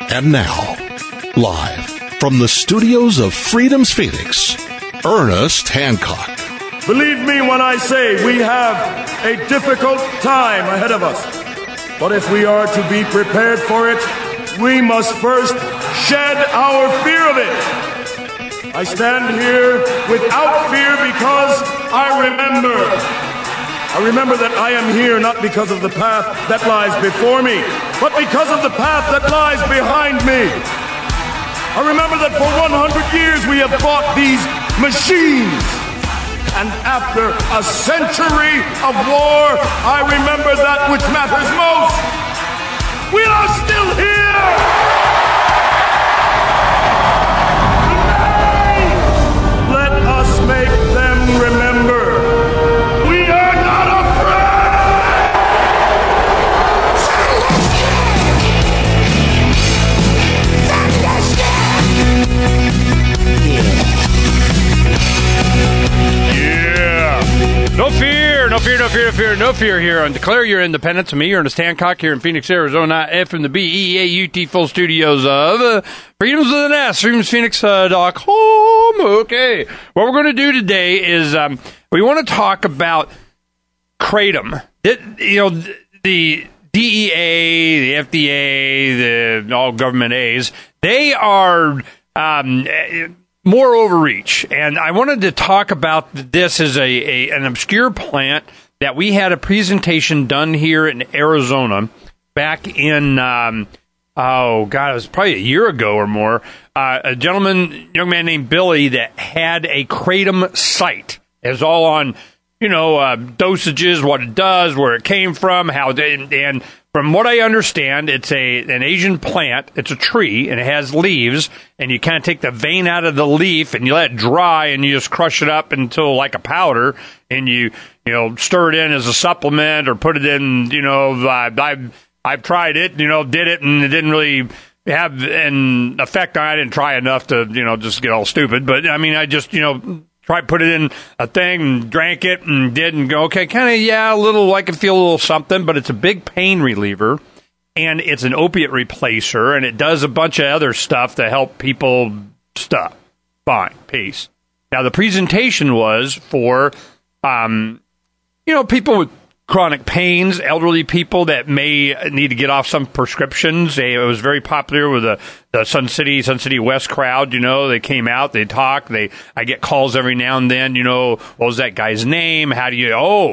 And now, live from the studios of Freedom's Phoenix, Ernest Hancock. Believe me when I say we have a difficult time ahead of us. But if we are to be prepared for it, we must first shed our fear of it. I stand here without fear because I remember that I am here not because of the path that lies before me, but because of the path that lies behind me. I remember that for 100 years we have fought these machines. And after a century of war, I remember that which matters most. We are still here! Let us make them remember. We are not afraid! Yeah. No fear here on Declare Your Independence. Me, Ernest Hancock, here in Phoenix, Arizona, from the BEAUT full studios of Freedoms of the Nest, freedomsphoenix.com. Okay. What we're going to do today is we want to talk about Kratom. The DEA, the FDA, the all government A's, they are more overreach. And I wanted to talk about this as an obscure plant that we had a presentation done here in Arizona back in, it was probably a year ago or more. A young man named Billy that had a Kratom site. It was all on, dosages, what it does, where it came from, and from what I understand, it's an Asian plant. It's a tree, and it has leaves, and you kind of take the vein out of the leaf, and you let it dry, and you just crush it up until like a powder, and you stir it in as a supplement or put it in, I've tried it, did it, and it didn't really have an effect on it. I didn't try enough to, just get all stupid, but I mean, I just, put it in a thing and drank it and did and go, okay, kind of, a little, I can feel a little something, but it's a big pain reliever and it's an opiate replacer and it does a bunch of other stuff to help people stuff. Fine, peace. Now, the presentation was for, people with chronic pains, elderly people that may need to get off some prescriptions. It was very popular with the Sun City West crowd. They came out, they talked. I get calls every now and then. What was that guy's name? How do you?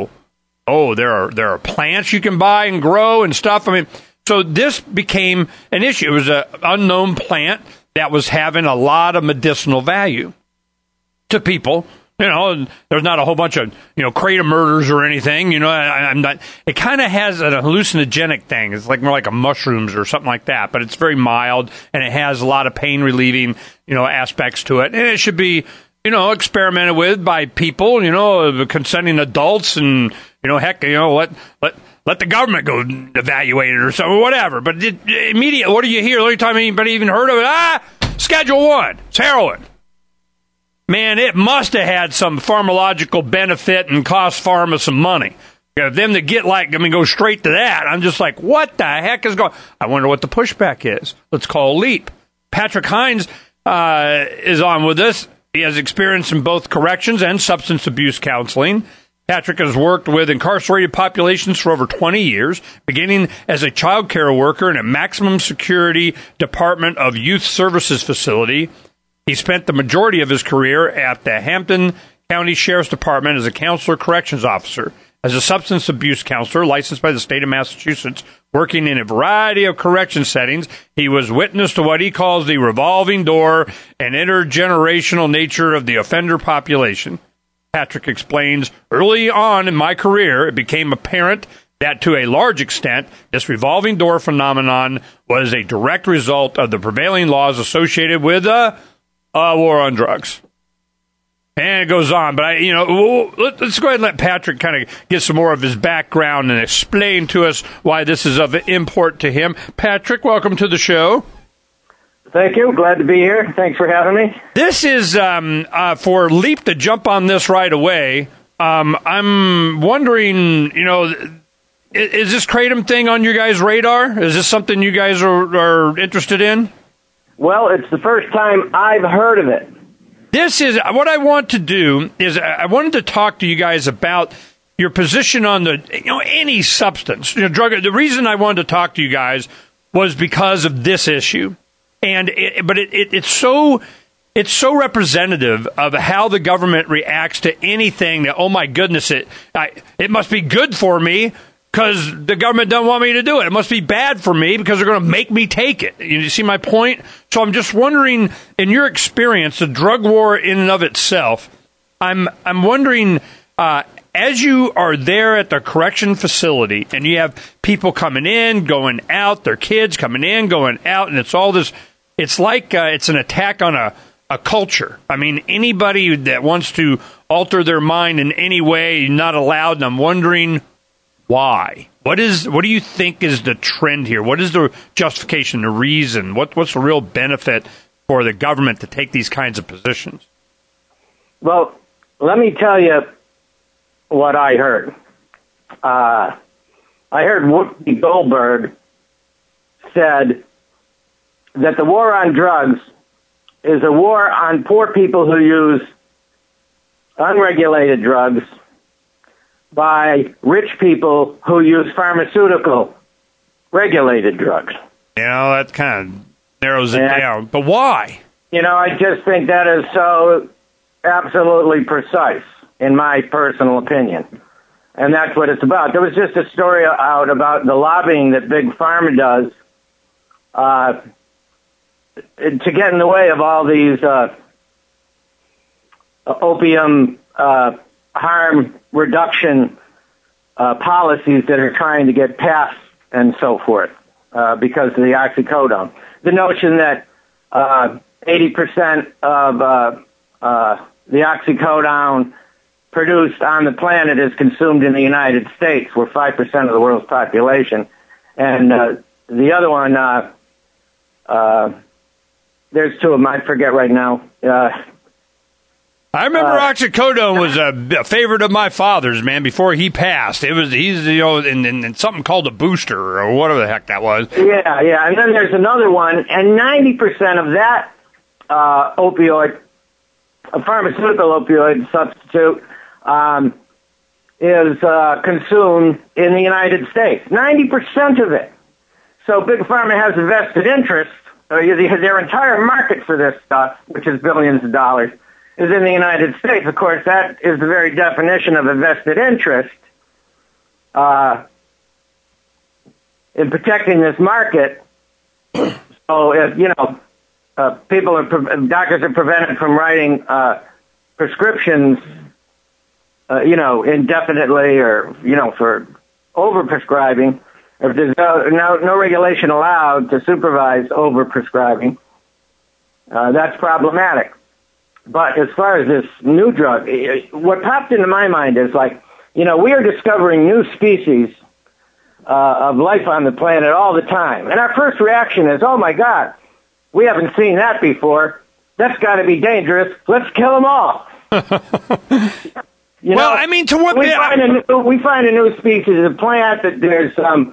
There are plants you can buy and grow and stuff. I mean, so this became an issue. It was an unknown plant that was having a lot of medicinal value to people. And there's not a whole bunch of, Kratom murders or anything, I'm not, it kind of has a hallucinogenic thing. It's like more like a mushrooms or something like that, but it's very mild and it has a lot of pain relieving, aspects to it. And it should be, experimented with by people, consenting adults and, let the government go evaluate it or something, whatever. But immediately, what do you hear? The only time anybody even heard of it, Schedule 1, it's heroin. Man, it must have had some pharmacological benefit and cost pharma some money. Them to get go straight to that. I'm just like, what the heck is going on? I wonder what the pushback is. Let's call LEAP. Patrick Hines is on with us. He has experience in both corrections and substance abuse counseling. Patrick has worked with incarcerated populations for over 20 years, beginning as a child care worker in a maximum security Department of Youth Services facility. He spent the majority of his career at the Hampton County Sheriff's Department as a counselor corrections officer. As a substance abuse counselor licensed by the state of Massachusetts, working in a variety of correction settings, he was witness to what he calls the revolving door and intergenerational nature of the offender population. Patrick explains, early on in my career, it became apparent that to a large extent, this revolving door phenomenon was a direct result of the prevailing laws associated with war on drugs. And it goes on, but let's go ahead and let Patrick kind of get some more of his background and explain to us why this is of import to him. Patrick, welcome to the show. Thank you. Glad to be here. Thanks for having me. This is for LEAP to jump on this right away. I'm wondering, Is this Kratom thing on your guys' radar? Is this something you guys are interested in? Well, it's the first time I've heard of it. This is what I want to do. Is I wanted to talk to you guys about your position on any substance, drug. The reason I wanted to talk to you guys was because of this issue, and it's so representative of how the government reacts to anything that, oh my goodness, it must be good for me because the government doesn't want me to do it. It must be bad for me because they're going to make me take it. You see my point? So I'm just wondering, in your experience, the drug war in and of itself, I'm wondering, as you are there at the correction facility and you have people coming in, going out, their kids coming in, going out, and it's all this, it's like it's an attack on a culture. I mean, anybody that wants to alter their mind in any way, not allowed, and I'm wondering why. What do you think is the trend here? What is the justification, the reason? What's the real benefit for the government to take these kinds of positions? Well, let me tell you what I heard. I heard Whoopi Goldberg said that the war on drugs is a war on poor people who use unregulated drugs by rich people who use pharmaceutical regulated drugs. That kind of narrows it down. But why? I just think that is so absolutely precise, in my personal opinion. And that's what it's about. There was just a story out about the lobbying that Big Pharma does to get in the way of all these opium harm reduction policies that are trying to get passed and so forth because of the oxycodone. The notion that 80% of the oxycodone produced on the planet is consumed in the United States. We're 5% of the world's population. And the other one, there's two of them, I forget right now. I remember oxycodone was a favorite of my father's, man, before he passed. He's in something called a booster or whatever the heck that was. Yeah. And then there's another one, and 90% of that opioid, a pharmaceutical opioid substitute, is consumed in the United States. 90% of it. So Big Pharma has a vested interest. Their entire market for this stuff, which is billions of dollars, is in the United States. Of course, that is the very definition of a vested interest in protecting this market. So if, doctors are prevented from writing prescriptions, indefinitely or, for overprescribing, if there's no regulation allowed to supervise overprescribing, that's problematic. But as far as this new drug, what popped into my mind is we are discovering new species of life on the planet all the time. And our first reaction is, oh my God, we haven't seen that before. That's got to be dangerous. Let's kill them all. Well, I mean, to what we find a new species of plant that there's some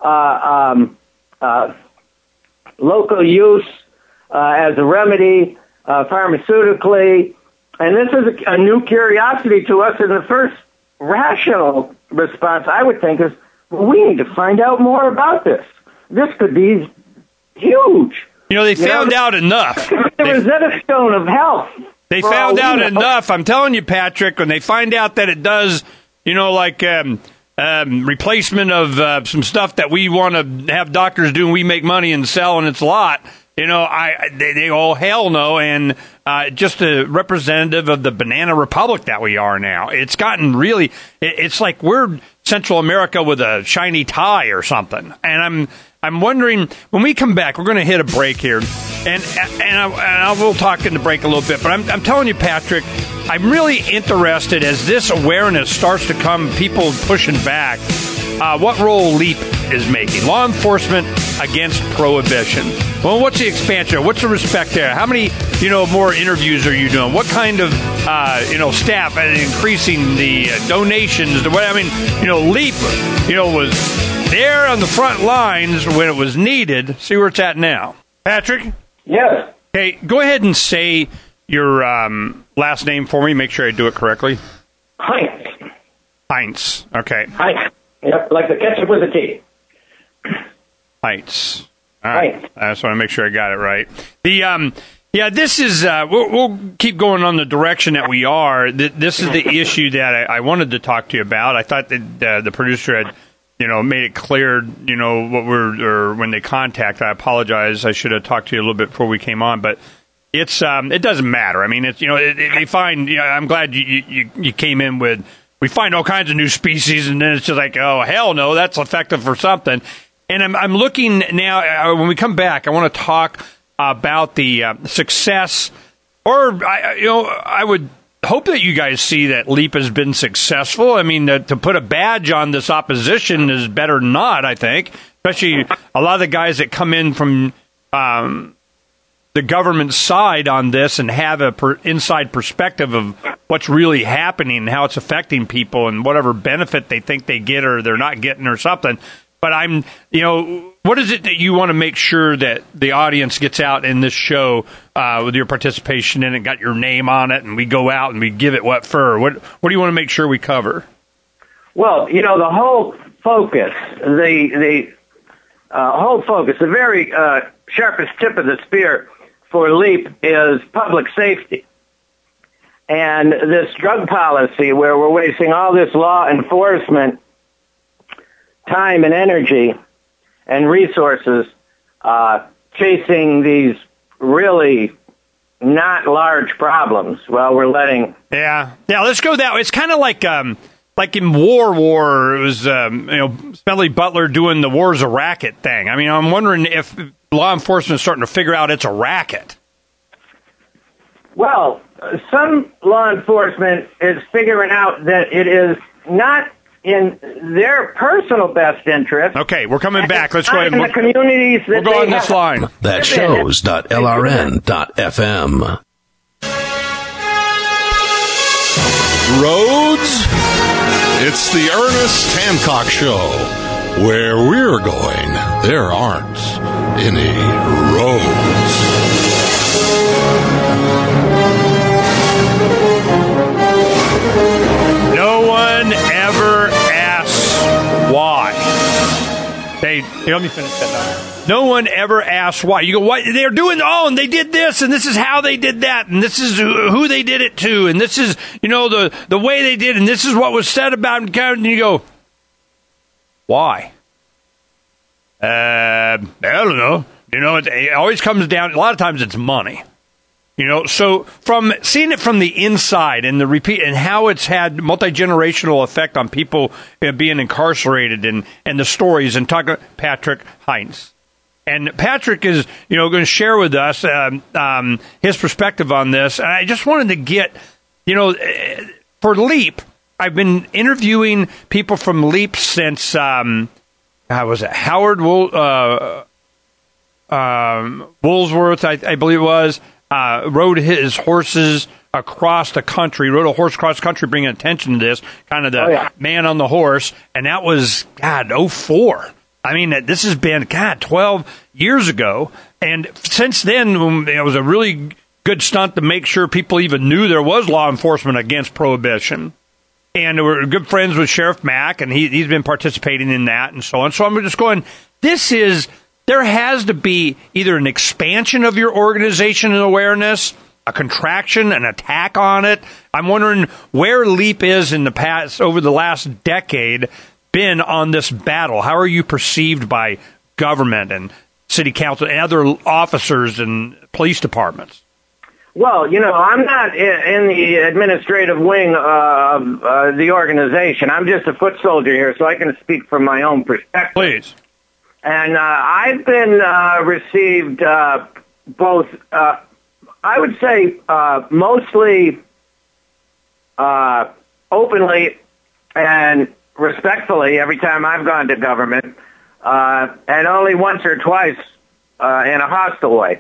local use as a remedy, pharmaceutically, and this is a new curiosity to us. And the first rational response, I would think, is, well, we need to find out more about this. This could be huge. They found out enough. The Rosetta Stone of health. They found out enough. I'm telling you, Patrick, when they find out that it does, replacement of some stuff that we want to have doctors do and we make money and sell, and it's a lot. They all hell no, and just a representative of the banana republic that we are now. It's gotten really, it's like we're Central America with a shiny tie or something. And I'm wondering, when we come back, we're going to hit a break here, and I will talk in the break a little bit, but I'm telling you, Patrick, I'm really interested as this awareness starts to come, people pushing back. what role LEAP is making. Law enforcement against prohibition. Well, what's the expansion? What's the respect there? How many, more interviews are you doing? What kind of, staff and increasing the donations? LEAP, was there on the front lines when it was needed. See where it's at now. Patrick? Yes. Hey, go ahead and say your last name for me. Make sure I do it correctly. Heinz. Heinz. Okay. Heinz. Yep, like the ketchup with a T. Heinz. All right. Heinz. I just want to make sure I got it right. This is, we'll keep going on the direction that we are. This is the issue that I wanted to talk to you about. I thought that the producer had, made it clear, when they contact. I apologize. I should have talked to you a little bit before we came on, but it's, it doesn't matter. I mean, it's, they find, I'm glad you came in with, we find all kinds of new species, and then it's just like, oh, hell no, that's effective for something. And I'm looking now, when we come back, I want to talk about the success, or, I would hope that you guys see that LEAP has been successful. I mean, to put a badge on this opposition is better than not, I think, especially a lot of the guys that come in from the government side on this and have a inside perspective of what's really happening and how it's affecting people and whatever benefit they think they get or they're not getting or something. But what is it that you want to make sure that the audience gets out in this show with your participation in it, got your name on it, and we go out and we give it what for? What do you want to make sure we cover? Well, the whole focus, the whole focus, the very sharpest tip of the spear for LEAP is public safety. And this drug policy where we're wasting all this law enforcement time and energy and resources chasing these really not large problems while we're letting... Yeah, let's go that way. It's kind of like in War, it was, Smelly Butler doing the war's a racket thing. I mean, I'm wondering if law enforcement is starting to figure out it's a racket. Well, some law enforcement is figuring out that it is not in their personal best interest. Okay, we're coming back. Let's go ahead and the communities that we'll go on this line. That shows.lrn.fm. Roads? It's the Ernest Hancock Show. Where we're going, there aren't any roads. No one ever asks why. Hey, let me finish that now. No one ever asks why. You go, what? They're doing, and they did this, and this is how they did that, and this is who they did it to, and this is, the way they did, and this is what was said about them, and you go, why? I don't know. It always comes down, a lot of times it's money. So from seeing it from the inside and the repeat and how it's had multi-generational effect on people being incarcerated and the stories and talking to Patrick Heinz. And Patrick is, going to share with us his perspective on this. And I just wanted to get, for LEAP, I've been interviewing people from LEAP since, was it Howard Woolsworth, I believe it was. Rode his horses across the country, rode a horse across the country, bringing attention to this, kind of the man on the horse, and that was, 2004. I mean, this has been, 12 years ago, and since then, it was a really good stunt to make sure people even knew there was law enforcement against prohibition. And we're good friends with Sheriff Mack, and he's been participating in that and so on. So I'm just going, there has to be either an expansion of your organization and awareness, a contraction, an attack on it. I'm wondering where LEAP is in the past, over the last decade, been on this battle. How are you perceived by government and city council and other officers and police departments? Well, I'm not in the administrative wing of the organization. I'm just a foot soldier here, so I can speak from my own perspective. Please. And I've been received both, I would say, mostly openly and respectfully every time I've gone to government, and only once or twice in a hostile way.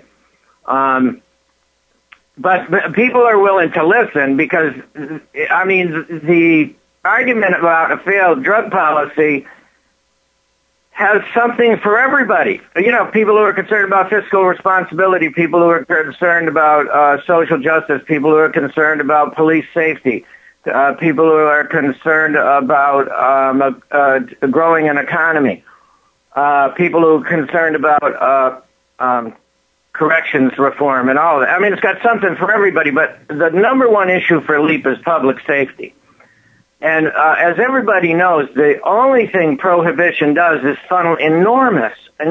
But people are willing to listen because, I mean, the argument about a failed drug policy has something for everybody. You know, people who are concerned about fiscal responsibility, people who are concerned about social justice, people who are concerned about police safety, people who are concerned about growing an economy, people who are concerned about corrections reform and all of that. I mean, it's got something for everybody, but the number one issue for LEAP is public safety. And as everybody knows, the only thing prohibition does is funnel enormous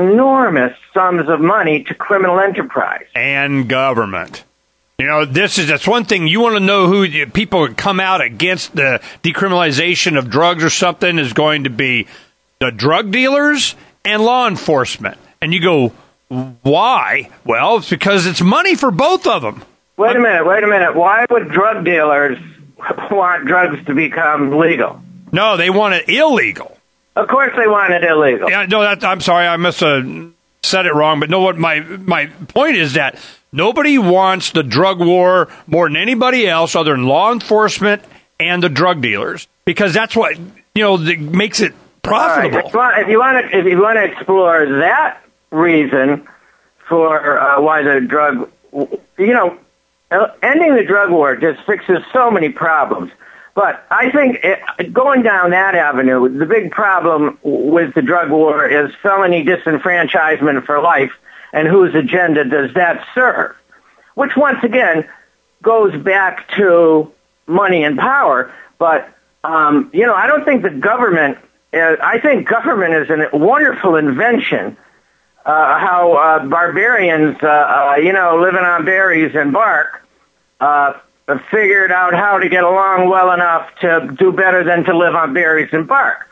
sums of money to criminal enterprise. And government. You know, that's one thing. You want to know who people come out against the decriminalization of drugs or something is going to be the drug dealers and law enforcement. And you go, why? Well, it's because it's money for both of them. Wait a minute. Why would drug dealers want drugs to become legal? No, they want it illegal. Of course they want it illegal. Yeah, no, I'm sorry, I must have said it wrong, but no, what my point is that nobody wants the drug war more than anybody else other than law enforcement and the drug dealers, because that's what, that makes it profitable. Right. If you want to explore that reason for why the drug, ending the drug war just fixes so many problems. But I think going down that avenue, the big problem with the drug war is felony disenfranchisement for life, and whose agenda does that serve? Which, once again, goes back to money and power. But, I don't think the government, I think government is a wonderful invention. How barbarians, living on berries and bark, figured out how to get along well enough to do better than to live on berries and bark.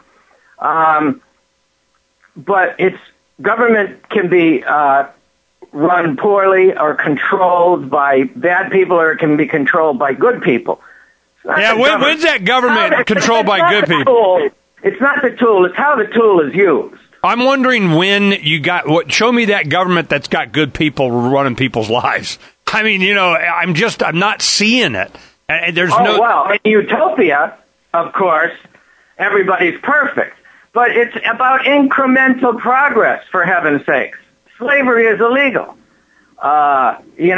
But government can be run poorly or controlled by bad people, or it can be controlled by good people. Yeah, when's that government controlled by good people? It's not the tool. It's how the tool is used. I'm wondering when you show me that government that's got good people running people's lives. I mean, I'm not seeing it. Well, in utopia, of course, everybody's perfect. But it's about incremental progress, for heaven's sakes. Slavery is illegal. The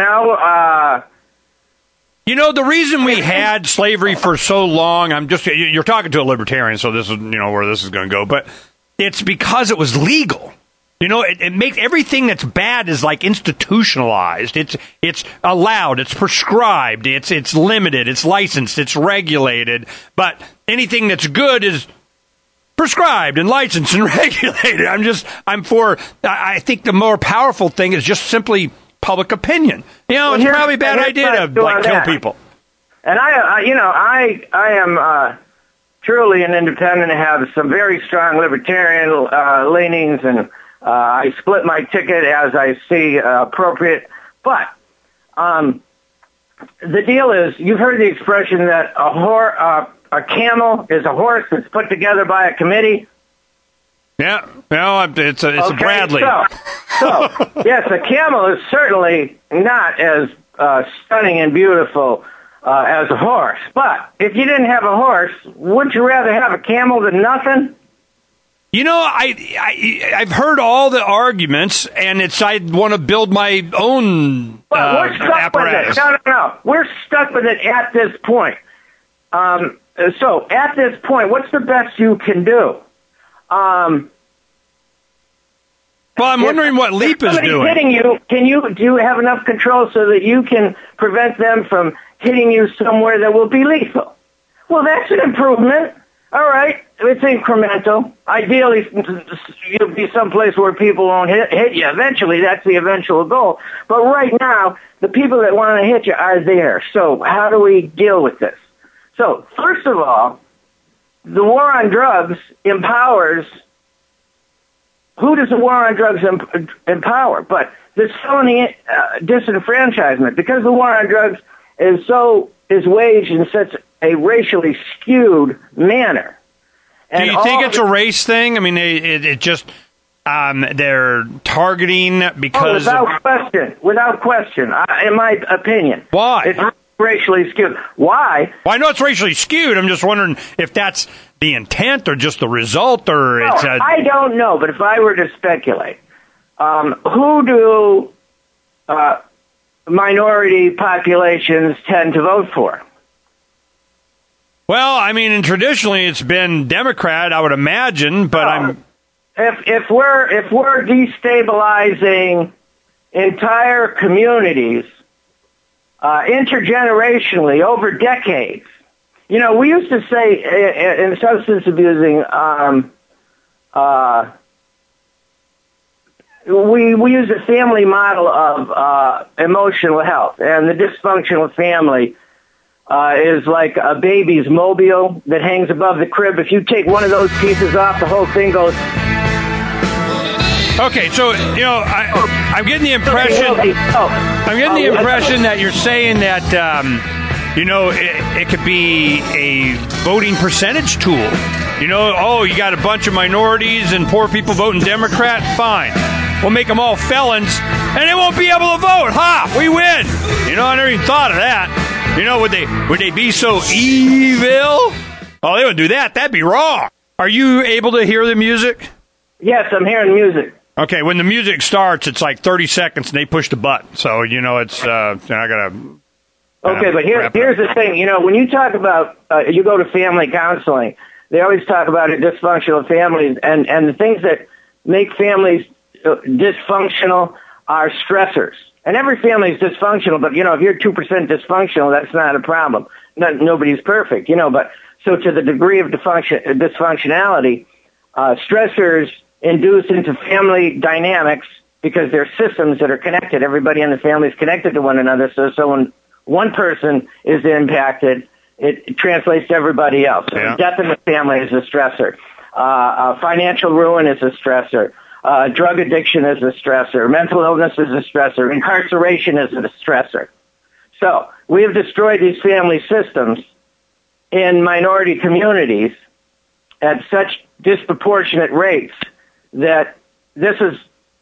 reason we had slavery for so long, you're talking to a libertarian, so this is, where this is going to go, but it's because it was legal. It makes everything that's bad is like institutionalized. It's allowed, it's prescribed, it's limited, it's licensed, it's regulated. But anything that's good is prescribed and licensed and regulated. I think the more powerful thing is just simply public opinion. It's probably a bad idea to kill people. And I am truly an independent, have some very strong libertarian leanings, and I split my ticket as I see appropriate. But the deal is, you've heard the expression that a camel is a horse that's put together by a committee. Yeah, it's a Bradley. So yes, a camel is certainly not as stunning and beautiful as a horse. But if you didn't have a horse, wouldn't you rather have a camel than nothing? I've heard all the arguments, and I want to build my own we're stuck apparatus. With it. No. We're stuck with it at this point. So at this point, what's the best you can do? Well, I'm wondering what LEAP is doing. Hitting you, do you have enough control so that you can prevent them from hitting you somewhere that will be lethal? Well, that's an improvement. All right, it's incremental. Ideally, you'll be someplace where people won't hit you. Eventually, that's the eventual goal. But right now, the people that want to hit you are there. So how do we deal with this? So, first of all, the war on drugs empowers. Who does the war on drugs empower? But this felony disenfranchisement, because the war on drugs is waged in such a racially skewed manner, Do you think it's a race thing? I mean, it just they're targeting because without question, in my opinion. Why? It's racially skewed. Why? Well, I know it's racially skewed. I'm just wondering if that's the intent or just the result, or it's. I don't know, but if I were to speculate, who do minority populations tend to vote for? Well, I mean, and traditionally it's been Democrat, I would imagine, but If we're destabilizing entire communities intergenerationally over decades, we used to say in substance abusing, we use a family model of emotional health, and the dysfunctional family is like a baby's mobile that hangs above the crib. If you take one of those pieces off, the whole thing goes. Okay, so I'm getting the impression. I'm getting the impression that you're saying that it could be a voting percentage tool. You got a bunch of minorities and poor people voting Democrat. Fine, we'll make them all felons, and they won't be able to vote. Ha! We win. I never even thought of that. Would they be so evil? Oh, they would do that. That'd be wrong. Are you able to hear the music? Yes, I'm hearing music. Okay, when the music starts, it's like 30 seconds, and they push the button. So, it's, I gotta... Okay, but here's the thing. When you talk about, you go to family counseling, they always talk about dysfunctional families, and the things that make families dysfunctional are stressors. And every family is dysfunctional, but, if you're 2% dysfunctional, that's not a problem. Nobody's perfect, but so to the degree of dysfunctionality, stressors induce into family dynamics because they're systems that are connected. Everybody in the family is connected to one another. So when one person is impacted, it translates to everybody else. So death in the family is a stressor. Financial ruin is a stressor. Drug addiction is a stressor. Mental illness is a stressor. Incarceration is a stressor. So we have destroyed these family systems in minority communities at such disproportionate rates that this is,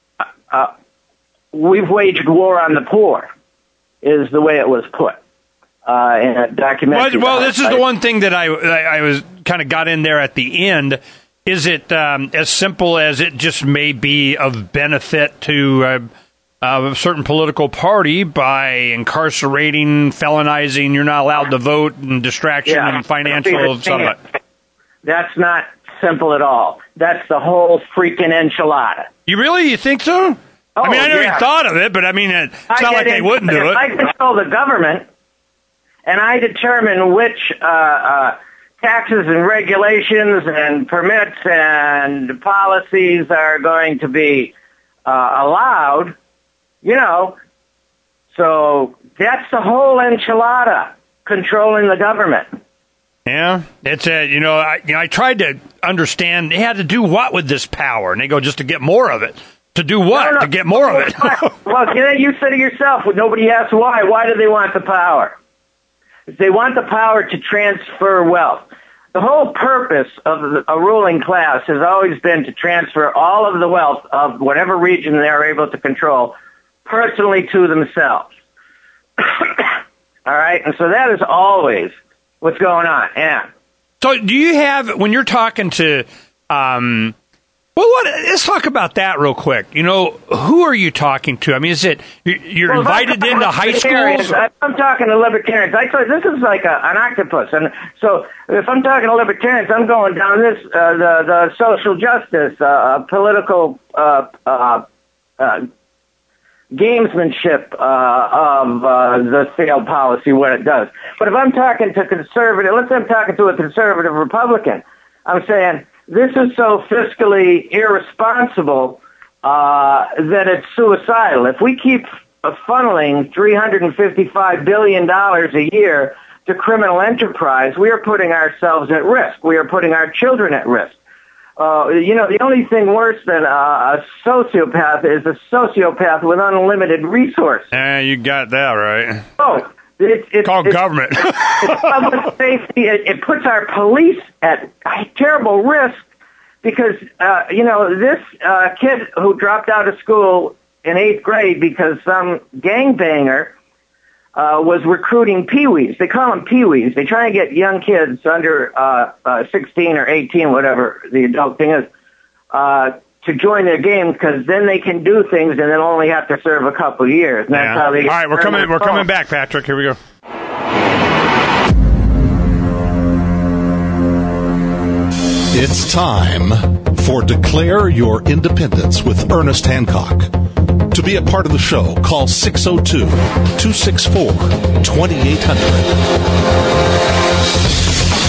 we've waged war on the poor, is the way it was put in a documentary. Well, this is the one thing that I was kind of got in there at the end. Is it as simple as it just may be of benefit to a certain political party by incarcerating, felonizing, you're not allowed to vote, and distraction and financial something? That's not simple at all. That's the whole freaking enchilada. You think so? Oh, I never even thought of it, but it's not like they wouldn't do it. I control the government, and I determine which taxes and regulations and permits and policies are going to be allowed, so that's the whole enchilada, controlling the government. Yeah, it's I tried to understand they had to do what with this power, and they go just to get more of it. To do what? No. To get more of it. Well, you said it yourself. Nobody asked why. Why do they want the power? They want the power to transfer wealth. The whole purpose of a ruling class has always been to transfer all of the wealth of whatever region they're able to control personally to themselves. All right? And so that is always what's going on. Yeah. So do you have, when you're talking to, let's talk about that real quick. Who are you talking to? Is it, you're invited into high schools? I'm talking to libertarians. This is like an octopus. And so if I'm talking to libertarians, I'm going down the social justice, political, gamesmanship of the failed policy, what it does. But if I'm talking to conservative, let's say I'm talking to a conservative Republican, I'm saying this is so fiscally irresponsible that it's suicidal. If we keep funneling $355 billion a year to criminal enterprise, we are putting ourselves at risk. We are putting our children at risk. The only thing worse than a sociopath is a sociopath with unlimited resources. You got that right. Oh, It's called government. It's public safety. It puts our police at terrible risk because, this kid who dropped out of school in 8th grade because some gangbanger was recruiting peewees. They call them peewees. They try and get young kids under 16 or 18, whatever the adult thing is, to join their game because then they can do things and they'll only have to serve a couple years. And that's how they. All right, we're coming back, Patrick. Here we go. It's time for Declare Your Independence with Ernest Hancock. To be a part of the show, call 602-264-2800.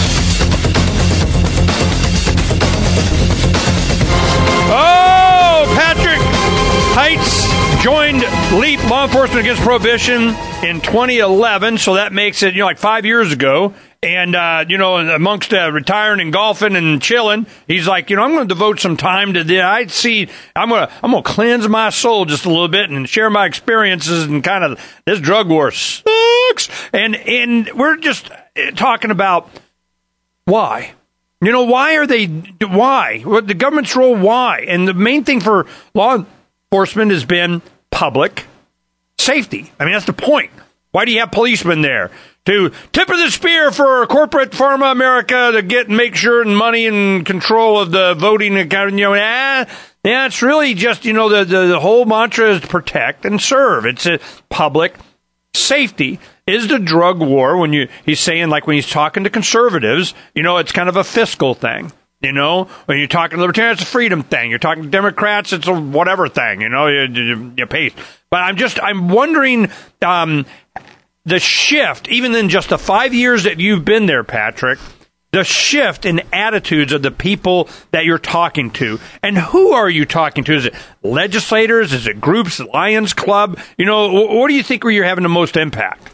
Heights joined LEAP, Law Enforcement Against Prohibition, in 2011, so that makes it, like 5 years ago. And, amongst retiring and golfing and chilling, he's like, I'm going to devote some time to this. I'm going to cleanse my soul just a little bit and share my experiences and kind of this drug war sucks. And we're just talking about why. Why? What the government's role, why? And the main thing for law enforcement has been public safety. I mean, that's the point. Why do you have policemen there? To tip of the spear for corporate pharma America to make sure and money and control of the voting account. It's really just, the whole mantra is protect and serve. It's a public safety. Is the drug war, he's saying, like when he's talking to conservatives, it's kind of a fiscal thing. When you're talking to libertarians, it's a freedom thing. You're talking to Democrats, it's a whatever thing. You pay. But I'm wondering the shift, even in just the 5 years that you've been there, Patrick, the shift in attitudes of the people that you're talking to. And who are you talking to? Is it legislators? Is it groups, Lions Club? What do you think where you're having the most impact?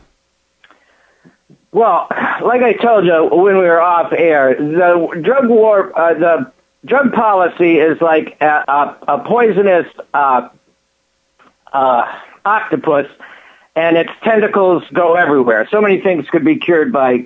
Well, like I told you when we were off air, the drug war, the drug policy is like a poisonous octopus, and its tentacles go everywhere. So many things could be cured by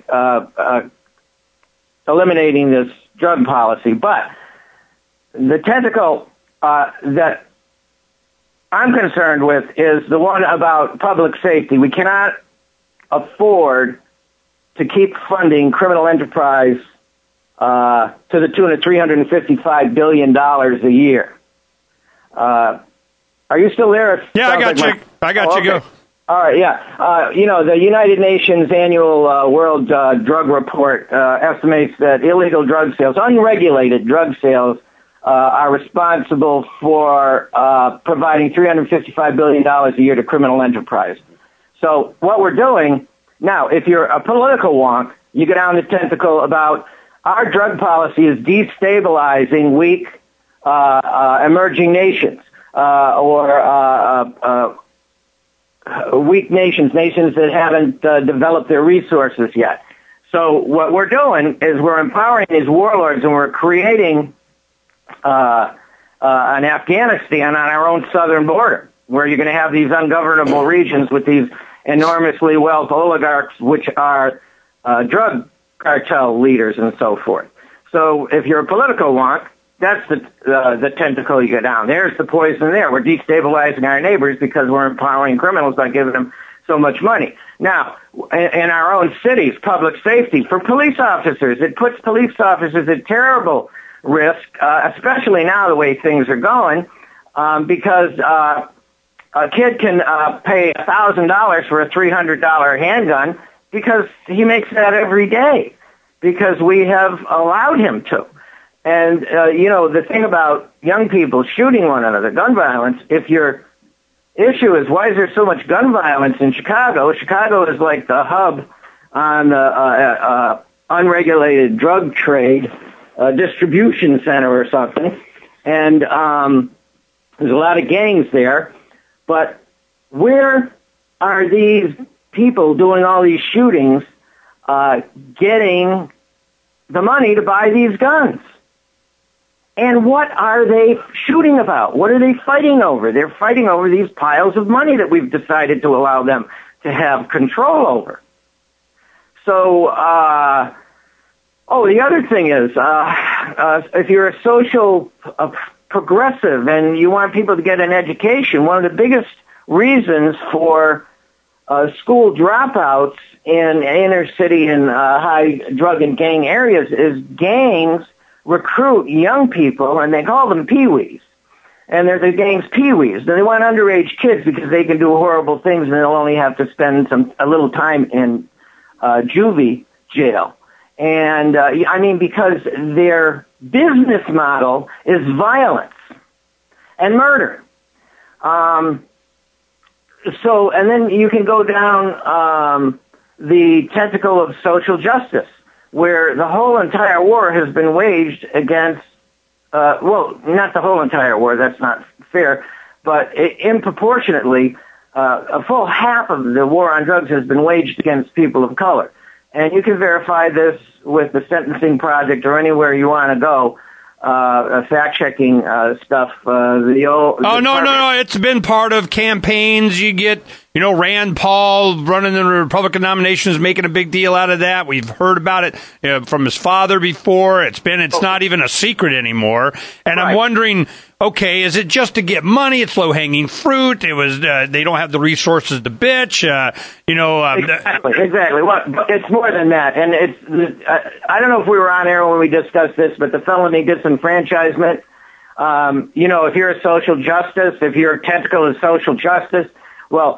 eliminating this drug policy. But the tentacle that I'm concerned with is the one about public safety. We cannot afford to keep funding criminal enterprise to the tune of $355 billion a year. Are you still there? Yeah, I got you. I got you. Go. All right, yeah. The United Nations annual World Drug Report estimates that illegal drug sales, unregulated drug sales, are responsible for providing $355 billion a year to criminal enterprise. So what we're doing now, if you're a political wonk, you go down the tentacle about our drug policy is destabilizing weak emerging nations or weak nations that haven't developed their resources yet. So what we're doing is we're empowering these warlords and we're creating an Afghanistan on our own southern border where you're going to have these ungovernable regions with these enormously wealthy oligarchs, which are drug cartel leaders and so forth. So if you're a political wonk, that's the tentacle you go down. There's the poison there. We're destabilizing our neighbors because we're empowering criminals by giving them so much money. Now, in our own cities, public safety, for police officers, it puts police officers at terrible risk, especially now the way things are going, because a kid can pay $1,000 for a $300 handgun because he makes that every day because we have allowed him to. And, the thing about young people shooting one another, gun violence, if your issue is why is there so much gun violence in Chicago? Chicago is like the hub on the unregulated drug trade distribution center or something. And there's a lot of gangs there. But where are these people doing all these shootings getting the money to buy these guns? And what are they shooting about? What are they fighting over? They're fighting over these piles of money that we've decided to allow them to have control over. So, the other thing is, if you're a social progressive and you want people to get an education, one of the biggest reasons for school dropouts in inner city and high drug and gang areas is gangs recruit young people, and they call them peewees. And they're the gang's peewees. They want underage kids because they can do horrible things, and they'll only have to spend a little time in juvie jail. And because their business model is violence and murder. And then you can go down the tentacle of social justice, where the whole entire war has been waged against, not the whole entire war, that's not fair, but disproportionately, a full half of the war on drugs has been waged against people of color. And you can verify this with the Sentencing Project or anywhere you want to go. Fact-checking stuff. No. It's been part of campaigns. You get, Rand Paul running the Republican nominations, making a big deal out of that. We've heard about it from his father before. It's not even a secret anymore. And right. I'm wondering, okay, is it just to get money? It's low-hanging fruit. It was they don't have the resources to bitch. Exactly. Well, it's more than that. And I don't know if we were on air when we discussed this, but the felony disenfranchisement. If you're a social justice, if your tentacle is social justice, well,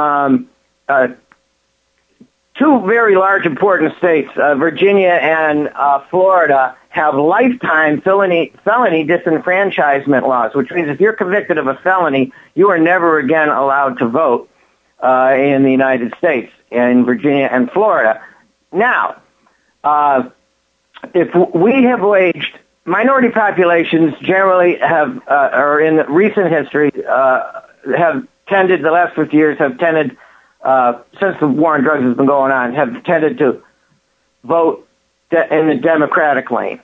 two very large important states, Virginia and Florida, have lifetime felony disenfranchisement laws, which means if you're convicted of a felony, you are never again allowed to vote in the United States, in Virginia and Florida. Now, if we have waged, minority populations generally have, or in recent history, have tended, the last 50 years have tended, since the war on drugs has been going on, have tended to vote in the Democratic lane.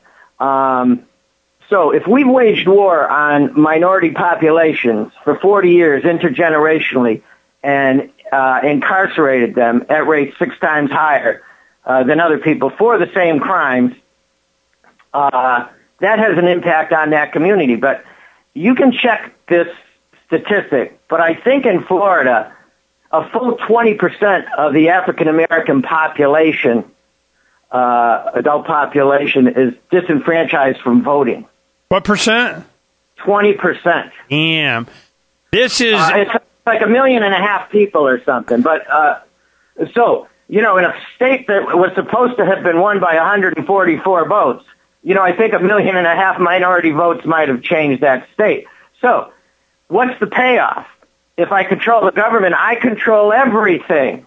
So if we've waged war on minority populations for 40 years intergenerationally and incarcerated them at rates 6 times higher than other people for the same crimes, that has an impact on that community. But you can check this statistic, but I think in Florida, a full 20% of the African American population, adult population, is disenfranchised from voting. What percent? 20%. Damn. This is... it's like 1.5 million people or something. But, in a state that was supposed to have been won by 144 votes, I think 1.5 million minority votes might have changed that state. So, what's the payoff? If I control the government, I control everything.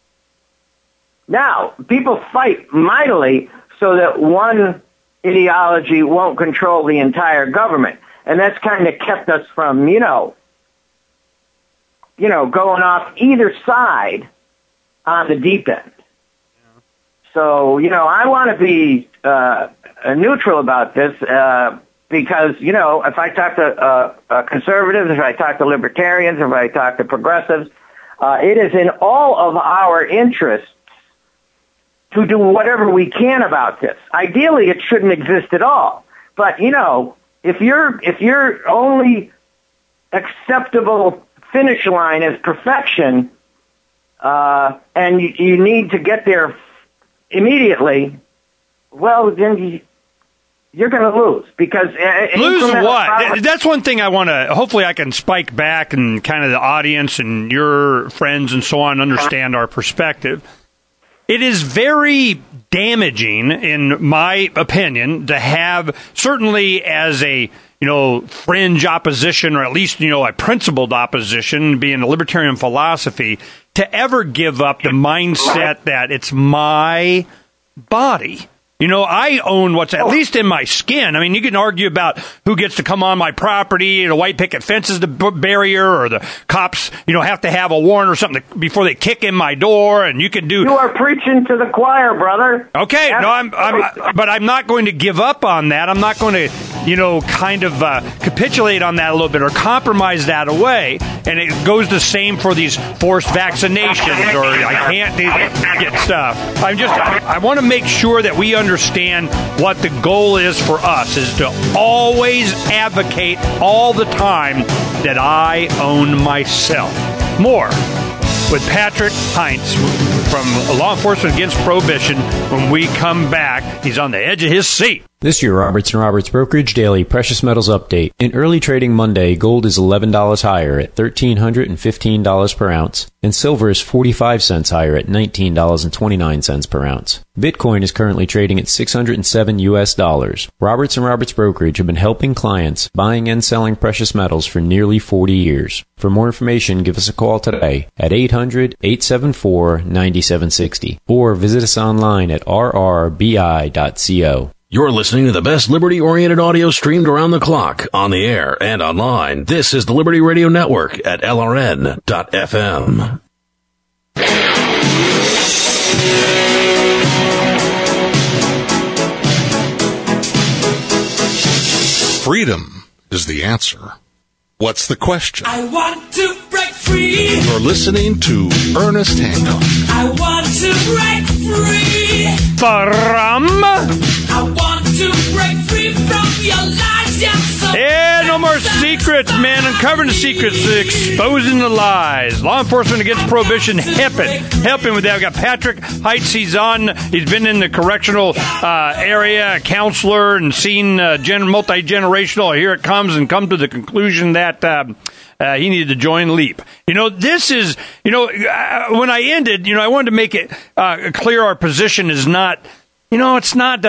Now, people fight mightily so that one ideology won't control the entire government. And that's kind of kept us from, going off either side on the deep end. So, I want to be neutral about this because, if I talk to conservatives, if I talk to libertarians, if I talk to progressives, it is in all of our interests to do whatever we can about this. Ideally, it shouldn't exist at all. But, if your only acceptable finish line is perfection, and you need to get there immediately, well, then you're going to lose because lose what? That's one thing I want to. Hopefully, I can spike back and kind of the audience and your friends and so on understand our perspective. It is very damaging, in my opinion, to have, certainly as a fringe opposition, or at least a principled opposition, being a libertarian philosophy, to ever give up the mindset that it's my body. I own what's at least in my skin. I mean, you can argue about who gets to come on my property, the white picket fence is the barrier, or the cops, have to have a warrant or something before they kick in my door, and you can do... You are preaching to the choir, brother. Okay, but I'm not going to give up on that. I'm not going to kind of capitulate on that a little bit or compromise that away. And it goes the same for these forced vaccinations, or I can't get stuff. I want to make sure that we understand what the goal is for us, is to always advocate all the time that I own myself. More with Patrick Heinz from Law Enforcement Against Prohibition when we come back. He's on the edge of his seat. This year, Robertson Roberts Brokerage Daily Precious Metals Update. In early trading Monday, gold is $11 higher at $1,315 per ounce, and silver is 45 cents higher at $19.29 per ounce. Bitcoin is currently trading at $607 US. Robertson Roberts Brokerage have been helping clients buying and selling precious metals for nearly 40 years. For more information, give us a call today at 800-874-9760 or visit us online at rrbi.co. You're listening to the best liberty-oriented audio streamed around the clock, on the air and online. This is the Liberty Radio Network at LRN.FM. Freedom is the answer. What's the question? I want to break free. You're listening to Ernest Hancock. I want to break free. From... I want to break free from your lies. Yeah, no more secrets, man. Uncovering the secrets, exposing the lies. Law Enforcement Against Prohibition, helping with that. We've got Patrick Heinz. He's been in the correctional area, a counselor, and seen multi-generational. Here it comes, and come to the conclusion that he needed to join LEAP. This is, when I ended, I wanted to make it clear our position is not... it's not,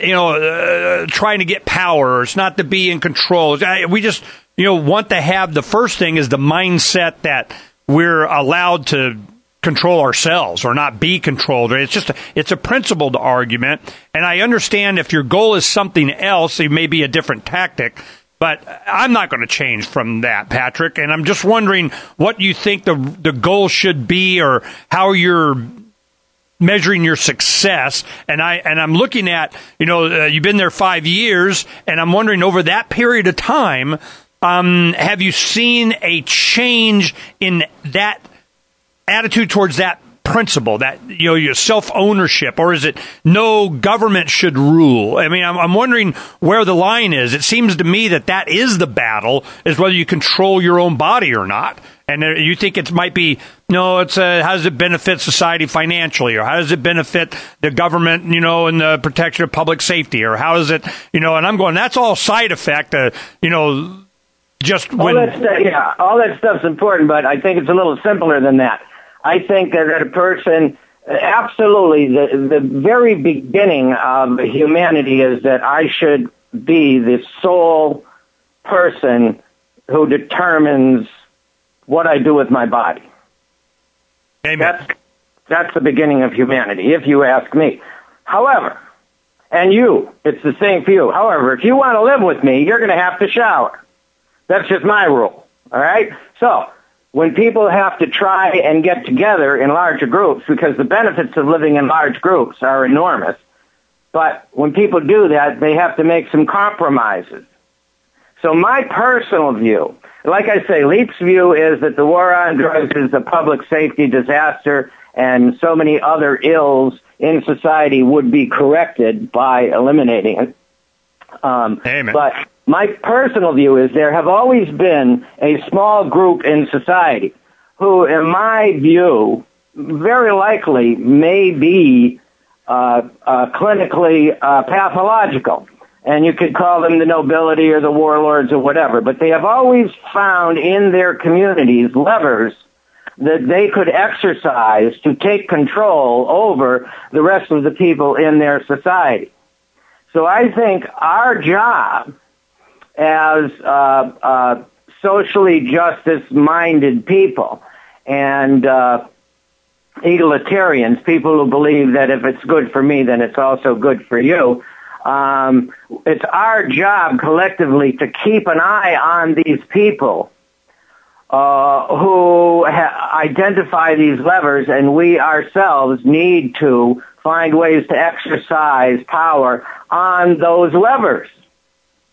trying to get power. It's not to be in control. We just, want to have, the first thing is the mindset that we're allowed to control ourselves or not be controlled. It's a principled argument. And I understand if your goal is something else, it may be a different tactic. But I'm not going to change from that, Patrick. And I'm just wondering what you think the goal should be, or how you're measuring your success. And I'm looking at, you've been there 5 years, and I'm wondering, over that period of time, have you seen a change in that attitude towards that principle, that your self-ownership, or is it no government should rule? I mean, I'm wondering where the line is. It seems to me that is the battle, is whether you control your own body or not. And you think it might be, it's how does it benefit society financially, or how does it benefit the government, and the protection of public safety, or how is it, and I'm going, that's all side effect, just when... all that stuff's important, but I think it's a little simpler than that. I think that a person, absolutely, the very beginning of humanity is that I should be the sole person who determines what I do with my body. Amen. That's the beginning of humanity, if you ask me. However, it's the same for you. However, if you want to live with me, you're going to have to shower. That's just my rule. All right? So, when people have to try and get together in larger groups, because the benefits of living in large groups are enormous, but when people do that, they have to make some compromises. So my personal view, like I say, LEAP's view is that the war on drugs is a public safety disaster, and so many other ills in society would be corrected by eliminating it. Amen. But my personal view is there have always been a small group in society who, in my view, very likely may be clinically pathological. And you could call them the nobility or the warlords or whatever. But they have always found in their communities levers that they could exercise to take control over the rest of the people in their society. So I think our job as socially justice-minded people and egalitarians, people who believe that if it's good for me, then it's also good for you, it's our job collectively to keep an eye on these people who identify these levers, and we ourselves need to find ways to exercise power on those levers.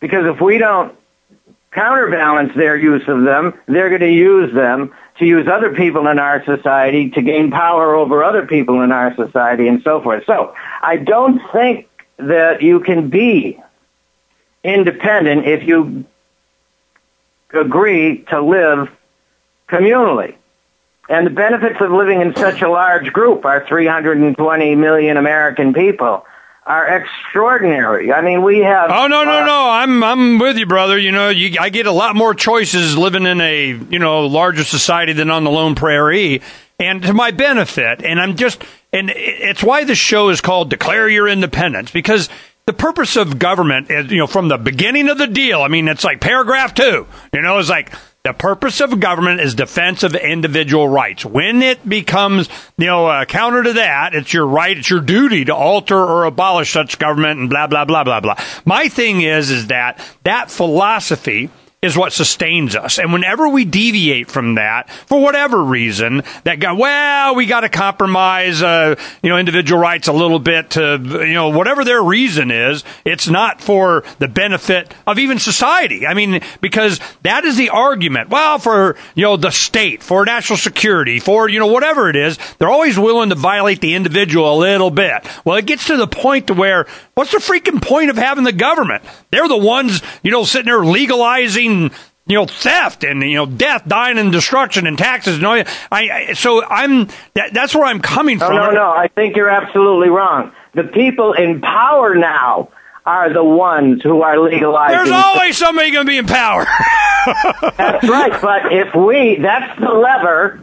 Because if we don't counterbalance their use of them, they're going to use them to use other people in our society to gain power over other people in our society and so forth. So I don't think that you can be independent if you agree to live communally. And the benefits of living in such a large group, our 320 million American people, are extraordinary. I mean, we have... Oh, no. I'm with you, brother. You know, I get a lot more choices living in a, larger society than on the Lone Prairie, and to my benefit. And and it's why the show is called Declare Your Independence, because the purpose of government is, from the beginning of the deal, I mean, it's like paragraph 2, it's like, the purpose of government is defense of individual rights. When it becomes, counter to that, it's your right, it's your duty to alter or abolish such government and blah, blah, blah, blah, blah. My thing is that philosophy is what sustains us. And whenever we deviate from that, for whatever reason, we got to compromise, individual rights a little bit to, whatever their reason is, it's not for the benefit of even society. I mean, because that is the argument. Well, for, the state, for national security, for, whatever it is, they're always willing to violate the individual a little bit. Well, it gets to the point to where, what's the freaking point of having the government? They're the ones, sitting there legalizing theft and, death, dying, and destruction and taxes. That's where I'm coming from. No, I think you're absolutely wrong. The people in power now are the ones who are legalizing. There's always somebody going to be in power. That's right, but that's the lever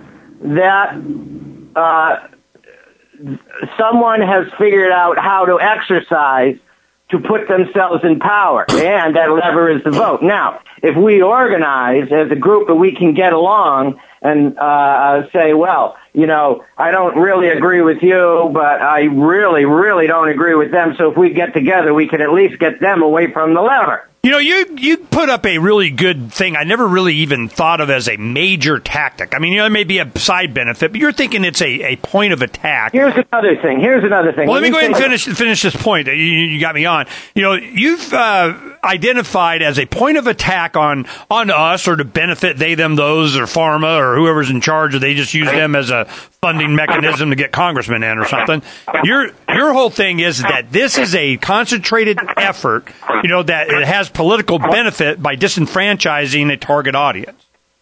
that someone has figured out how to exercise to put themselves in power, and that lever is the vote. Now, if we organize as a group and we can get along and say, well, I don't really agree with you, but I really, really don't agree with them, so if we get together, we can at least get them away from the lever. You put up a really good thing I never really even thought of as a major tactic. I mean, it may be a side benefit, but you're thinking it's a point of attack. Here's another thing. Well, let me go ahead and finish this point. You got me on. You've identified as a point of attack on us, or to benefit they, them, those, or pharma, or whoever's in charge, or they just use them as a funding mechanism to get congressmen in or something. Your whole thing is that this is a concentrated effort, that it has political benefit by disenfranchising a target audience.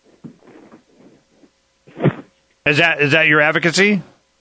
Is that your advocacy?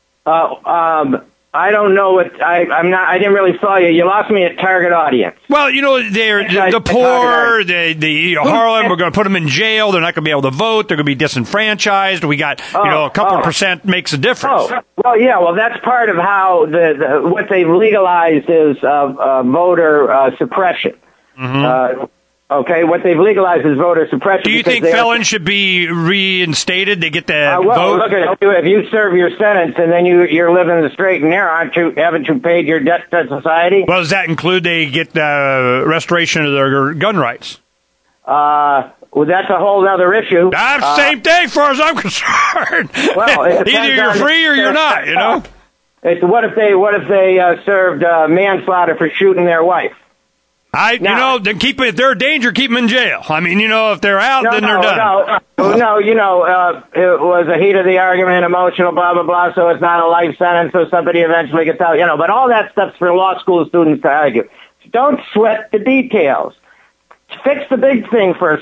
I don't know what I didn't really follow you. You lost me at target audience. Well, they're the poor, the Harlem. We're going to put them in jail. They're not going to be able to vote. They're going to be disenfranchised. We got a couple percent makes a difference. Well, that's part of how what they've legalized is voter suppression. Mm-hmm. What they've legalized is voter suppression. Do you think felons should be reinstated? They get the vote? Look at it. If you serve your sentence and then you're living the straight and narrow, haven't you paid your debt to society? Well, does that include they get the restoration of their gun rights? Well, that's a whole other issue. Same thing, as far as I'm concerned. Well, either you're free or you're not. What if they served manslaughter for shooting their wife? Then if they're a danger, keep them in jail. I mean, if they're out, then they're done. It was a heat of the argument, emotional, blah, blah, blah, so it's not a life sentence, so somebody eventually gets out, but all that stuff's for law school students to argue. Don't sweat the details. Fix the big thing first.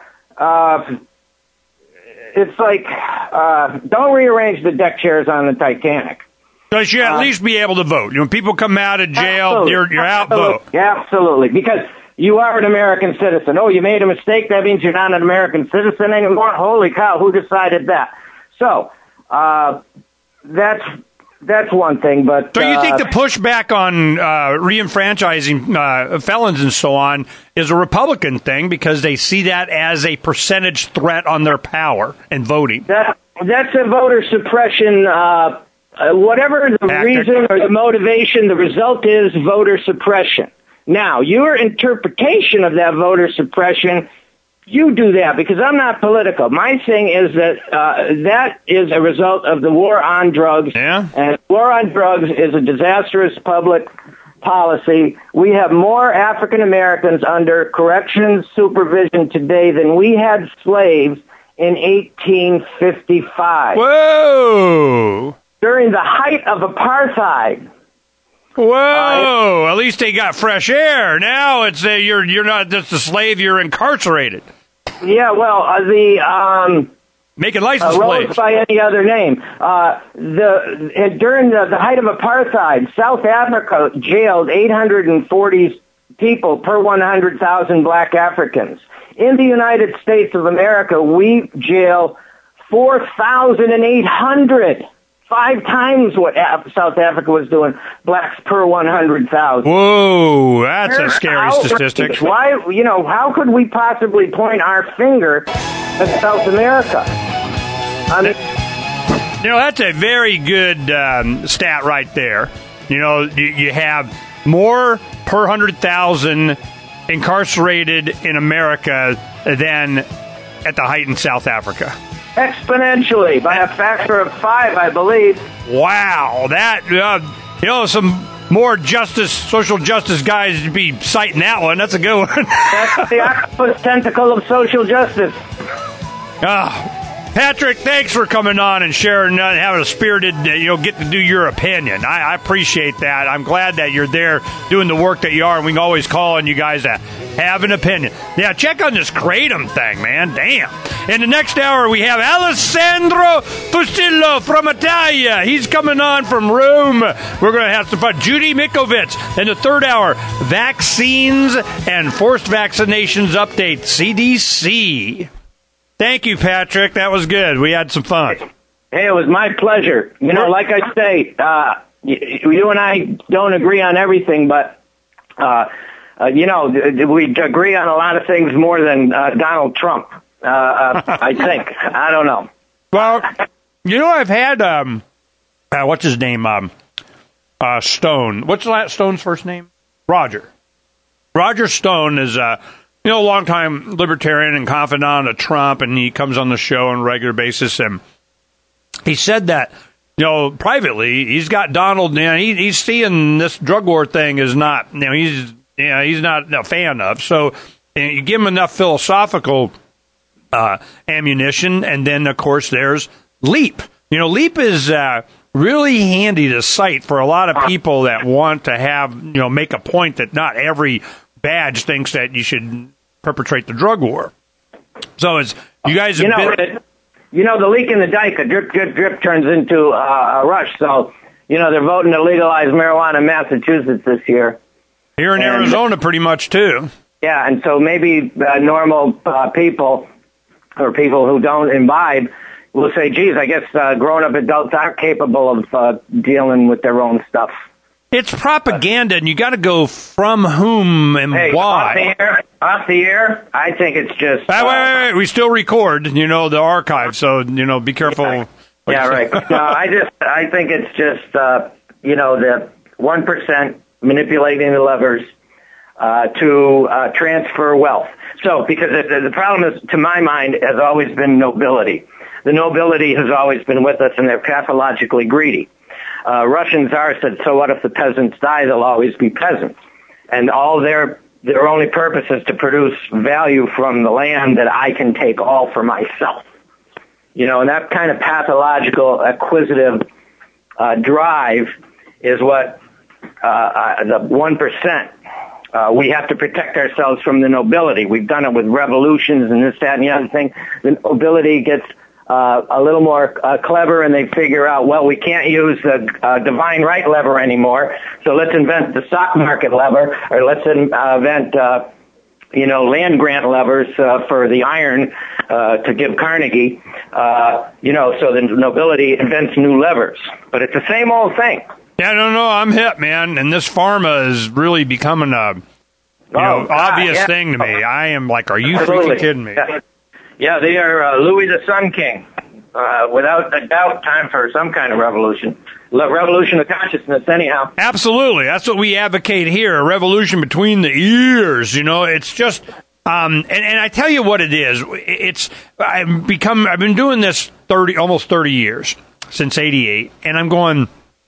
It's like, don't rearrange the deck chairs on the Titanic. So you should at least be able to vote. When people come out of jail, you're out, vote. Absolutely, because you are an American citizen. Oh, you made a mistake, that means you're not an American citizen anymore? Holy cow, who decided that? So, that's one thing, but... So you think the pushback on reenfranchising felons and so on is a Republican thing because they see that as a percentage threat on their power and voting? That's a voter suppression... whatever the reason or the motivation, the result is voter suppression. Now, your interpretation of that voter suppression, you do that, because I'm not political. My thing is that that is a result of the war on drugs. Yeah. And war on drugs is a disastrous public policy, we have more African Americans under corrections supervision today than we had slaves in 1855. Whoa! During the height of apartheid. Whoa! At least they got fresh air. Now it's you're not just a slave; you're incarcerated. Yeah, well, Making license Rhodes plates. by any other name. During the height of apartheid, South Africa jailed 840 people per 100,000 black Africans. In the United States of America, we jail 4,800. 5 times what South Africa was doing, blacks per 100,000. Whoa, that's a scary statistic. Why, how could we possibly point our finger at South America? I mean, that's a very good stat right there. You have more per 100,000 incarcerated in America than at the height in South Africa. Exponentially, by a factor of 5, I believe. Wow, that some more social justice guys to be citing that one. That's a good one. That's the octopus tentacle of social justice. Patrick, thanks for coming on and sharing and having a spirited, get to do your opinion. I appreciate that. I'm glad that you're there doing the work that you are, and we can always call on you guys to have an opinion. Yeah, check on this Kratom thing, man. Damn. In the next hour, we have Alessandro Fustillo from Italia. He's coming on from Rome. We're going to have some fun. Judy Mikovits in the third hour. Vaccines and forced vaccinations update. CDC. Thank you, Patrick. That was good. We had some fun. Hey, it was my pleasure. Like I say, you and I don't agree on everything, but, we agree on a lot of things more than Donald Trump, I think. I don't know. Well, I've had, what's his name? Stone. What's Stone's first name? Roger. Roger Stone is, a longtime libertarian and confidant of Trump, and he comes on the show on a regular basis, and he said that, privately, he's got Donald, he's seeing this drug war thing is not, he's not a fan of. So you give him enough philosophical ammunition, and then, of course, there's LEAP. LEAP is really handy to cite for a lot of people that want to have, make a point that not every badge thinks that you should perpetrate the drug war. So it's you guys have been. The leak in the dike, a drip, drip, drip turns into a rush. So, they're voting to legalize marijuana in Massachusetts this year. Here in Arizona, pretty much too. Yeah, and so maybe normal people or people who don't imbibe will say, geez, I guess grown-up adults aren't capable of dealing with their own stuff. It's propaganda, and you got to go from whom and why. Off the air, I think it's just... Wait. We still record, the archive, so, be careful. Yeah, right. No, I think it's just, the 1% manipulating the levers to transfer wealth. So, because the problem is, to my mind, has always been nobility. The nobility has always been with us, and they're pathologically greedy. Russian Tsar said, so what if the peasants die? They'll always be peasants. And all their only purpose is to produce value from the land that I can take all for myself. And that kind of pathological, acquisitive drive is what the 1%. We have to protect ourselves from the nobility. We've done it with revolutions and this, that, and the other thing. The nobility gets a little more clever, and they figure out, well, we can't use the divine right lever anymore, so let's invent the stock market lever, or let's invent, land grant levers for the iron to give Carnegie, so the nobility invents new levers. But it's the same old thing. Yeah, no, I'm hip, man, and this pharma is really becoming a obvious thing to me. I am like, are you freaking kidding me? Yeah, they are Louis the Sun King. Without a doubt, time for some kind of revolution. Revolution of consciousness, anyhow. Absolutely. That's what we advocate here, a revolution between the ears. It's just... and I tell you what it is. I've been doing this almost 30 years, since 88, and I'm going...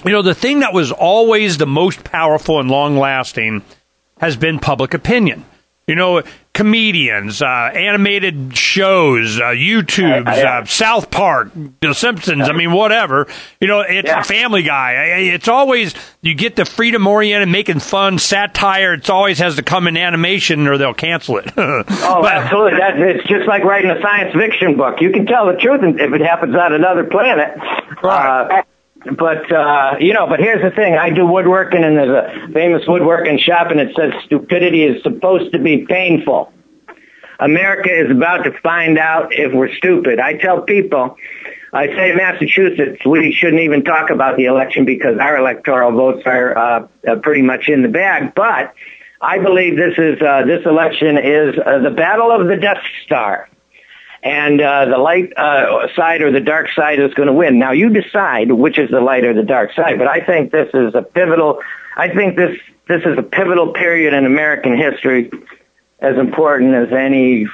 the thing that was always the most powerful and long-lasting has been public opinion. Comedians, animated shows, YouTube, South Park, The Simpsons, whatever. It's a Family Guy. It's always, you get the freedom-oriented, making fun, satire. It always has to come in animation or they'll cancel it. Absolutely. It's just like writing a science fiction book. You can tell the truth if it happens on another planet. Right. But here's the thing. I do woodworking, and there's a famous woodworking shop, and it says stupidity is supposed to be painful. America is about to find out if we're stupid. I tell people, I say in Massachusetts, we shouldn't even talk about the election because our electoral votes are pretty much in the bag. But I believe this election is the battle of the Death Star. And the light side or the dark side is going to win. Now, you decide which is the light or the dark side. But I think this is a pivotal. I think this is a pivotal period in American history, as important as any.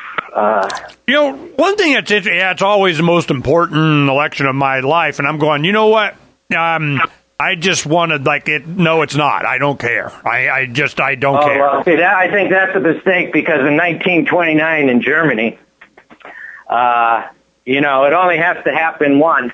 One thing that's it's always the most important election of my life, and I'm going. You know what? I just wanted it. No, it's not. I don't care. I don't care. Well, see, I think that's a mistake because in 1929 in Germany. It only has to happen once,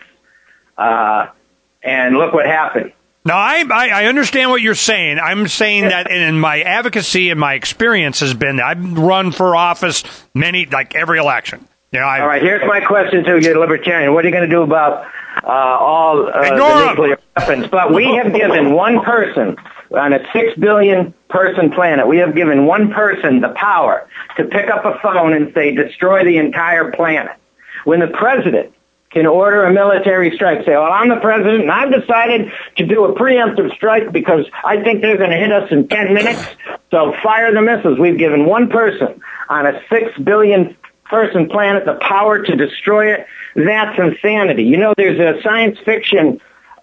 and look what happened. Now, I understand what you're saying. I'm saying that in my advocacy and my experience has been, I've run for office every election. All right, here's my question to you, libertarian. What are you going to do about all the nuclear weapons? But we have given one person on a 6 billion person planet, we have given one person the power to pick up a phone and say, destroy the entire planet. When the president can order a military strike, say, well, I'm the president and I've decided to do a preemptive strike because I think they're going to hit us in 10 minutes, so fire the missiles. We've given one person on a 6 billion person planet the power to destroy it. That's insanity. There's a science fiction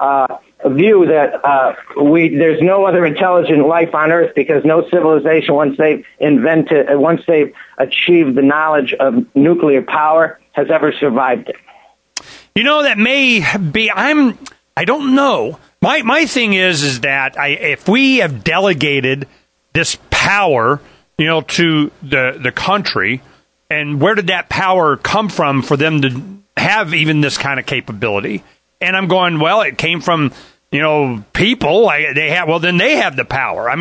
view that there's no other intelligent life on Earth because no civilization, once they've achieved the knowledge of nuclear power, has ever survived it. That may be. I don't know. My thing is that if we have delegated this power, to the country, and where did that power come from for them to have even this kind of capability? And I'm going, well, it came from people. Then they have the power.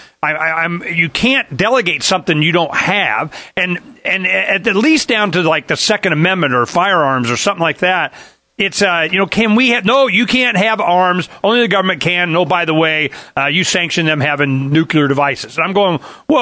You can't delegate something you don't have, and at least down to the Second Amendment or firearms or something like that. It's, can we have, no, you can't have arms. Only the government can. No, by the way, you sanction them having nuclear devices. And I'm going,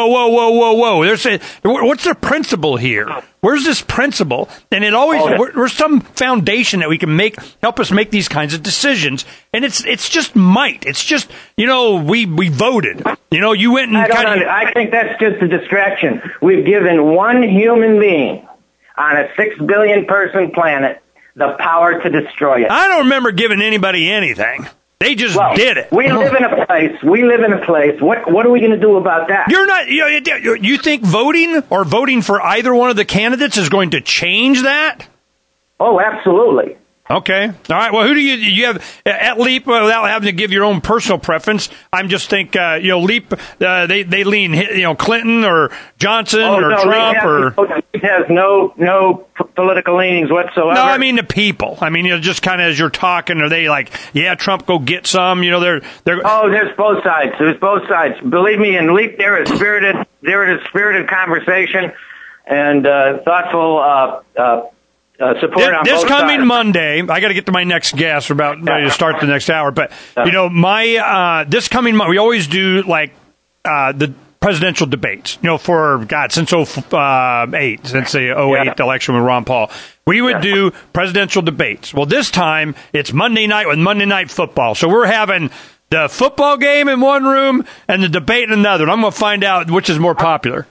whoa. What's the principle here? Where's this principle? And it always, there's some foundation that we can help us make these kinds of decisions. And it's just might. It's just, we voted. You went and I think that's just a distraction. We've given one human being on a 6 billion person planet the power to destroy it. I don't remember giving anybody anything. They just did it. We live in a place. What are we going to do about that? You're not. You think voting for either one of the candidates is going to change that? Oh, absolutely. Okay. All right. Well, who do you have at LEAP without having to give your own personal preference? I'm just think LEAP they lean Clinton or Johnson or Trump LEAP has no political leanings whatsoever. No, I mean the people. Just kind of as you're talking, are they like, yeah, Trump go get some? They're. Oh, there's both sides. Believe me, in LEAP there is spirited conversation and thoughtful. Support on this both coming sides. Monday, I got to get to my next guest. We're about ready to start the next hour. But, this coming Monday, we always do the presidential debates, since 2008, since the 2008 election with Ron Paul. We would do presidential debates. Well, this time it's Monday night with Monday Night Football. So we're having the football game in one room and the debate in another. And I'm going to find out which is more popular.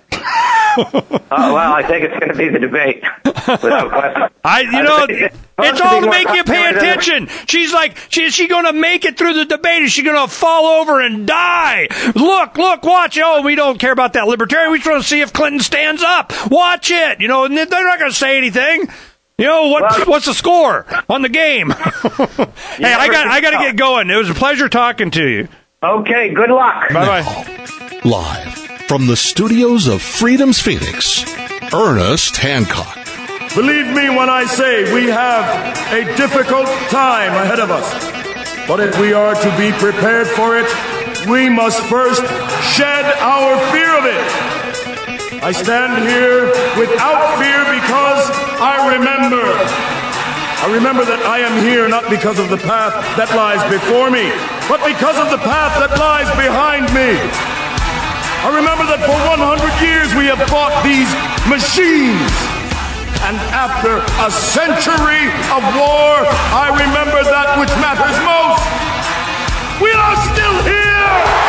Well, I think it's going to be the debate, without question. It's all to make you pay attention. She's like, is she going to make it through the debate? Is she going to fall over and die? Look, watch. Oh, we don't care about that libertarian. We just want to see if Clinton stands up. Watch it. And they're not going to say anything. You know, what's the score on the game? Hey, I got to get going. It was a pleasure talking to you. Okay, good luck. Bye-bye. Live from the studios of Freedom's Phoenix, Ernest Hancock. Believe me when I say we have a difficult time ahead of us. But if we are to be prepared for it, we must first shed our fear of it. I stand here without fear because I remember that I am here not because of the path that lies before me, but because of the path that lies behind me. I remember that for 100 years we have fought these machines. And after a century of war, I remember that which matters most. We are still here!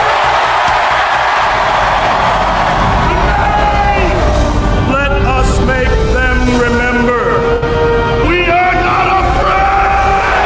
Make them remember we are not afraid.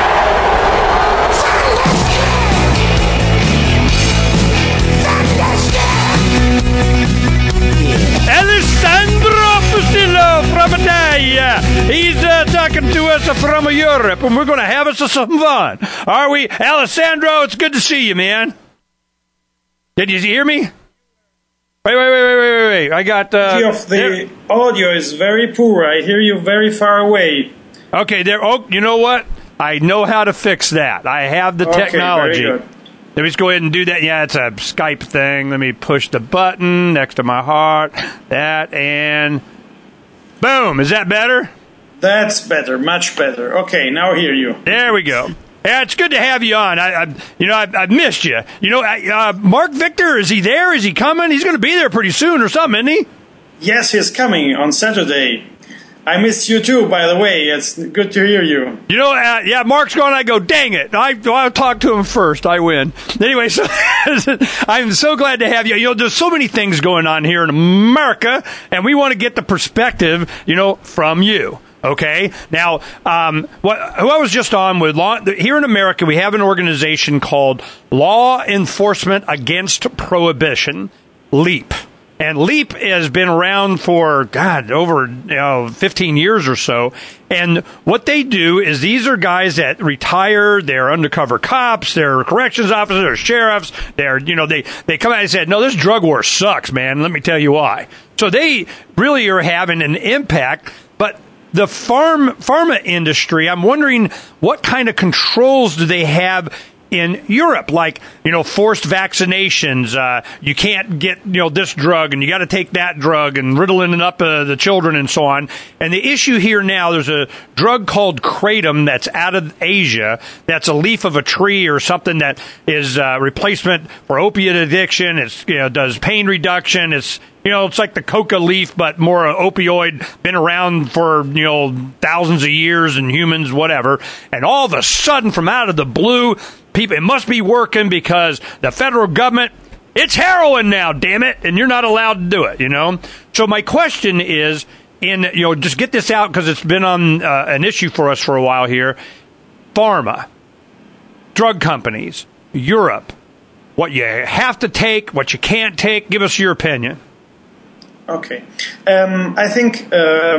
Alessandro Fusillo from Italia. He's talking to us from Europe, and we're going to have us some fun. Are we? Alessandro, it's good to see you, man. Did you hear me? Wait. I got... the audio is very poor. I hear you very far away. Okay, there. Oh, you know what? I know how to fix that. I have the technology. Very good. Let me just go ahead and do that. Yeah, it's a Skype thing. Let me push the button next to my heart. That, and... boom. Is that better? That's better. Much better. Okay, now I hear you. There we go. Yeah, it's good to have you on. I've missed you. You know, Mark Victor, is he there? Is he coming? He's going to be there pretty soon or something, isn't he? Yes, he's coming on Saturday. I missed you too, by the way. It's good to hear you. You know, yeah, Mark's going, I go, dang it. I'll talk to him first. I win. Anyway, so I'm so glad to have you. You know, there's so many things going on here in America, and we want to get the perspective, you know, from you. Okay. Now, who I was just on with here in America, we have an organization called Law Enforcement Against Prohibition, LEAP. And LEAP has been around for, over 15 years or so. And what they do is these are guys that retire, they're undercover cops, they're corrections officers, they're sheriffs, they come out and said, no, this drug war sucks, man. Let me tell you why. So they really are having an impact, but the pharma industry, I'm wondering what kind of controls do they have in Europe, like, you know, forced vaccinations. You can't get, you know, this drug, and you got to take that drug, and riddling up the children and so on. And the issue here now, there's a drug called kratom that's out of Asia. That's a leaf of a tree or something that is replacement for opiate addiction. It's, you know, does pain reduction. It's, you know, it's like the coca leaf, but more opioid, been around for, you know, thousands of years in humans, whatever. And all of a sudden, from out of the blue, people, it must be working because the federal government, it's heroin now, damn it, and you're not allowed to do it, you know? So my question is, just get this out because it's been on an issue for us for a while here. Pharma, drug companies, Europe, what you have to take, what you can't take, give us your opinion. Okay. I think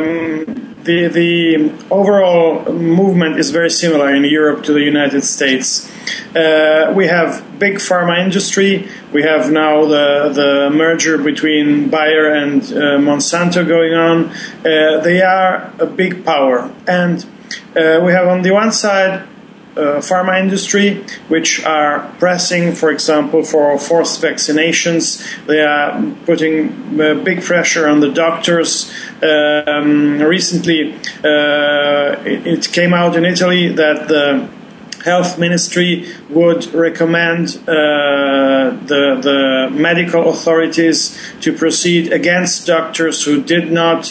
the overall movement is very similar in Europe to the United States. We have big pharma industry. We have now the merger between Bayer and Monsanto going on. They are a big power. And we have on the one side pharma industry, which are pressing, for example, for forced vaccinations. They are putting big pressure on the doctors. Recently, it came out in Italy that the health ministry would recommend the medical authorities to proceed against doctors who did not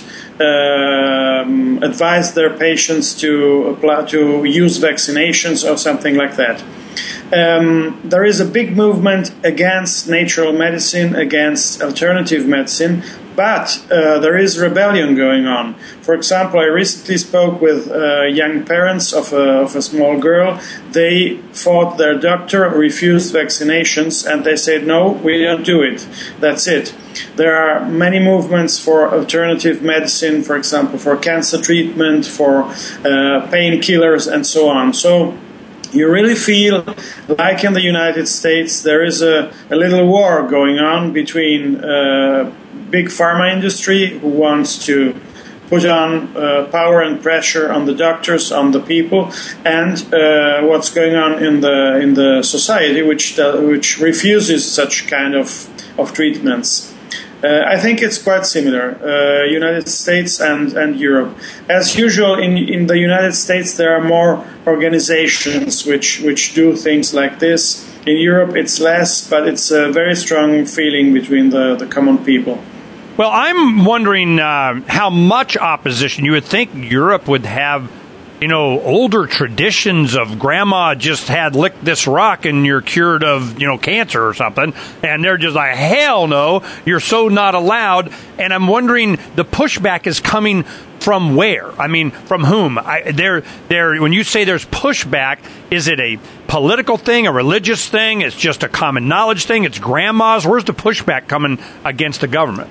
advise their patients to use vaccinations or something like that. There is a big movement against natural medicine, against alternative medicine, but there is rebellion going on. For example, I recently spoke with young parents of a small girl. They fought their doctor, refused vaccinations, and they said, no, we don't do it. That's it. There are many movements for alternative medicine, for example, for cancer treatment, for painkillers, and so on. So you really feel like in the United States there is a little war going on between big pharma industry who wants to put on power and pressure on the doctors, on the people, and what's going on in the society, which refuses such kind of treatments. I think it's quite similar, United States and Europe. As usual, in the United States, there are more organizations which do things like this. In Europe, it's less, but it's a very strong feeling between the common people. Well, I'm wondering how much opposition you would think Europe would have. Older traditions of grandma just had licked this rock and you're cured of, cancer or something. And they're just like, hell no, you're so not allowed. And I'm wondering, the pushback is coming from where? I mean, from whom? When you say there's pushback, is it a political thing, a religious thing? It's just a common knowledge thing? It's grandmas? Where's the pushback coming against the government?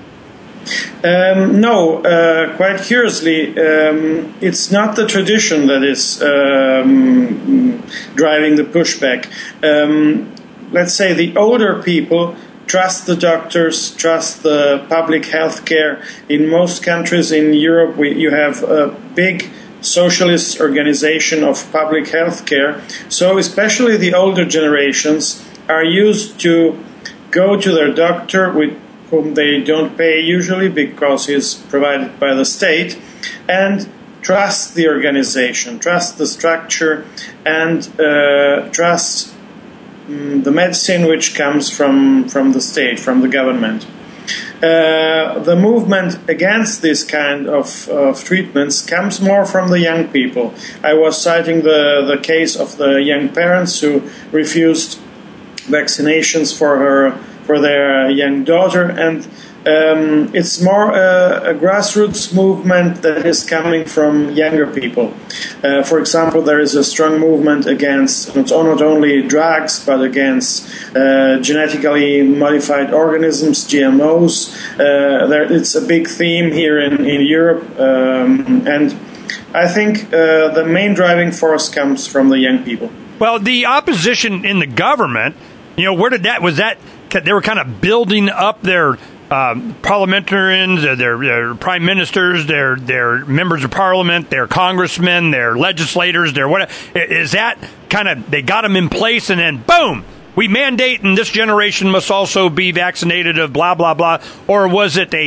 No, quite curiously, it's not the tradition that is driving the pushback. Let's say the older people trust the doctors, trust the public health care. In most countries in Europe, you have a big socialist organization of public health care. So especially the older generations are used to go to their doctor with whom they don't pay usually because he's provided by the state, and trust the organization, trust the structure, and trust the medicine which comes from the state, from the government. The movement against this kind of treatments comes more from the young people. I was citing the case of the young parents who refused vaccinations for their young daughter, and it's more a grassroots movement that is coming from younger people. For example, there is a strong movement against not only drugs, but against genetically modified organisms, GMOs. It's a big theme here in Europe, and I think the main driving force comes from the young people. Well, the opposition in the government, where did that, was that, they were kind of building up their parliamentarians, their prime ministers, their members of parliament, their congressmen, their legislators, their what? Is that kind of, they got them in place and then boom, we mandate and this generation must also be vaccinated of blah, blah, blah? Or was it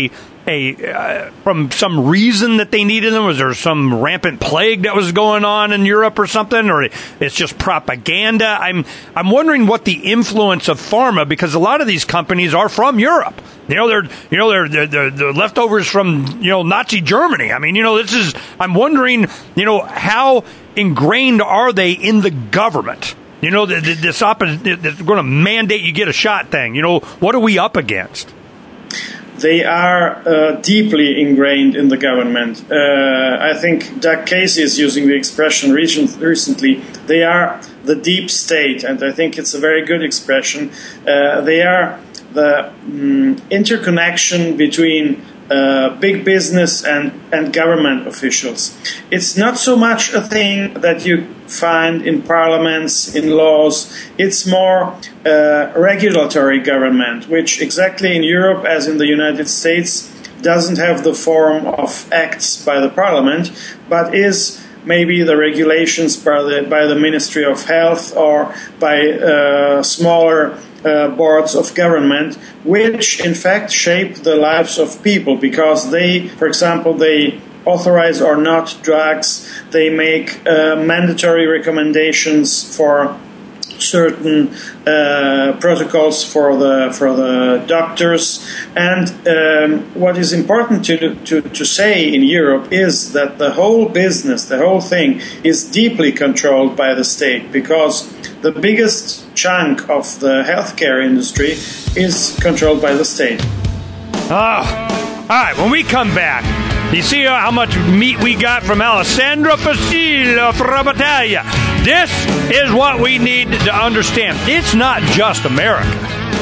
from some reason that they needed them? Was there some rampant plague that was going on in Europe or something? Or it's just propaganda? I'm wondering what the influence of pharma, because a lot of these companies are from Europe. They're the leftovers from, Nazi Germany. I mean, I'm wondering, how ingrained are they in the government? This that's going to mandate you get a shot thing. What are we up against? They are deeply ingrained in the government. I think Doug Casey is using the expression recently. They are the deep state, and I think it's a very good expression. They are the interconnection between big business and government officials. It's not so much a thing that you find in parliaments, in laws. It's more regulatory government, which exactly in Europe, as in the United States, doesn't have the form of acts by the parliament, but is maybe the regulations by the Ministry of Health or by smaller boards of government, which in fact shape the lives of people, because they, for example, they authorize or not drugs, they make mandatory recommendations for certain protocols for the doctors. And what is important to say in Europe is that the whole business, the whole thing, is deeply controlled by the state, because the biggest chunk of the healthcare industry is controlled by the state. All right, when we come back, you see how much meat we got from Alessandro Facile from Italia. This is what we need to understand. It's not just America.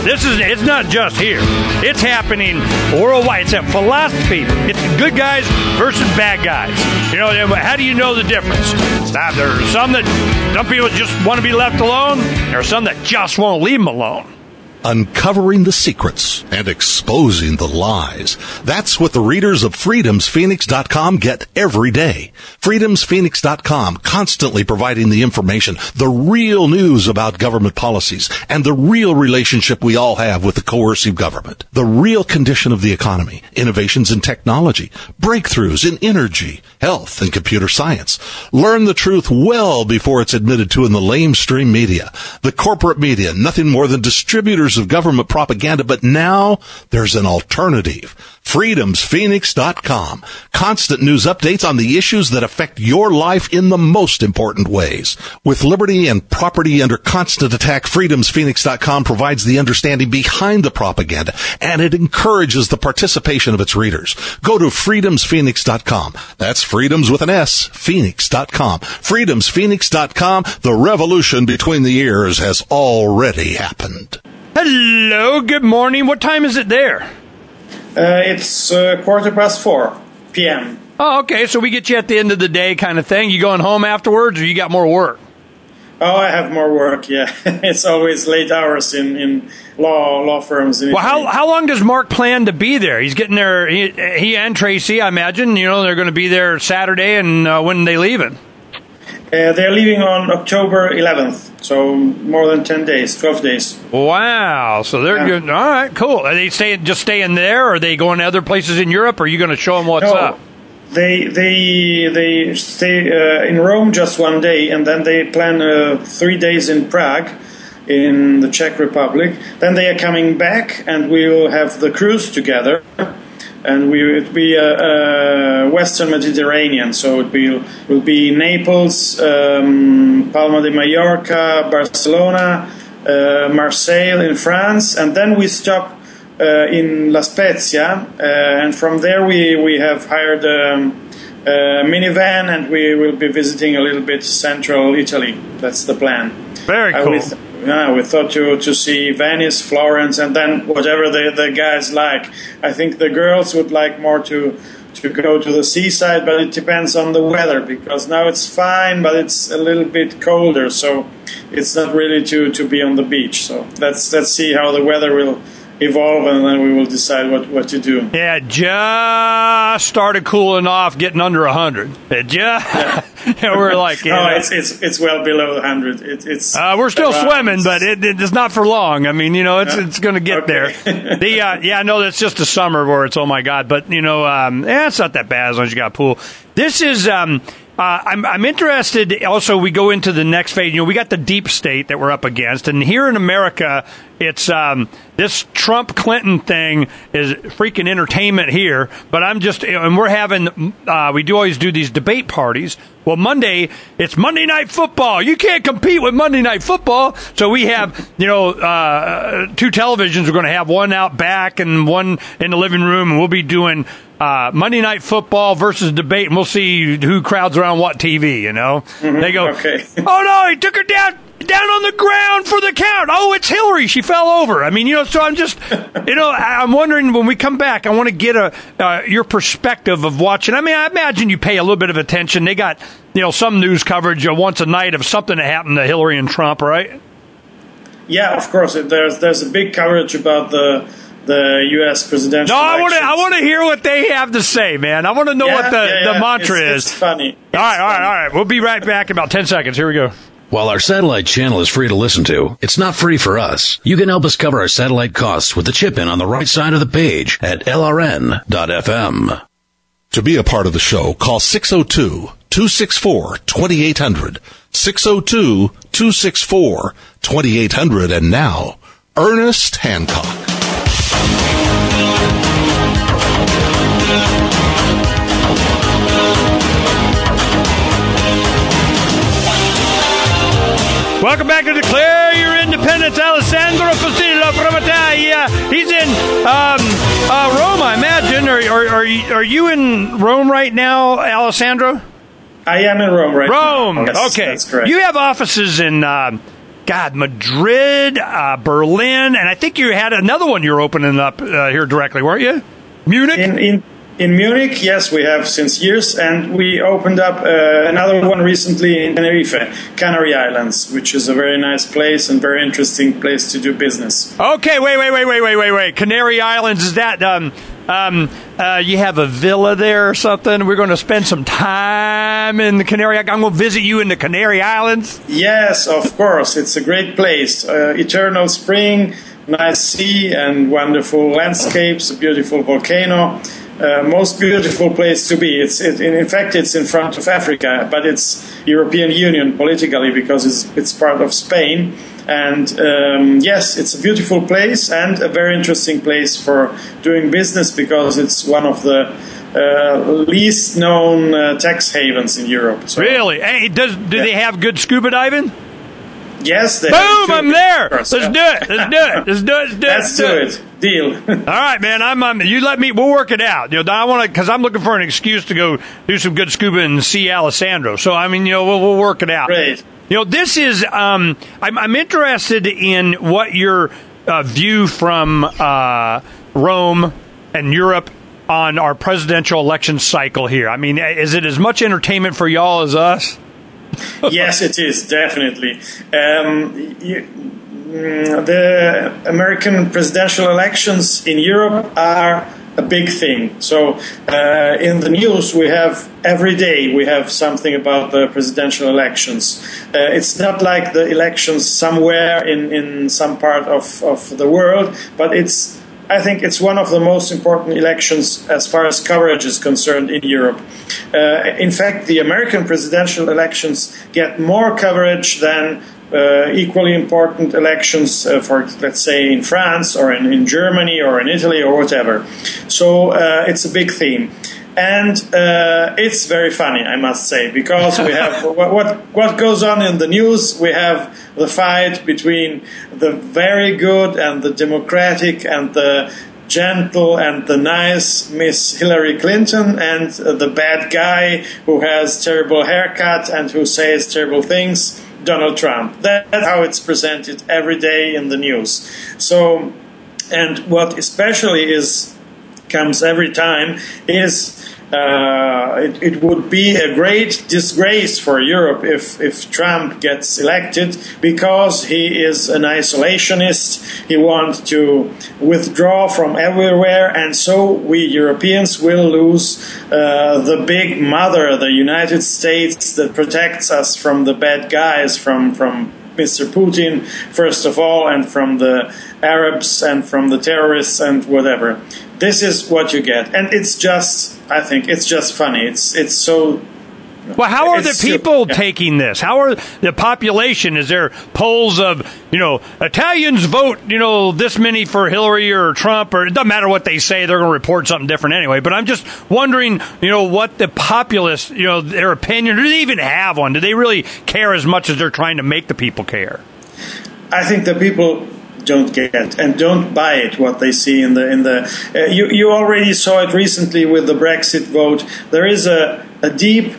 It's not just here. It's happening worldwide. It's a philosophy. It's good guys versus bad guys. You know, how do you know the difference? There's some people just want to be left alone. There are some that just won't leave them alone. Uncovering the secrets and exposing the lies. That's what the readers of freedomsphoenix.com get every day. Freedomsphoenix.com, constantly providing the information, the real news about government policies, and the real relationship we all have with the coercive government. The real condition of the economy, innovations in technology, breakthroughs in energy, health, and computer science. Learn the truth well before it's admitted to in the lamestream media. The corporate media, nothing more than distributors of government propaganda, but now there's an alternative. Freedomsphoenix.com. Constant news updates on the issues that affect your life in the most important ways. With liberty and property under constant attack, Freedomsphoenix.com provides the understanding behind the propaganda, and it encourages the participation of its readers. Go to Freedomsphoenix.com. That's freedoms with an S, Phoenix.com. Freedomsphoenix.com. The revolution between the ears has already happened. Hello, good morning. What time is it there? It's 4:15 p.m. Oh, okay. So we get you at the end of the day kind of thing. You going home afterwards, or you got more work? Oh, I have more work, yeah. It's always late hours in law firms. Well, how long does Mark plan to be there? He's getting there, he and Tracy, I imagine, they're going to be there Saturday, and when are they leaving? They're leaving on October 11th, so more than 10 days, 12 days. Wow, so they're good. All right, cool. Are they staying there, or are they going to other places in Europe, or are you going to show them what's up? They stay in Rome just one day, and then they plan 3 days in Prague, in the Czech Republic. Then they are coming back, and we will have the cruise together. And it'll be Western Mediterranean, so it will be Naples, Palma de Mallorca, Barcelona, Marseille in France, and then we stop in La Spezia, and from there we have hired a minivan, and we will be visiting a little bit central Italy. That's the plan. Very cool. We thought to see Venice, Florence, and then whatever the guys like. I think the girls would like more to go to the seaside, but it depends on the weather, because now it's fine, but it's a little bit colder, so it's not really to be on the beach. So let's see how the weather will evolve, and then we will decide what to do. Yeah, it just started cooling off, getting under 100. We're like, it's well below 100. We're still swimming, but it's not for long. I mean, it's going to get there. I know that's just the summer where it's oh my god, but it's not that bad as long as you got a pool. This is. I'm interested. Also, we go into the next phase. We got the deep state that we're up against, and here in America, it's this Trump-Clinton thing is freaking entertainment here. But and we're having. We always do these debate parties. Well, Monday, it's Monday Night Football. You can't compete with Monday Night Football. So we have, 2 televisions. We're going to have one out back and one in the living room, and we'll be doing Monday Night Football versus debate, and we'll see who crowds around what TV, Mm-hmm. They go, okay. Oh, no, he took her down on the ground for the count. Oh, it's Hillary. She fell over. I mean, so I'm just, I'm wondering when we come back, I want to get your perspective of watching. I mean, I imagine you pay a little bit of attention. They got, some news coverage once a night of something that happened to Hillary and Trump, right? Yeah, of course. There's a big coverage about the U.S. presidential elections. I want to hear what they have to say, man. I want to know what the mantra is. It's funny. All right. We'll be right back in about 10 seconds. Here we go. While our satellite channel is free to listen to, it's not free for us. You can help us cover our satellite costs with the chip-in on the right side of the page at LRN.FM. To be a part of the show, call 602-264-2800. 602-264-2800. And now, Ernest Hancock. Welcome back to Declare Your Independence. Alessandro Fusillo from Italia. He's in Rome, I imagine. Are you in Rome right now, Alessandro? I am in Rome right now. Yes, okay. That's correct. You have offices in Madrid, Berlin, and I think you had another one you're opening up here directly, weren't you? Munich? In Munich, yes, we have since years, and we opened up another one recently in Tenerife, Canary Islands, which is a very nice place and very interesting place to do business. Okay, wait. Canary Islands, is that you have a villa there or something? We're going to spend some time in the Canary Islands. I'm going to visit you in the Canary Islands. Yes, of course. It's a great place. Eternal spring, nice sea, and wonderful landscapes, a beautiful volcano. Most beautiful place to be. In fact, it's in front of Africa, but it's European Union politically because it's part of Spain. And yes, it's a beautiful place and a very interesting place for doing business because it's one of the least known tax havens in Europe. So. Really? Hey, do they have good scuba diving? Yes, they Boom! I'm there. Let's do it. Let's do it. Deal. All right, man. You let me. We'll work it out. I want to because I'm looking for an excuse to go do some good scuba and see Alessandro. So we'll work it out. Great. This is. I'm interested in what your view from Rome and Europe on our presidential election cycle here. I mean, is it as much entertainment for y'all as us? Yes, it is, definitely. The American presidential elections in Europe are a big thing. So in the news, every day we have something about the presidential elections. It's not like the elections somewhere in some part of the world, but I think it's one of the most important elections as far as coverage is concerned in Europe. In fact, the American presidential elections get more coverage than equally important elections for, let's say, in France or in Germany or in Italy or whatever. So it's a big theme. And it's very funny, I must say, because we have what goes on in the news. We have the fight between the very good and the democratic and the gentle and the nice Miss Hillary Clinton and the bad guy who has terrible haircut and who says terrible things, Donald Trump. That's how it's presented every day in the news. So, and what especially comes every time is it would be a great disgrace for Europe if Trump gets elected because he is an isolationist. He wants to withdraw from everywhere, and so we Europeans will lose the big mother, the United States, that protects us from the bad guys, from Mr. Putin, first of all, and from the Arabs and from the terrorists and whatever. This is what you get. And I think it's just funny. It's so... Well, how are the people taking this? How are the population? Is there polls of, Italians vote, this many for Hillary or Trump, or it doesn't matter what they say, they're going to report something different anyway. But I'm just wondering, what the populace, their opinion, do they even have one? Do they really care as much as they're trying to make the people care? I think the people don't get and don't buy it what they see in the you already saw it recently with the Brexit vote. There is a deep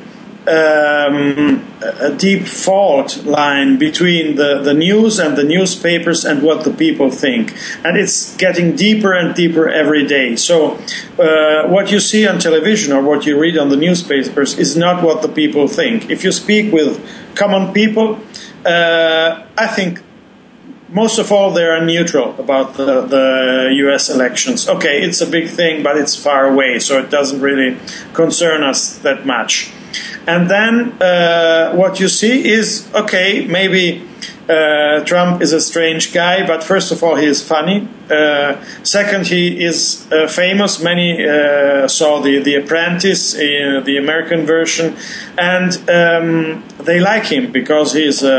fault line between the news and the newspapers and what the people think, and it's getting deeper and deeper every day. So what you see on television or what you read on the newspapers is not what the people think. If you speak with common people, I think most of all, they are neutral about the U.S. elections. Okay, it's a big thing, but it's far away, so it doesn't really concern us that much. And then what you see is, okay, maybe Trump is a strange guy, but first of all, he is funny. Second, he is famous. Many saw the Apprentice, the American version, and they like him because he is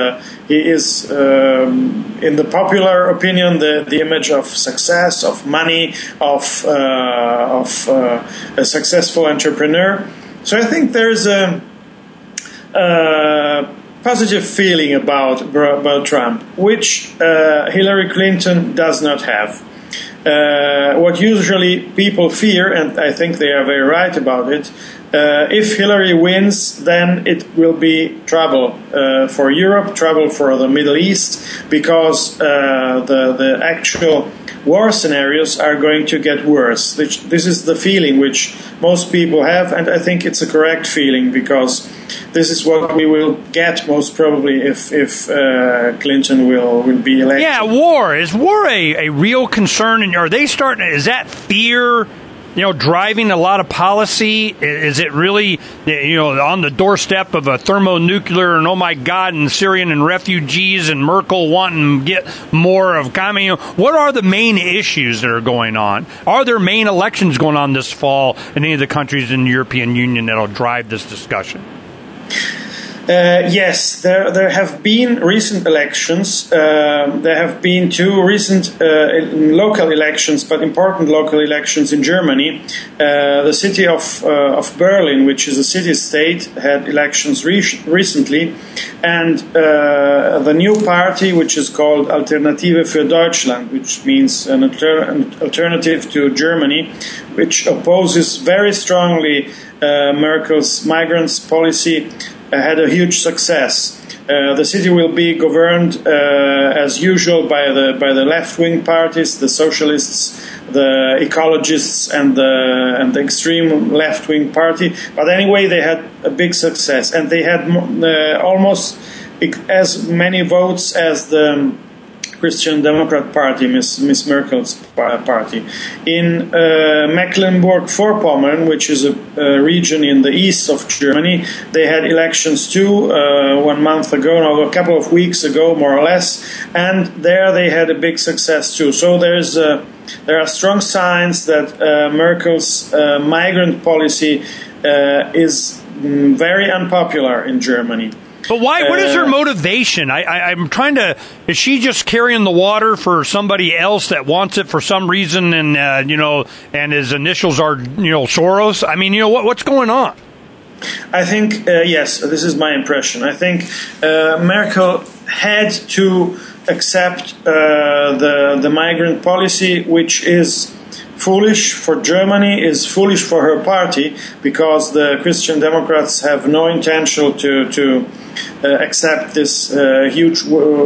in the popular opinion the image of success, of money, of a successful entrepreneur. So I think there's a positive feeling about Trump, which Hillary Clinton does not have. what usually people fear, and I think they are very right about it, if Hillary wins, then it will be trouble for Europe, trouble for the Middle East, because the actual war scenarios are going to get worse. This is the feeling which most people have, and I think it's a correct feeling, because this is what we will get most probably if Clinton will be elected. Yeah, war. Is war a real concern? And are they starting? Is that fear, driving a lot of policy? Is it really, on the doorstep of a thermonuclear and, oh my God, and Syrian and refugees and Merkel wanting to get more of, what are the main issues that are going on? Are there main elections going on this fall in any of the countries in the European Union that'll drive this discussion? Yes, there have been recent elections. There have been two recent local elections, but important local elections in Germany. The city of Berlin, which is a city-state, had elections recently, and the new party, which is called Alternative für Deutschland, which means an alternative to Germany, which opposes very strongly Merkel's migrants policy, had a huge success. The city will be governed as usual by the left-wing parties, the socialists, the ecologists, and the extreme left-wing party. But anyway, they had a big success, and they had almost as many votes as the Christian Democrat Party, Miss Merkel's party. In Mecklenburg-Vorpommern, which is a region in the east of Germany, they had elections too 1 month ago, no, a couple of weeks ago, more or less, and there they had a big success too. So there are strong signs that Merkel's migrant policy is very unpopular in Germany. But why? What is her motivation? I'm trying to. Is she just carrying the water for somebody else that wants it for some reason, and and his initials are Soros? I mean, what's going on? I think yes. This is my impression. I think Merkel had to accept the migrant policy, which is foolish for Germany, is foolish for her party, because the Christian Democrats have no intention to accept this huge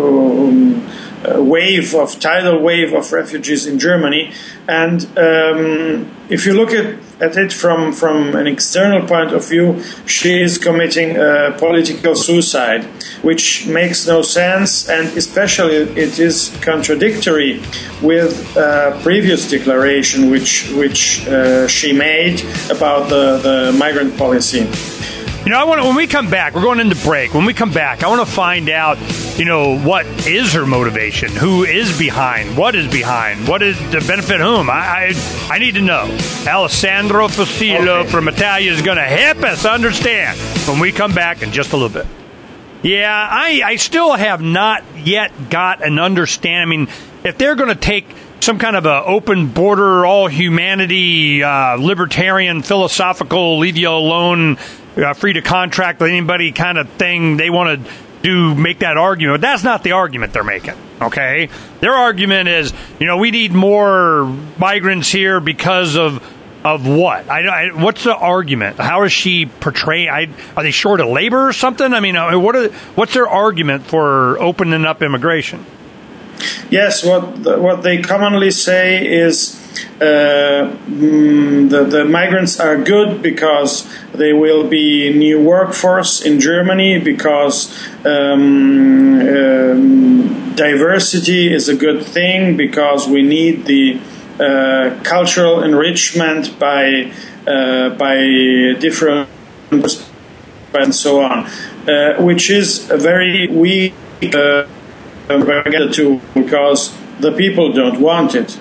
tidal wave of refugees in Germany. And if you look at it from an external point of view, she is committing political suicide, which makes no sense, and especially it is contradictory with previous declaration which she made about the migrant policy. When we come back, we're going into break. When we come back, I want to find out, what is her motivation? Who is behind? What is behind? What is to benefit whom? I need to know. Alessandro Fusillo from Italia is going to help us understand when we come back in just a little bit. Yeah, I still have not yet got an understanding. I mean, if they're going to take some kind of a open border, all humanity, libertarian, philosophical, leave you alone, free to contract with anybody kind of thing, they want to make that argument. But that's not the argument they're making, okay? Their argument is, we need more migrants here because of what? What's the argument? How is she portraying? Are they short of labor or something? I mean, what's their argument for opening up immigration? Yes, what they commonly say is the migrants are good because they will be new workforce in Germany, because diversity is a good thing, because we need the cultural enrichment by different and so on, which is a very weak propaganda, because the people don't want it.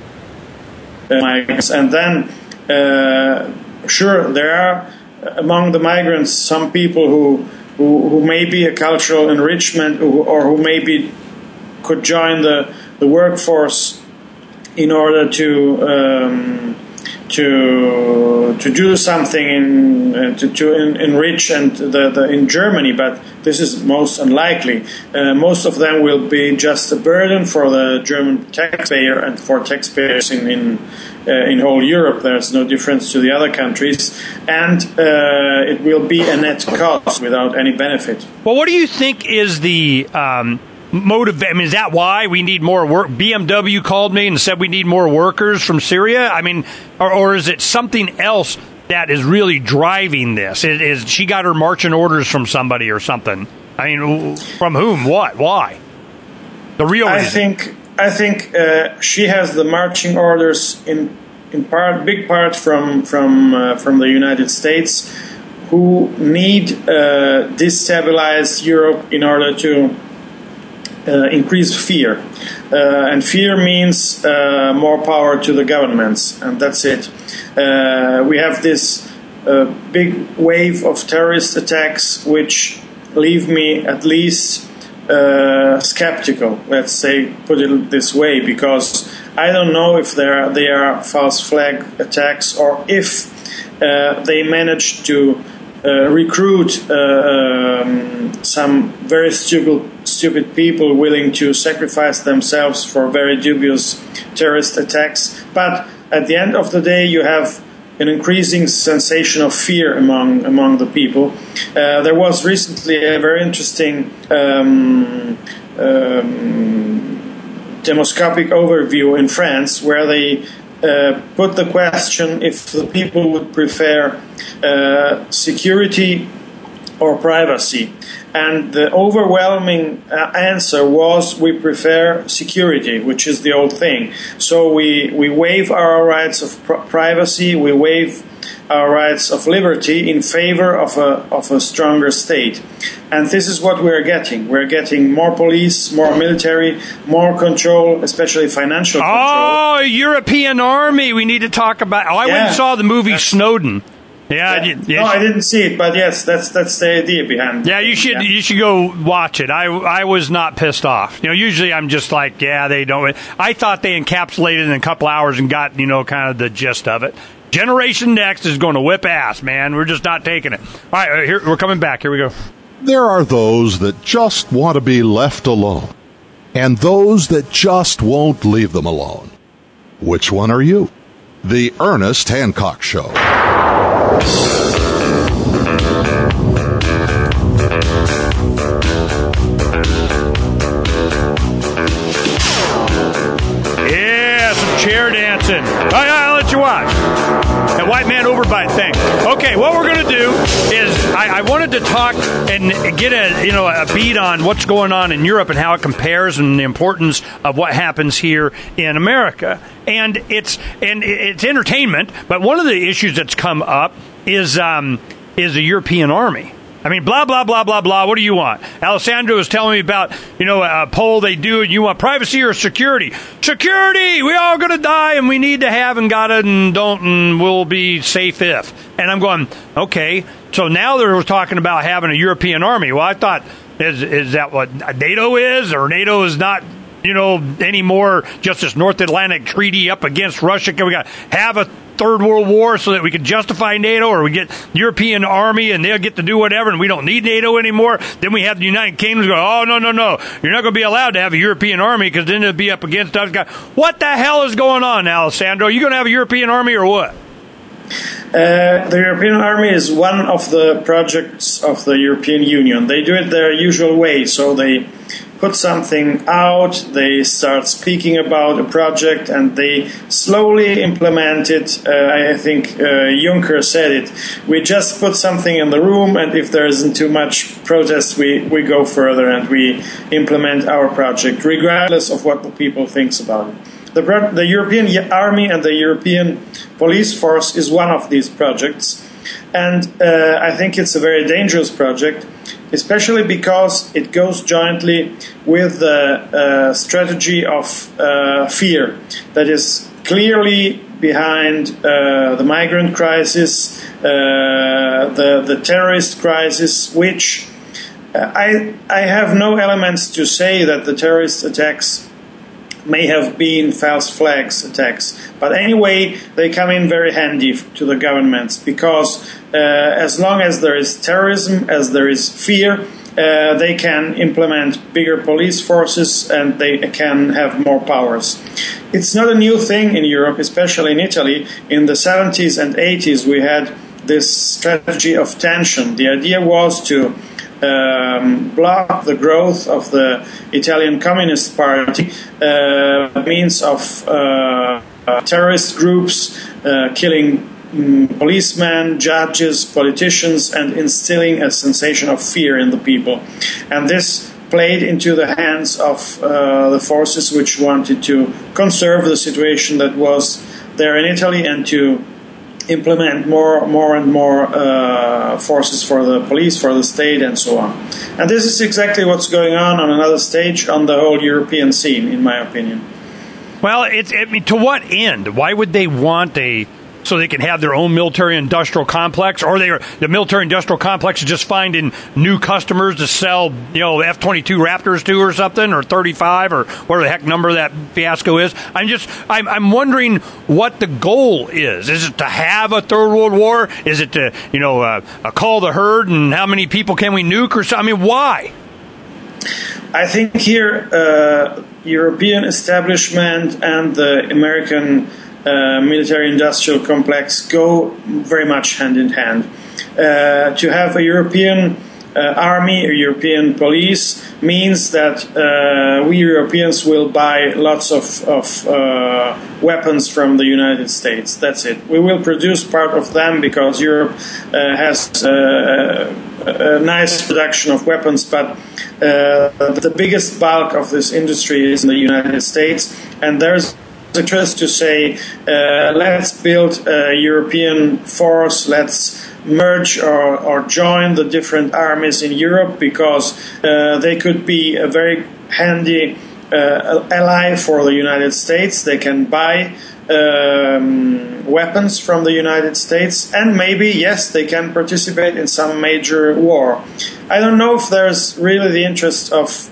And then, sure, there are among the migrants some people who may be a cultural enrichment, or who maybe could join the workforce in order to to do something to enrich in Germany, but this is most unlikely. Most of them will be just a burden for the German taxpayer and for taxpayers in whole Europe. There's no difference to the other countries, and it will be a net cost without any benefit. Well, what do you think is the motive? I mean, is that why we need more work? BMW called me and said we need more workers from Syria. I mean, or is it something else that is really driving this? Is she got her marching orders from somebody or something? I mean, from whom? What? Why? The real reason. I think she has the marching orders in big part from the United States, who need destabilize Europe in order to increase fear. And fear means more power to the governments, and that's it. We have this big wave of terrorist attacks which leave me at least skeptical, let's say, put it this way, because I don't know if they are false flag attacks or if they manage to recruit some very stupid people willing to sacrifice themselves for very dubious terrorist attacks. But at the end of the day, you have an increasing sensation of fear among the people. There was recently a very interesting demoscopic overview in France where they put the question if the people would prefer security or privacy. And the overwhelming answer was we prefer security, which is the old thing. So we waive our rights of privacy, we waive our rights of liberty in favor of a stronger state. And this is what we're getting. We're getting more police, more military, more control, especially financial control. Oh, European army. We need to talk about. I went and saw the movie Snowden. Yeah. No, I didn't see it, but yes, that's the idea behind it. Yeah, you should go watch it. I was not pissed off. Usually I'm just like, yeah, they don't. I thought they encapsulated it in a couple hours and got, kind of the gist of it. Generation Next is going to whip ass, man. We're just not taking it. All right, here we're coming back. Here we go. There are those that just want to be left alone, and those that just won't leave them alone. Which one are you? The Ernest Hancock Show. Yeah, some chair dancing. I'll let you watch. That white man overbite thing. Okay, what we're going to do is I wanted to talk and get a beat on what's going on in Europe and how it compares and the importance of what happens here in America. And it's entertainment, but one of the issues that's come up is the European army. I mean, blah, blah, blah, blah, blah. What do you want? Alessandro was telling me about, a poll they do, and you want privacy or security? Security! We all going to die, and we need to have and got it and don't, and we'll be safe if. And I'm going, okay. So now they're talking about having a European army. Well, I thought, is that what NATO is? Or NATO is not, anymore just this North Atlantic Treaty up against Russia? Can we got have a Third World War so that we can justify NATO, or we get European army and they'll get to do whatever and we don't need NATO anymore? Then we have the United Kingdom go, oh, no. You're not going to be allowed to have a European army because then it'll be up against us. What the hell is going on, Alessandro? You going to have a European army or what? The European Army is one of the projects of the European Union. They do it their usual way, so they put something out, they start speaking about a project, and they slowly implement it. I think Juncker said it. We just put something in the room, and if there isn't too much protest, we go further and we implement our project, regardless of what the people thinks about it. The European Army and the European Police Force is one of these projects, and I think it's a very dangerous project, especially because it goes jointly with the strategy of fear that is clearly behind the migrant crisis, the terrorist crisis, which I have no elements to say that the terrorist attacks may have been false flags attacks. But anyway, they come in very handy to the governments because as long as there is terrorism, as there is fear, they can implement bigger police forces and they can have more powers. It's not a new thing in Europe, especially in Italy. In the 70s and 80s, we had this strategy of tension. The idea was to block the growth of the Italian Communist Party means of terrorist groups killing policemen, judges, politicians, and instilling a sensation of fear in the people. And this played into the hands of the forces which wanted to conserve the situation that was there in Italy and to implement more and more forces for the police, for the state, and so on. And this is exactly what's going on another stage on the whole European scene, in my opinion. Well, to what end? Why would they want so they can have their own military-industrial complex, or the military-industrial complex is just finding new customers to sell, F-22 Raptors to or something, or 35, or whatever the heck number that fiasco is? I'm wondering what the goal is. Is it to have a third world war? Is it to, call the herd and how many people can we nuke or something? I mean, why? I think here, European establishment and the American military-industrial complex go very much hand in hand. To have a European army, a European police, means that we Europeans will buy lots of weapons from the United States. That's it. We will produce part of them because Europe has a nice production of weapons, but the biggest bulk of this industry is in the United States, and there's interest to say, let's build a European force, let's merge or join the different armies in Europe because they could be a very handy ally for the United States. They can buy weapons from the United States, and maybe, yes, they can participate in some major war. I don't know if there's really the interest of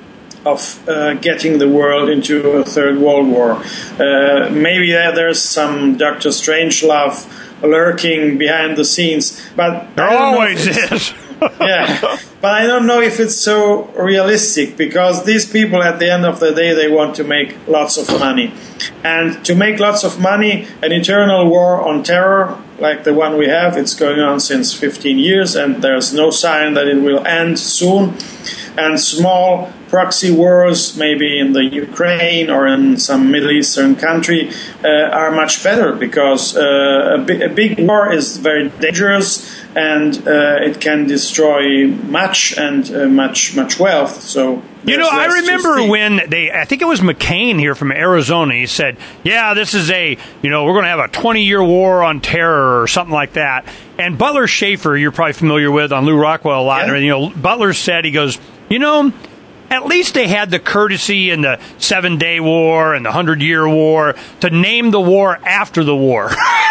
getting the world into a third world war. Maybe there's some Dr. Strangelove lurking behind the scenes, but there always is. Yeah, but I don't know if it's so realistic because these people, at the end of the day, they want to make lots of money, and to make lots of money, an eternal war on terror like the one we have, it's going on since 15 years, and there's no sign that it will end soon. And small proxy wars, maybe in the Ukraine or in some Middle Eastern country, are much better because a big war is very dangerous and it can destroy much and much wealth. So I remember when I think it was McCain here from Arizona, he said, yeah, this is we're going to have a 20-year war on terror or something like that. And Butler Schaefer, you're probably familiar with on Lou Rockwell a lot. Yeah. Butler said, he goes, at least they had the courtesy in the 7-Day War and the 100-Year War to name the war after the war.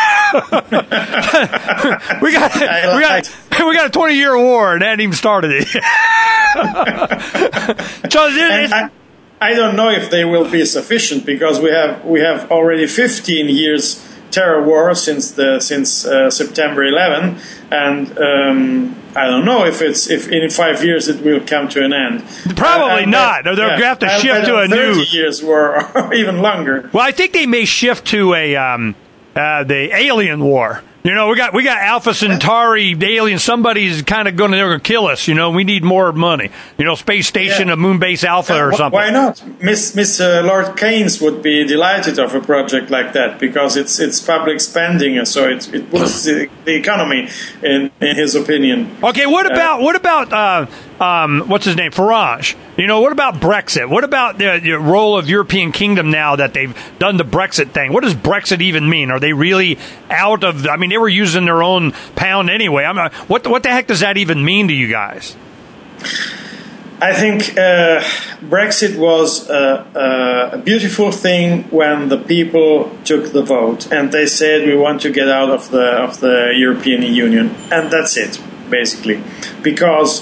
we got a 20-year war and hadn't even started it. I don't know if they will be sufficient because we have already 15 years terror war since September 11, and I don't know if in 5 years it will come to an end. Probably not. They're going to have to shift to a 30 years war or even longer. Well, I think they may shift to the alien war. We got Alpha Centauri, the aliens. Somebody's kind of going to kill us. We need more money. Space station, a moon base Alpha or something. Why not? Miss Lord Keynes would be delighted of a project like that because it's public spending, so it boosts the economy in his opinion. Okay, what about what's his name, Farage? What about Brexit? What about the role of European Kingdom now that they've done the Brexit thing? What does Brexit even mean? Are they really out of? I mean, they were using their own pound anyway. What the heck does that even mean to you guys? I think Brexit was a beautiful thing when the people took the vote and they said we want to get out of the European Union, and that's it basically, because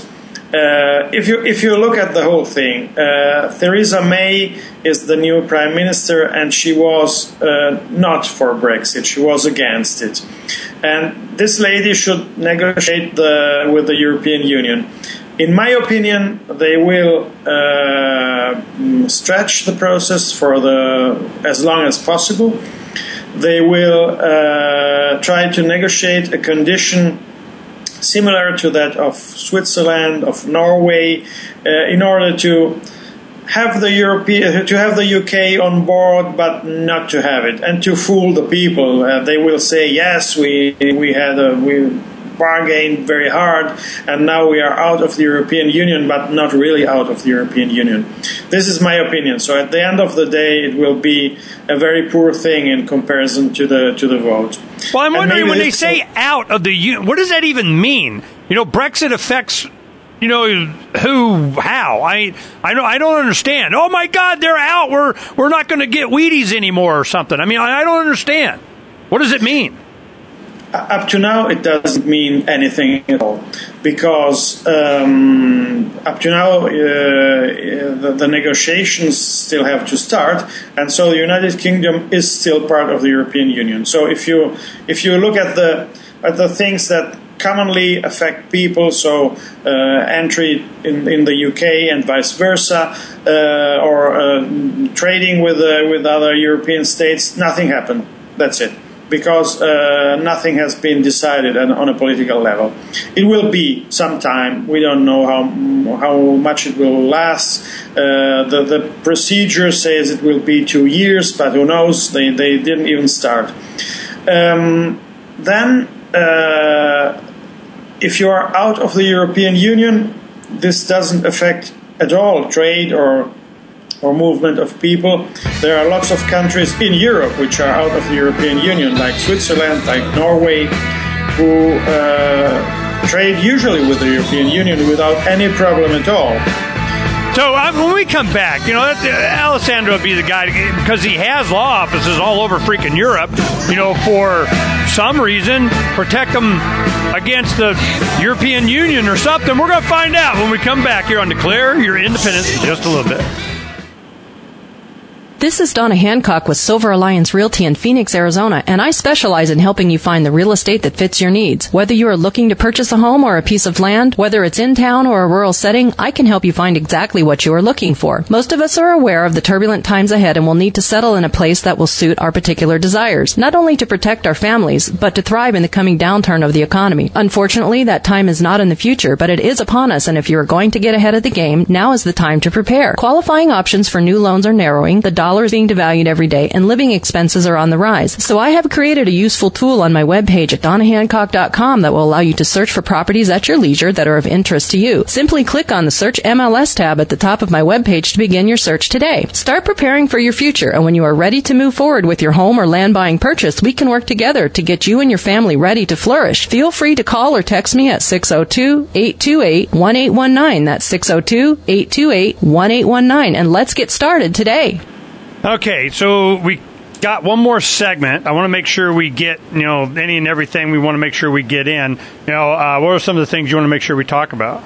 If you look at the whole thing, Theresa May is the new prime minister, and she was not for Brexit. She was against it, and this lady should negotiate with the European Union. In my opinion, they will stretch the process for as long as possible. They will try to negotiate a condition similar to that of Switzerland, of Norway, in order to have the UK on board, but not to have it, and to fool the people. They will say, yes, we bargained very hard, and now we are out of the European Union, but not really out of the European Union. This is my opinion. So at the end of the day, it will be a very poor thing in comparison to the vote. Well, I'm wondering, when they say out of the Union, what does that even mean? Brexit affects, who, how? I don't understand. Oh my God, they're out. We're not going to get Wheaties anymore or something. I don't understand. What does it mean? Up to now, it doesn't mean anything at all, because up to now the negotiations still have to start, and so the United Kingdom is still part of the European Union. So if you look at the things that commonly affect people, so entry in the UK and vice versa, or trading with other European states, nothing happened. That's it. Because nothing has been decided on a political level. It will be some time. We don't know how much it will last. The procedure says it will be 2 years, but who knows? They didn't even start. Then, if you are out of the European Union, this doesn't affect at all trade or movement of people. There are lots of countries in Europe which are out of the European Union, like Switzerland, like Norway, who trade usually with the European Union without any problem at all. So when we come back, Alessandro will be the guy, because he has law offices all over freaking Europe, for some reason, protect them against the European Union or something. We're going to find out when we come back here on Declare Your Independence in just a little bit. This is Donna Hancock with Silver Alliance Realty in Phoenix, Arizona, and I specialize in helping you find the real estate that fits your needs. Whether you are looking to purchase a home or a piece of land, whether it's in town or a rural setting, I can help you find exactly what you are looking for. Most of us are aware of the turbulent times ahead and will need to settle in a place that will suit our particular desires, not only to protect our families, but to thrive in the coming downturn of the economy. Unfortunately, that time is not in the future, but it is upon us, and if you are going to get ahead of the game, now is the time to prepare. Qualifying options for new loans are narrowing, the dollar is being devalued every day, and living expenses are on the rise. So I have created a useful tool on my webpage at donnahancock.com that will allow you to search for properties at your leisure that are of interest to you. Simply click on the Search MLS tab at the top of my webpage to begin your search today. Start preparing for your future, and when you are ready to move forward with your home or land buying purchase, we can work together to get you and your family ready to flourish. Feel free to call or text me at 602-828-1819. That's 602-828-1819, and let's get started today. Okay, so we got one more segment. I want to make sure we get, any and everything we want to make sure we get in. What are some of the things you want to make sure we talk about?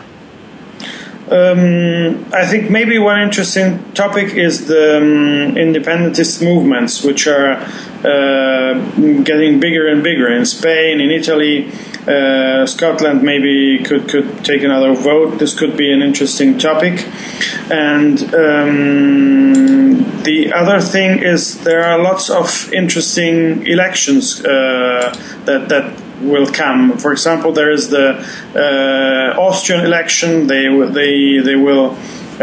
I think maybe one interesting topic is the independentist movements, which are getting bigger and bigger in Spain, in Italy. Scotland maybe could take another vote. This could be an interesting topic. And the other thing is there are lots of interesting elections that will come. For example, there is the Austrian election. They will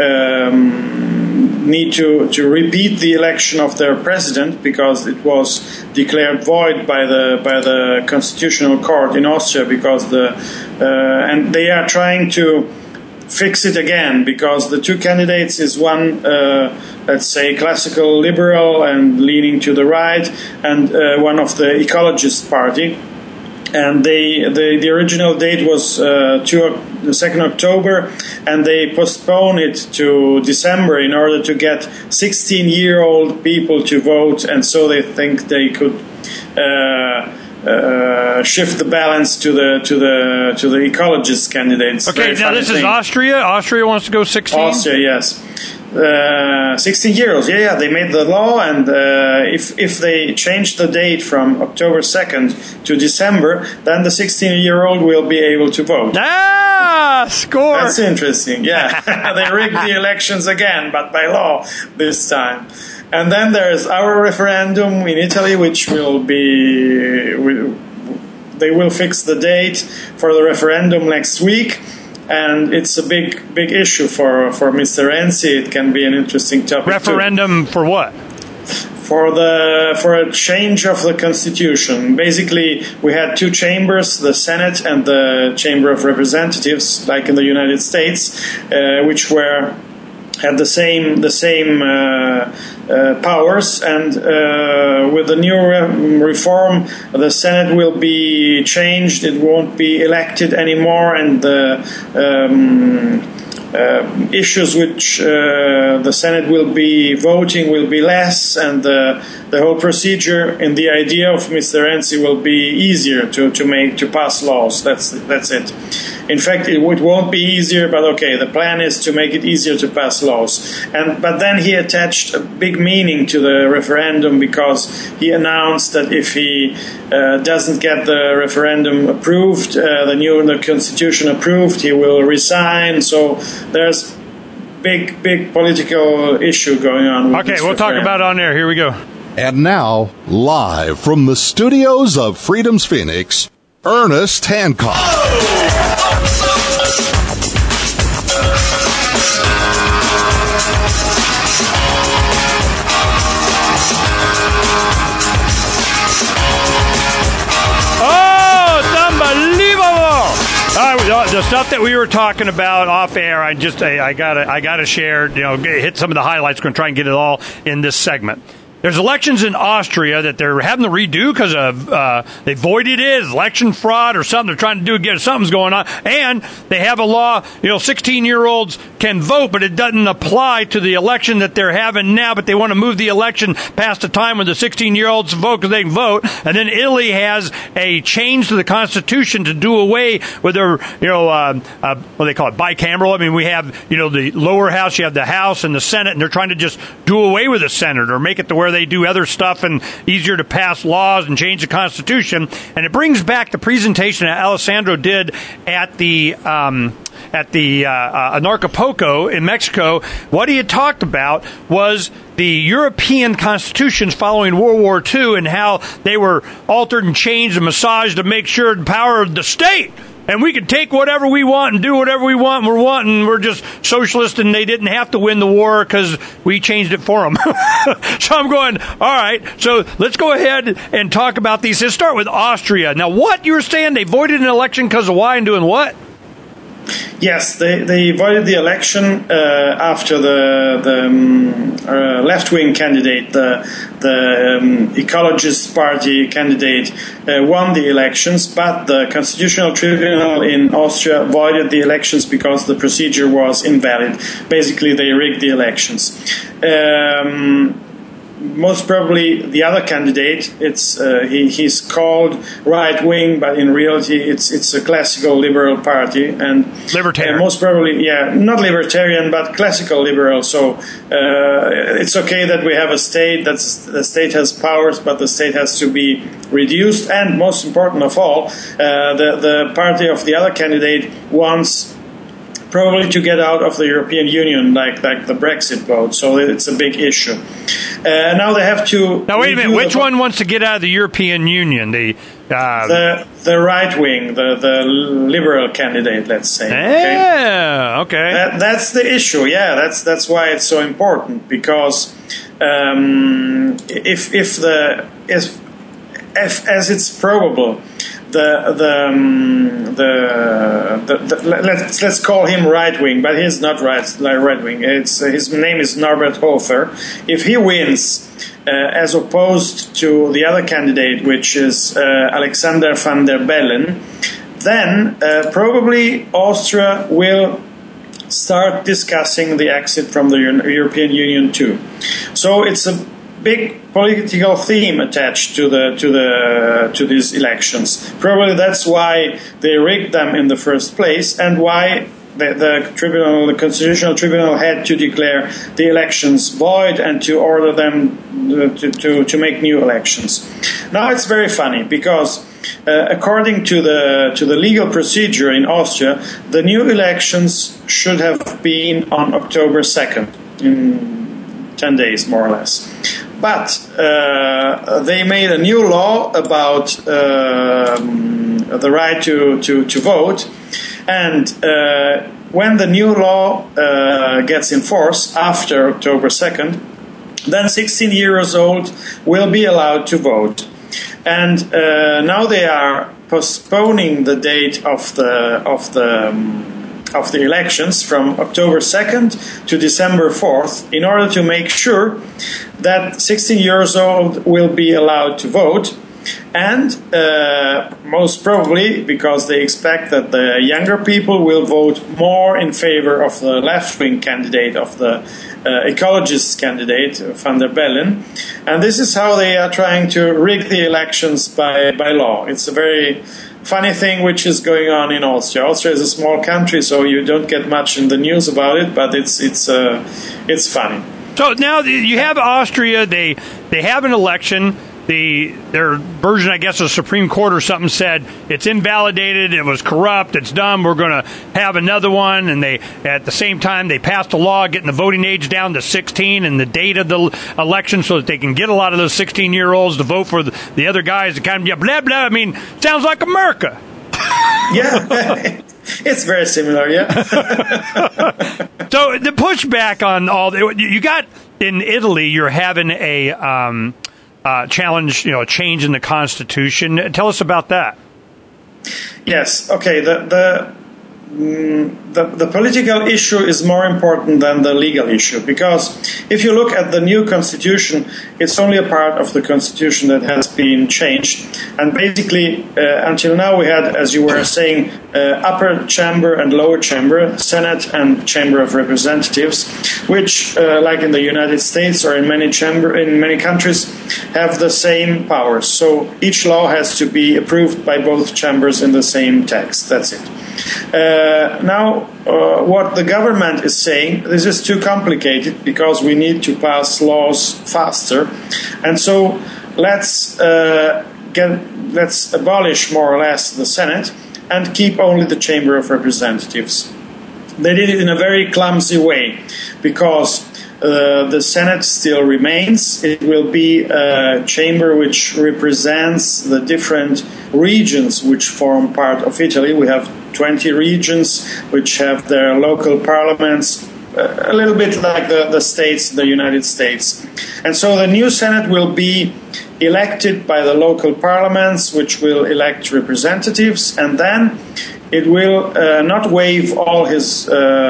need to repeat the election of their president because it was declared void by the Constitutional Court in Austria because and they are trying to fix it again because the two candidates is one, let's say, classical liberal and leaning to the right, and one of the ecologist party. And the original date was 2nd October, and they postponed it to December in order to get 16-year-old people to vote, and so they think they could shift the balance to the ecologist candidates. Okay, now this is Austria. Austria wants to go 16. Austria, yes. 16-year-olds, yeah, they made the law, and if they change the date from October 2nd to December, then the 16-year-old will be able to vote. Score! That's interesting, yeah. They rigged the elections again, but by law this time. And then there's our referendum in Italy, which will be... They will fix the date for the referendum next week. And it's a big issue for Mr. Renzi. It can be an interesting topic. Referendum for what? For a change of the constitution. Basically, we had two chambers, the Senate and the Chamber of Representatives, like in the United States, which had the same powers, and with the new reform, the Senate will be changed. It won't be elected anymore, and the issues which the Senate will be voting will be less, and the whole procedure and the idea of Mr. Renzi will be easier to pass laws. That's it. In fact, it won't be easier, but okay, the plan is to make it easier to pass laws. But then he attached a big meaning to the referendum, because he announced that if he doesn't get the referendum approved, the constitution approved, he will resign. So there's big political issue going on. Okay, we'll talk about it on air. Here we go. And now, live from the studios of Freedom's Phoenix, Ernest Hancock. The stuff that we were talking about off air, I gotta share. Hit some of the highlights. We're gonna try and get it all in this segment. There's elections in Austria that they're having to redo because of they voided it, election fraud or something. They're trying to get something's going on, and they have a law. 16-year-olds can vote, but it doesn't apply to the election that they're having now. But they want to move the election past the time when the 16-year-olds vote because they can vote. And then Italy has a change to the constitution to do away with their what they call it, bicameral. I mean, we have the lower house, you have the House and the Senate, and they're trying to just do away with the Senate or make it to where they do other stuff and easier to pass laws and change the Constitution. And it brings back the presentation that Alessandro did at the Anarchapulco in Mexico. What he had talked about was the European constitutions following World War II and how they were altered and changed and massaged to make sure the power of the state. And we could take whatever we want and do whatever we want. We're just socialist, and they didn't have to win the war because we changed it for them. So I'm going, all right, so let's go ahead and talk about these. Let's start with Austria. Now, what you were saying, they voided an election because of why and doing what? Yes, they voided the election after the left-wing candidate, the Ecologist Party candidate, won the elections, but the Constitutional Tribunal in Austria voided the elections because the procedure was invalid. Basically, they rigged the elections. Most probably the other candidate, he's called right wing, but in reality it's a classical liberal party and libertarian. Most probably, not libertarian but classical liberal. So it's okay that we have a state. The state has powers, but the state has to be reduced. And most important of all, the party of the other candidate wants probably to get out of the European Union, like the Brexit vote. So it's a big issue. Now they have to. Now wait a minute. Which one wants to get out of the European Union? The right wing, the liberal candidate, let's say. Yeah. Okay. That's the issue. Yeah. That's why it's so important, because if as it's probable. Let's call him right wing, but he's not right wing. His name is Norbert Hofer. If he wins, as opposed to the other candidate, which is Alexander van der Bellen, then probably Austria will start discussing the exit from the European Union too. So it's a big political theme attached to these elections. Probably that's why they rigged them in the first place, and why the Constitutional Tribunal had to declare the elections void and to order them to make new elections. Now it's very funny because according to the legal procedure in Austria, the new elections should have been on October 2nd, in 10 days more or less. But they made a new law about the right to vote, and when the new law gets in force after October 2nd, then 16 years old will be allowed to vote. And now they are postponing the date of the elections from October 2nd to December 4th in order to make sure that 16 years old will be allowed to vote, and most probably because they expect that the younger people will vote more in favor of the left-wing candidate, of the ecologist candidate, Van der Bellen. And this is how they are trying to rig the elections by law. It's a very funny thing which is going on in Austria. Austria is a small country, so you don't get much in the news about it, but it's funny. So now you have Austria. They have an election. Their version, I guess, of the Supreme Court or something said it's invalidated, it was corrupt, it's done, we're going to have another one. And they, at the same time, they passed a law getting the voting age down to 16 and the date of the election so that they can get a lot of those 16-year-olds to vote for the other guys. To kind of, blah, blah. I mean, sounds like America. Yeah. It's very similar, yeah. So the pushback on all you got in Italy, you're having a challenge, a change in the Constitution. Tell us about that. Yes. Okay. The political issue is more important than the legal issue, because if you look at the new constitution, it's only a part of the constitution that has been changed. And basically, until now we had, as you were saying, upper chamber and lower chamber, Senate and Chamber of Representatives, which, like in the United States or in many countries, have the same powers. So each law has to be approved by both chambers in the same text. That's it. Now, what the government is saying, this is too complicated because we need to pass laws faster, and so let's abolish more or less the Senate and keep only the Chamber of Representatives. They did it in a very clumsy way because the Senate still remains. It will be a chamber which represents the different regions which form part of Italy. We have 20 regions which have their local parliaments, a little bit like the states in the United States. And so the new Senate will be elected by the local parliaments, which will elect representatives, and then it will not waive all his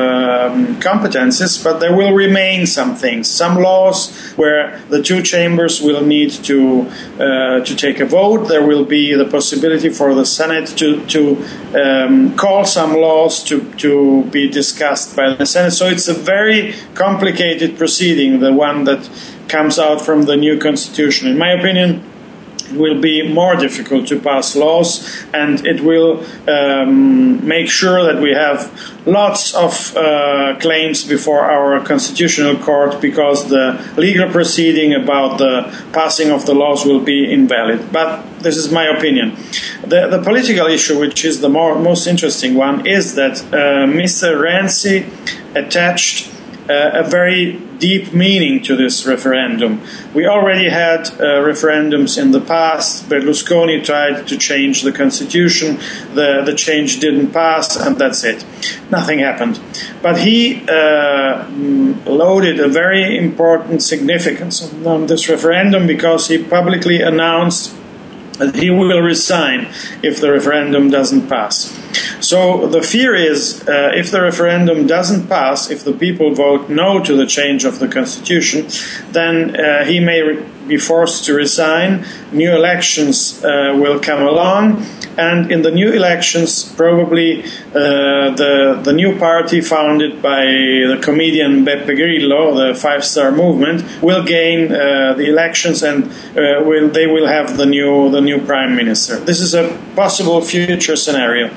competences, but there will remain some things, some laws where the two chambers will need to take a vote. There will be the possibility for the Senate to call some laws to be discussed by the Senate. So it's a very complicated proceeding, the one that comes out from the new constitution. In my opinion, it will be more difficult to pass laws, and it will make sure that we have lots of claims before our constitutional court, because the legal proceeding about the passing of the laws will be invalid. But this is my opinion. The political issue, which is the most interesting one, is that Mr. Renzi attached a very deep meaning to this referendum. We already had referendums in the past. Berlusconi tried to change the constitution. The change didn't pass, and that's it. Nothing happened. But he loaded a very important significance on this referendum, because he publicly announced that he will resign if the referendum doesn't pass. So the fear is, if the referendum doesn't pass, if the people vote no to the change of the constitution, then he may be forced to resign. New elections will come along, And in the new elections, probably the new party founded by the comedian Beppe Grillo, the Five Star Movement, will gain the elections, and they will have the new prime minister. This is a possible future scenario.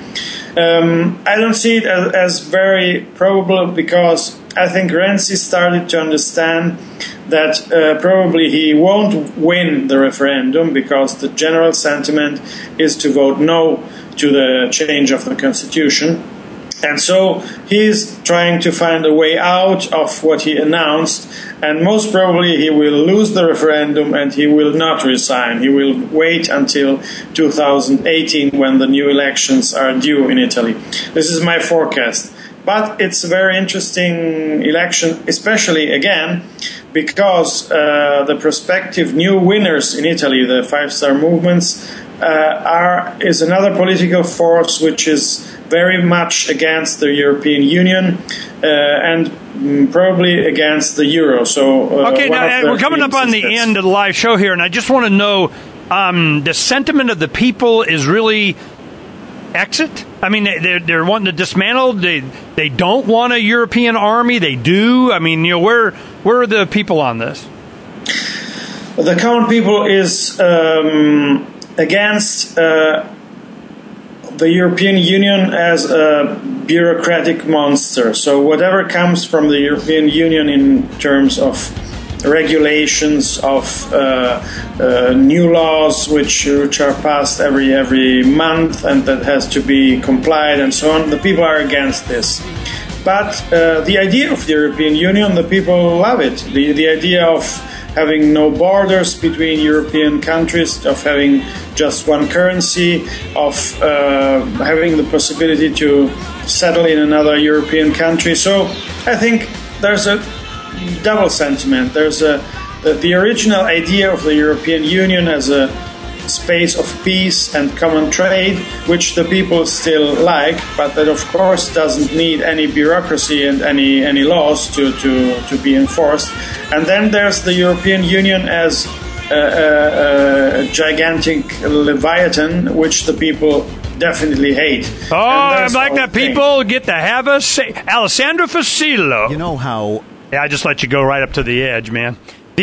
I don't see it as very probable, because I think Renzi started to understand that probably he won't win the referendum, because the general sentiment is to vote no to the change of the constitution. And so he's trying to find a way out of what he announced, and most probably he will lose the referendum and he will not resign. He will wait until 2018, when the new elections are due in Italy. This is my forecast. But it's a very interesting election, especially, again, because the prospective new winners in Italy, the five-star movements, is another political force which is very much against the European Union and probably against the euro. So, okay, now we're coming up on the end of the live show here, and I just want to know the sentiment of the people is really exit. I mean, they're wanting to dismantle. They don't want a European army. They do. I mean, where are the people on this? The common people is against the European Union as a bureaucratic monster. So whatever comes from the European Union in terms of regulations, of new laws which are passed every month and that has to be complied and so on, the people are against this. But the idea of the European Union, the people love it. The idea of having no borders between European countries, of having just one currency, of having the possibility to settle in another European country. So I think there's a double sentiment. There's the original idea of the European Union as a space of peace and common trade, which the people still like, but that of course doesn't need any bureaucracy and any laws to be enforced. And then there's the European Union as a gigantic leviathan, which the people definitely hate. Oh, I'd like the people get to have a say. Alessandro Fusillo. You know how... Yeah, I just let you go right up to the edge, man.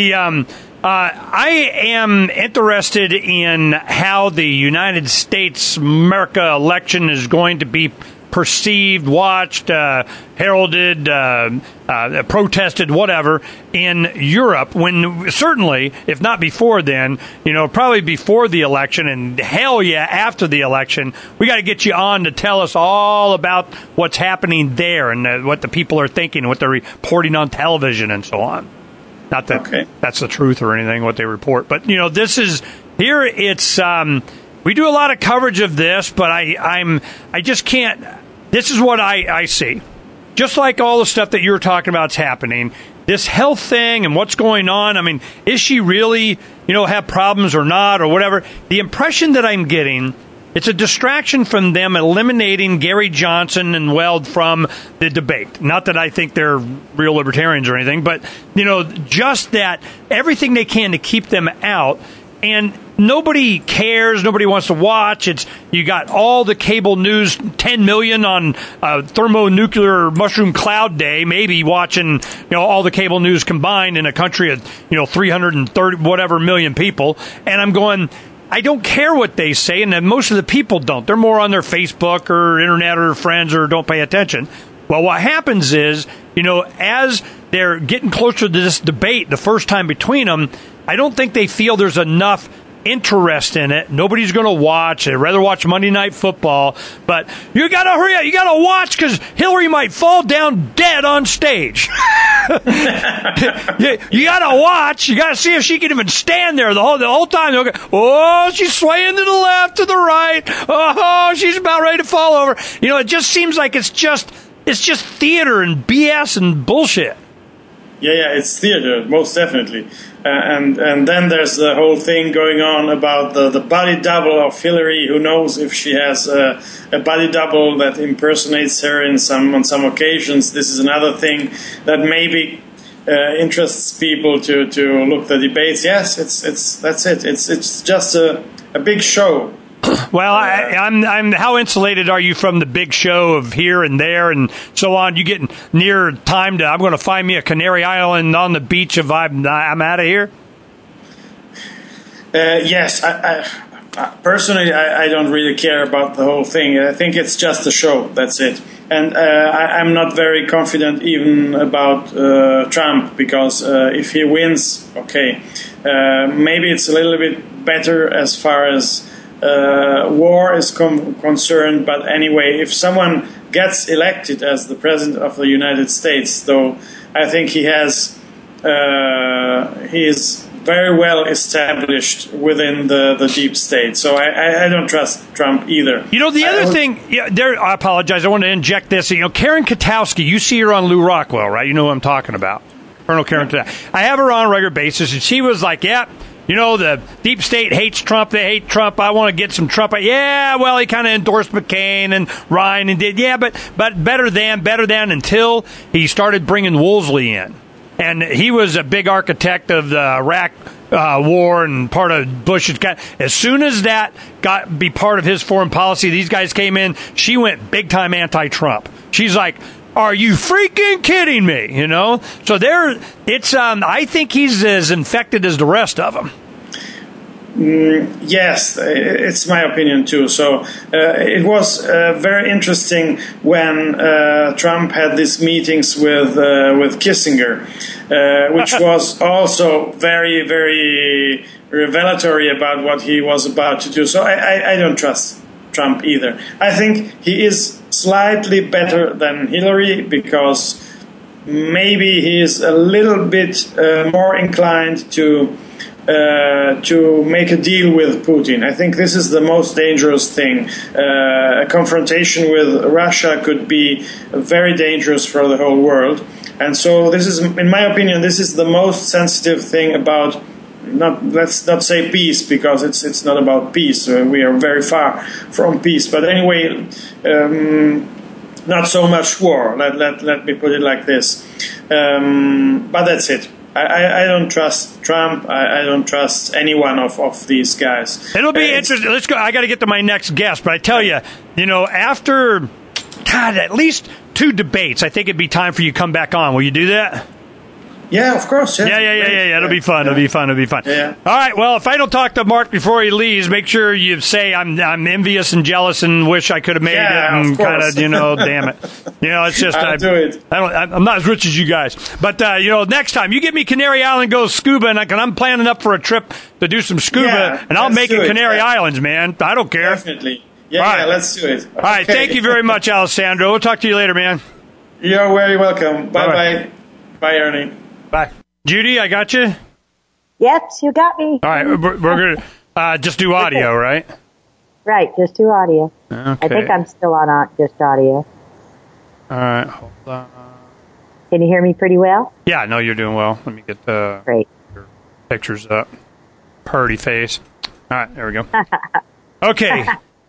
I am interested in how the United States America election is going to be perceived, watched, heralded, protested, whatever, in Europe, when certainly, if not before then, probably before the election, and hell yeah, after the election, we got to get you on to tell us all about what's happening there and what the people are thinking, what they're reporting on television and so on. Not that that's the truth or anything, what they report. But, this is, here it's, we do a lot of coverage of this, but I just can't, this is what I see. Just like all the stuff that you're talking about is happening, this health thing and what's going on, I mean, is she really, have problems or not or whatever? The impression that I'm getting, it's a distraction from them eliminating Gary Johnson and Weld from the debate. Not that I think they're real libertarians or anything, but, just that everything they can to keep them out. And nobody cares. Nobody wants to watch. You got all the cable news, 10 million on thermonuclear mushroom cloud day, maybe watching, all the cable news combined in a country of, 330 whatever million people. And I'm going, I don't care what they say, and most of the people don't. They're more on their Facebook or internet or friends or don't pay attention. Well, what happens is, as they're getting closer to this debate the first time between them, I don't think they feel there's enough interest in it. Nobody's going to watch. They'd rather watch Monday Night Football. But you got to hurry up. You got to watch because Hillary might fall down dead on stage. You got to watch. You got to see if she can even stand there the whole time. They'll go, oh, she's swaying to the left, to the right. Oh, she's about ready to fall over. It just seems like it's just theater and BS and bullshit. Yeah, it's theater, most definitely. And then there's the whole thing going on about the body double of Hillary. Who knows if she has a body double that impersonates her on some occasions. This is another thing that maybe interests people to look the debates. Yes, that's it. It's just a big show. Well, I'm. How insulated are you from the big show of here and there and so on? You getting near time to? I'm going to find me a Canary Island on the beach if I'm out of here. Yes, I personally, I don't really care about the whole thing. I think it's just a show. That's it. And I'm not very confident even about Trump, because if he wins, okay, maybe it's a little bit better as far as war is concerned. But anyway, if someone gets elected as the president of the United States, though, I think he is very well established within the deep state. So I don't trust Trump either. You know, the other thing, I apologize, I want to inject this. You know, Karen Katowski, you see her on Lou Rockwell, right? You know who I'm talking about. Colonel Karen Katowski. I have her on a regular basis, and she was like, yeah, you know, the deep state hates Trump. They hate Trump. I want to get some Trump. Yeah, well, he kind of endorsed McCain and Ryan and did. Yeah, but better than until he started bringing Woolsey in. And he was a big architect of the Iraq war and part of Bush's. As soon as that got be part of his foreign policy, these guys came in. She went big time anti-Trump. She's like, "Are you freaking kidding me?" You know. So it's. I think he's as infected as the rest of them. Yes, it's my opinion too. So it was very interesting when Trump had these meetings with Kissinger, which was also very, very revelatory about what he was about to do. So I don't trust Trump either. I think he is slightly better than Hillary, because maybe he is a little bit more inclined to make a deal with Putin. I think this is the most dangerous thing. A confrontation with Russia could be very dangerous for the whole world. And so this is, in my opinion, this is the most sensitive thing about, let's not say peace, because it's not about peace. We are very far from peace. But anyway, not so much war. Let me put it like this. But that's it. I don't trust Trump. I don't trust any one of these guys. It'll be interesting. Let's go. I got to get to my next guest, but I tell you, after at least 2 debates, I think it'd be time for you to come back on. Will you do that? Yeah, of course. Yeah. It'll be fun. It'll be fun. Yeah. All right. Well, if I don't talk to Mark before he leaves, make sure you say I'm envious and jealous and wish I could have made it. And kind of, damn it. It's just I'll do it. I'm not as rich as you guys. But next time you get me Canary Island, go scuba, and I'm planning up for a trip to do some scuba, and I'll make it Canary Islands, man. I don't care. Definitely. Yeah, let's do it. All right. Thank you very much, Alessandro. We'll talk to you later, man. You're very welcome. Bye. Bye, Ernie. Bye. Judy, I got you? Yes, you got me. All right, we're going to just do audio, right? Right, just do audio. Okay. I think I'm still on just audio. All right, hold on. Can you hear me pretty well? Yeah, no, you're doing well. Let me get your pictures up. Purdy face. All right, there we go. Okay.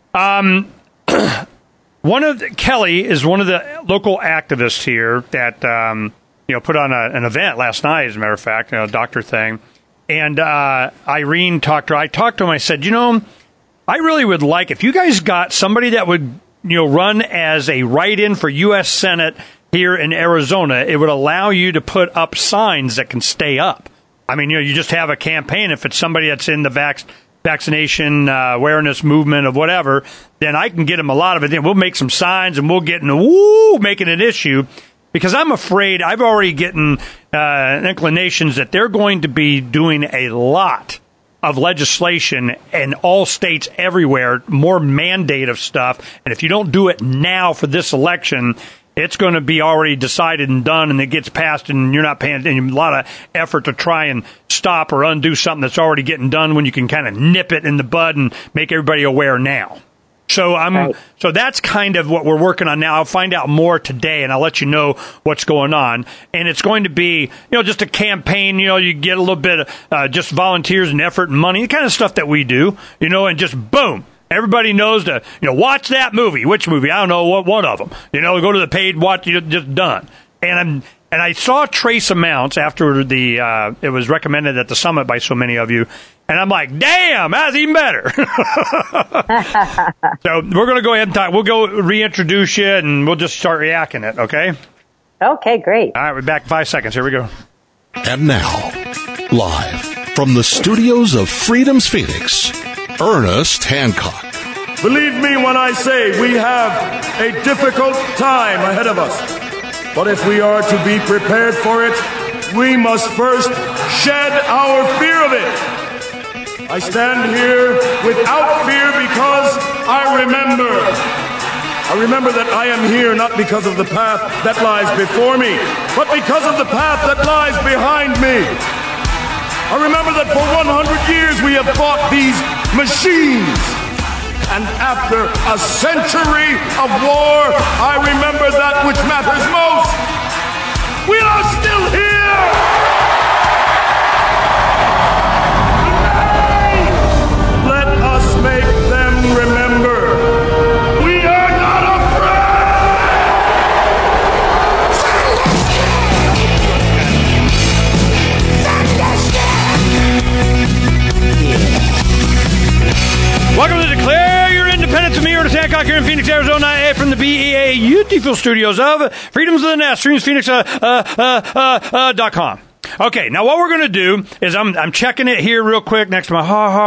Kelly is one of the local activists here that put on an event last night, as a matter of fact, a doctor thing. And Irene talked to her. I talked to him. I said, I really would like, if you guys got somebody that would, run as a write-in for U.S. Senate here in Arizona, it would allow you to put up signs that can stay up. I mean, you just have a campaign. If it's somebody that's in the vaccination awareness movement of whatever, then I can get them a lot of it. Then we'll make some signs and we'll get making an issue. Because I'm afraid I've already gotten inclinations that they're going to be doing a lot of legislation in all states everywhere, more mandate of stuff. And if you don't do it now for this election, it's going to be already decided and done, and it gets passed, and you're not paying a lot of effort to try and stop or undo something that's already getting done when you can kind of nip it in the bud and make everybody aware now. So So that's kind of what we're working on now. I'll find out more today, and I'll let you know what's going on. And it's going to be, just a campaign. You get a little bit of just volunteers and effort and money, the kind of stuff that we do. And just boom, everybody knows to watch that movie. Which movie? I don't know what one of them. Go to the paid watch. Just done. And And I saw trace amounts after it was recommended at the summit by so many of you. And I'm like, damn, that's even better. So we're going to go ahead and talk. We'll go reintroduce you, and we'll just start reacting it, okay? Okay, great. All right, we're back in 5 seconds. Here we go. And now, live from the studios of Freedom's Phoenix, Ernest Hancock. Believe me when I say we have a difficult time ahead of us. But if we are to be prepared for it, we must first shed our fear of it. I stand here without fear because I remember that I am here not because of the path that lies before me, but because of the path that lies behind me. I remember that for 100 years we have fought these machines. And after a century of war, I remember that which matters most. We are still here! Today, let us make them remember. We are not Welcome to Declare Your Independence with me, Ernest Hancock, here in Phoenix, Arizona, from the BEA beautiful studios of Freedoms of the Nest, FreedomsPhoenix.com. Okay, now what we're going to do is I'm checking it here real quick next to my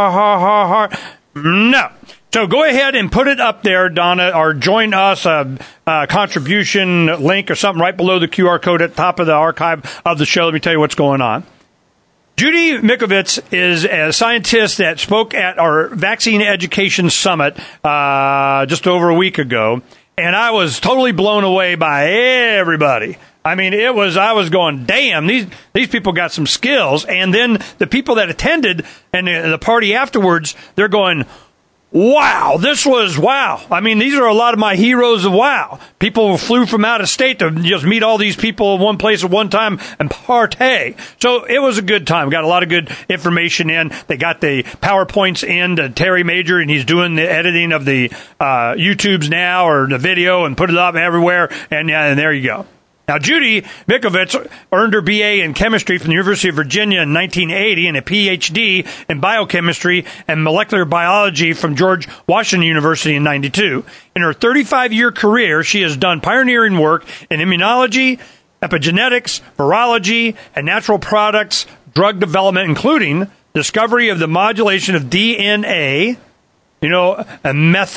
ha. No. So go ahead and put it up there, Donna, or join us, contribution link or something right below the QR code at the top of the archive of the show. Let me tell you what's going on. Judy Mikovits is a scientist that spoke at our Vaccine Education Summit just over a week ago, and I was totally blown away by everybody. I mean, I was going, damn, these people got some skills. And then the people that attended and the party afterwards, they're going, wow, this was wow. I mean, these are a lot of my heroes of wow. People flew from out of state to just meet all these people in one place at one time and partay. So it was a good time. Got a lot of good information in. They got the PowerPoints in to Terry Major, and he's doing the editing of the YouTubes now, or the video, and put it up everywhere. And there you go. Now, Judy Mikovits earned her BA in chemistry from the University of Virginia in 1980 and a PhD in biochemistry and molecular biology from George Washington University in 92. In her 35-year career, she has done pioneering work in immunology, epigenetics, virology, and natural products drug development, including discovery of the modulation of DNA, a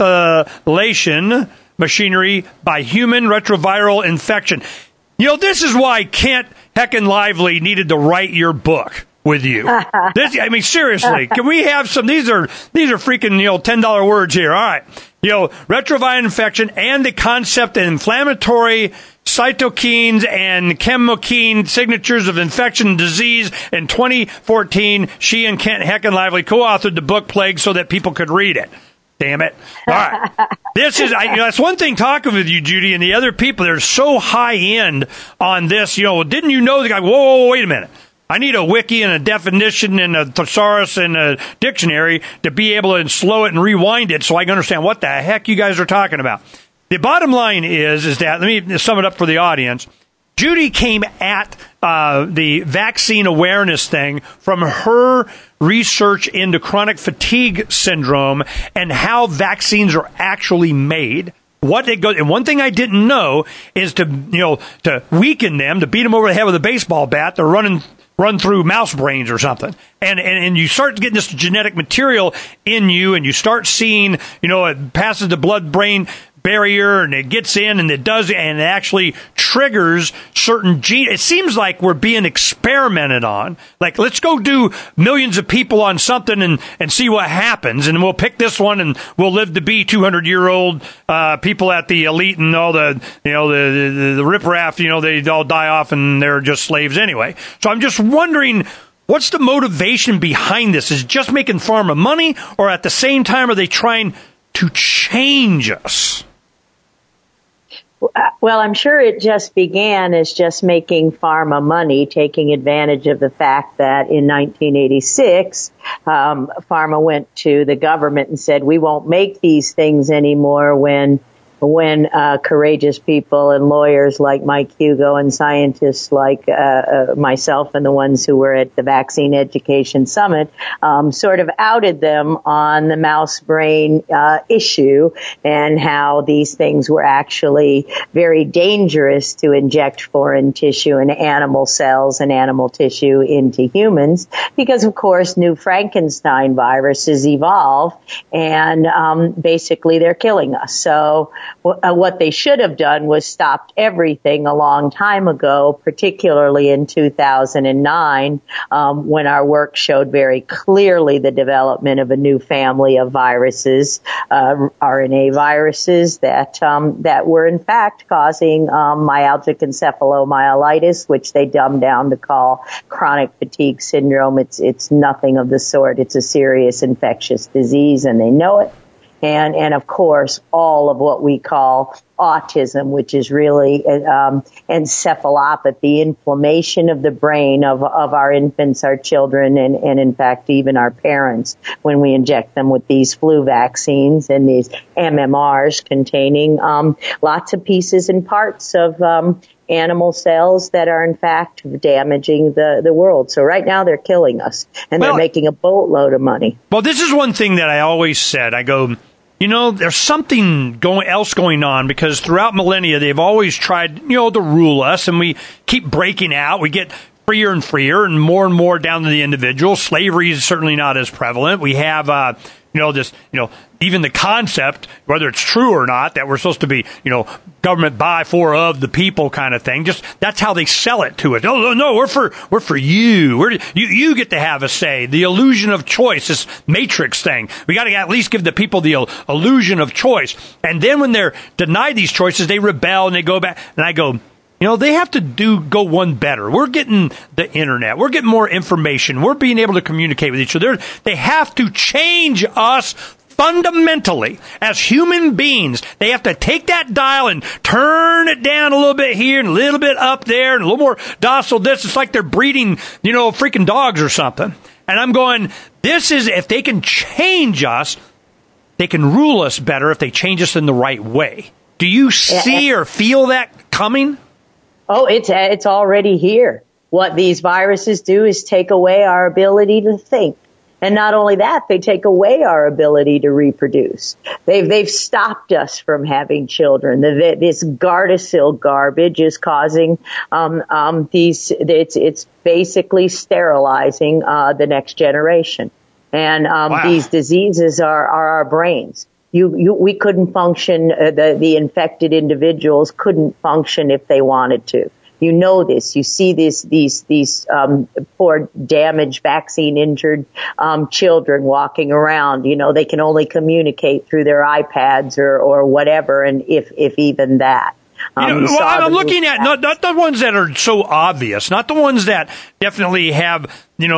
methylation machinery by human retroviral infection. This is why Kent Heckin Lively needed to write your book with you. Seriously, can we have some? These are freaking $10 words here. All right, retroviral infection and the concept of inflammatory cytokines and chemokine signatures of infection and disease. In 2014, she and Kent Heckin Lively co-authored the book Plague so that people could read it. Damn it. All right. This is, that's one thing talking with you, Judy, and the other people. They're so high end on this. Didn't you know the guy? Whoa, wait a minute. I need a wiki and a definition and a thesaurus and a dictionary to be able to slow it and rewind it so I can understand what the heck you guys are talking about. The bottom line is that, let me sum it up for the audience. Judy came at the vaccine awareness thing from her research into chronic fatigue syndrome and how vaccines are actually made. And one thing I didn't know is to weaken them, to beat them over the head with a baseball bat, they're run through mouse brains or something. And you start getting this genetic material in you, and you start seeing, it passes the blood-brain barrier, and it gets in, and it actually triggers certain genes. It seems like we're being experimented on. Like, let's go do millions of people on something and see what happens, and we'll pick this one, and we'll live to be 200-year-old people at the elite, and all the riffraff, they all die off, and they're just slaves anyway. So I'm just wondering, what's the motivation behind this? Is it just making pharma money, or at the same time are they trying to change us? Well, I'm sure it just began as just making pharma money, taking advantage of the fact that in 1986, pharma went to the government and said, we won't make these things anymore when when courageous people and lawyers like Mike Hugo and scientists like myself and the ones who were at the Vaccine Education Summit sort of outed them on the mouse brain issue and how these things were actually very dangerous to inject foreign tissue and animal cells and animal tissue into humans because, of course, new Frankenstein viruses evolve and basically they're killing us. So what they should have done was stopped everything a long time ago, particularly in 2009, when our work showed very clearly the development of a new family of viruses, RNA viruses that were in fact causing myalgic encephalomyelitis, which they dumbed down to call chronic fatigue syndrome. It's nothing of the sort. It's a serious infectious disease, and they know it. And of course, all of what we call autism, which is really encephalopathy, inflammation of the brain of our infants, our children, and in fact even our parents when we inject them with these flu vaccines and these MMRs containing lots of pieces and parts of animal cells that are in fact damaging the world. So right now they're killing us, and they're making a boatload of money. Well, this is one thing that I always said. I go, there's something else going on, because throughout millennia they've always tried, to rule us, and we keep breaking out. We get freer and more down to the individual. Slavery is certainly not as prevalent. We have, even the concept, whether it's true or not, that we're supposed to be, government by, for, of the people kind of thing. Just that's how they sell it to us. Oh, no, we're for you. You get to have a say. The illusion of choice, this Matrix thing. We got to at least give the people the illusion of choice. And then when they're denied these choices, they rebel and they go back. And I go, they have to go one better. We're getting the internet. We're getting more information. We're being able to communicate with each other. They have to change us fundamentally as human beings. They have to take that dial and turn it down a little bit here and a little bit up there and a little more docile this. It's like they're breeding, freaking dogs or something. And I'm going, this is, if they can change us, they can rule us better if they change us in the right way. Do you see or feel that coming? Oh, it's already here. What these viruses do is take away our ability to think. And not only that, they take away our ability to reproduce. They've stopped us from having children. This Gardasil garbage is causing it's basically sterilizing the next generation. And these diseases are our brains. We couldn't function. The infected individuals couldn't function if they wanted to. You know this. You see these poor, damaged, vaccine-injured children walking around. They can only communicate through their iPads or whatever, and if even that. I'm looking at not the ones that are so obvious, not the ones that definitely have,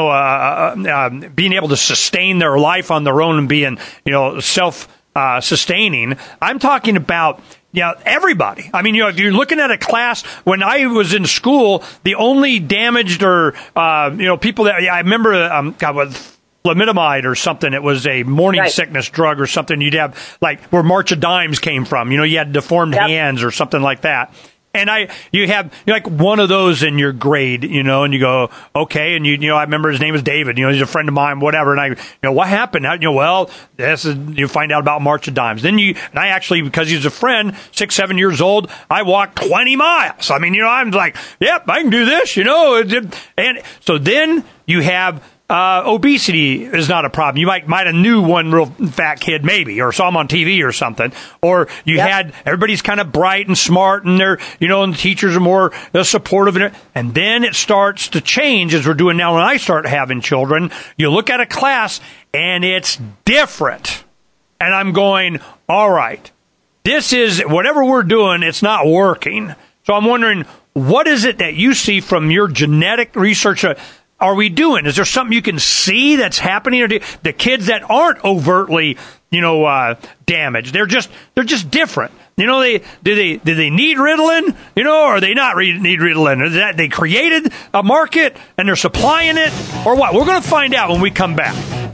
being able to sustain their life on their own and being, self-sustaining. I'm talking about, everybody. I mean, if you're looking at a class, when I was in school, the only damaged or, people that, I remember, with Flamidomide or something, it was a morning sickness drug or something. You'd have, like, where March of Dimes came from. You had deformed hands or something like that. And you have like one of those in your grade, and you go, okay. And I remember his name was David, he's a friend of mine, whatever. And what happened? Well, you find out about March of Dimes. Then I actually, because he's a friend, 6-7 years old, I walked 20 miles. I mean, I'm like, yep, I can do this, and so then you have, obesity is not a problem. You might have knew one real fat kid maybe, or saw him on TV or something. Or you had, everybody's kind of bright and smart and they're, and the teachers are more supportive. And then it starts to change, as we're doing now when I start having children. You look at a class and it's different. And I'm going, all right, this is, whatever we're doing, it's not working. So I'm wondering, what is it that you see from your genetic research are we doing? Is there something you can see that's happening? Or the kids that aren't overtly, damaged, they're just different. Do they need Ritalin? Or they not need Ritalin? Or that they created a market and they're supplying it, or what? We're going to find out when we come back.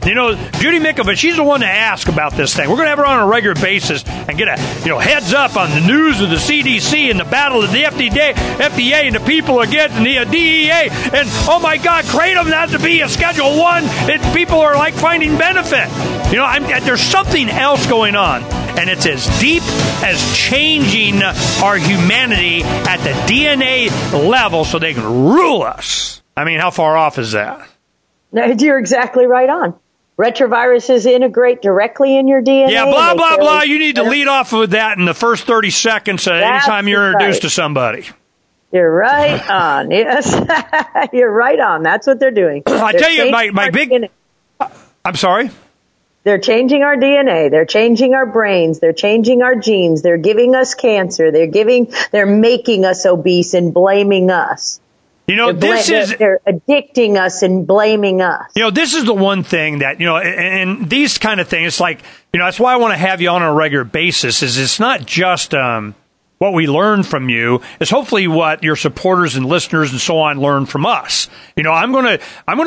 Judy Mikovits, she's the one to ask about this thing. We're going to have her on a regular basis and get a heads up on the news of the CDC and the battle of the FDA and the people against the DEA. And, oh, my God, Kratom has to be a Schedule 1. People are, like, finding benefit. There's something else going on. And it's as deep as changing our humanity at the DNA level so they can rule us. I mean, how far off is that? You're exactly right on. Retroviruses integrate directly in your DNA. Yeah, blah, blah, blah. You need to lead off with that in the first 30 seconds anytime you're introduced to somebody. You're right on. Yes, you're right on. That's what they're doing. I tell you, my big... I'm sorry? They're changing our DNA. They're changing our brains. They're changing our genes. They're giving us cancer. They're making us obese and blaming us. They're addicting us and blaming us. This is the one thing that, and these kind of things, like, that's why I want to have you on a regular basis, is it's not just, what we learn from you is hopefully what your supporters and listeners and so on learn from us. I'm going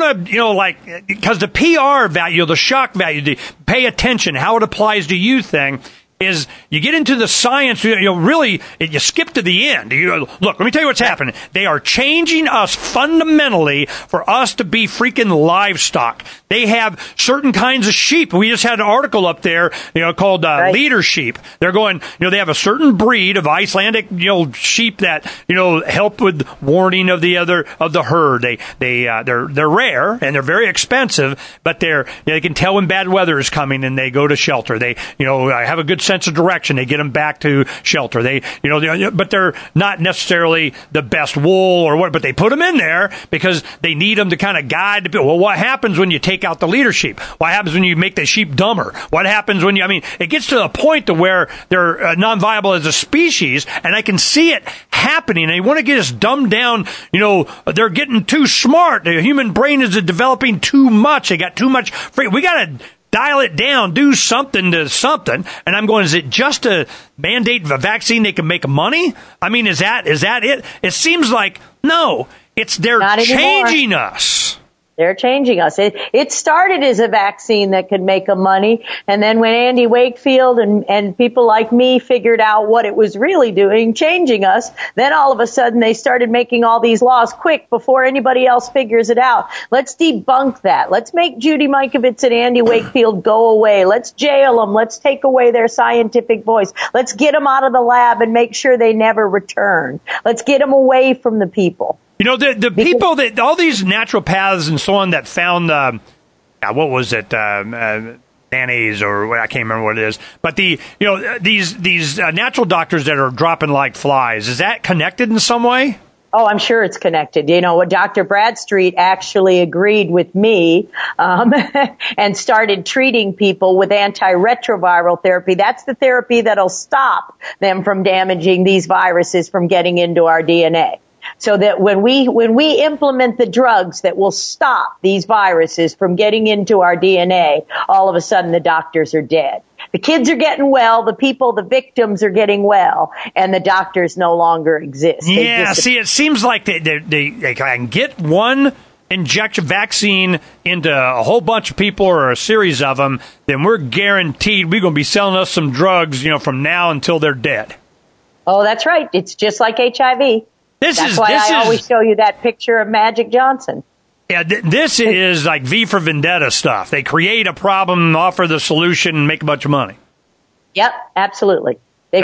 to, because the PR value, the shock value, the pay attention, how it applies to you thing is you get into the science, really, you skip to the end. Look, let me tell you what's happening. They are changing us fundamentally for us to be freaking livestock. They have certain kinds of sheep. We just had an article up there, called leader sheep. They're going, they have a certain breed of Icelandic, sheep that, help with warning of the herd. They're rare and they're very expensive, but they can tell when bad weather is coming and they go to shelter. They, have a good sense of direction. They get them back to shelter. But they're not necessarily the best wool or what, but they put them in there because they need them to kind of guide the people. Well, what happens when you take out the leader sheep? What happens when you make the sheep dumber? What happens when it gets to a point to where they're non-viable as a species, and I can see it happening. They want to get us dumbed down. They're getting too smart. The human brain is developing too much. They got too much we got to dial it down, do something to something. And I'm going, is it just a mandate of a vaccine they can make money? I mean, is that it? It seems like, no, they're changing us. They're changing us. It started as a vaccine that could make them money. And then when Andy Wakefield and people like me figured out what it was really doing, changing us, then all of a sudden they started making all these laws quick before anybody else figures it out. Let's debunk that. Let's make Judy Mikovits and Andy Wakefield go away. Let's jail them. Let's take away their scientific voice. Let's get them out of the lab and make sure they never return. Let's get them away from the people. The people that, all these naturopaths and so on that found, what was it, mayonnaise or what, I can't remember what it is. But these natural doctors that are dropping like flies, is that connected in some way? Oh, I'm sure it's connected. Dr. Bradstreet actually agreed with me, and started treating people with antiretroviral therapy. That's the therapy that'll stop them from damaging these viruses from getting into our DNA. So that when we implement the drugs that will stop these viruses from getting into our DNA, all of a sudden the doctors are dead. The kids are getting well, the victims are getting well, and the doctors no longer exist. Yeah, see, it seems like they can get one injection vaccine into a whole bunch of people or a series of them, then we're guaranteed we're going to be selling us some drugs, from now until they're dead. Oh, that's right. It's just like HIV. That's why I always show you that picture of Magic Johnson. Yeah, this is like V for Vendetta stuff. They create a problem, offer the solution, and make a bunch of money. Yep, absolutely.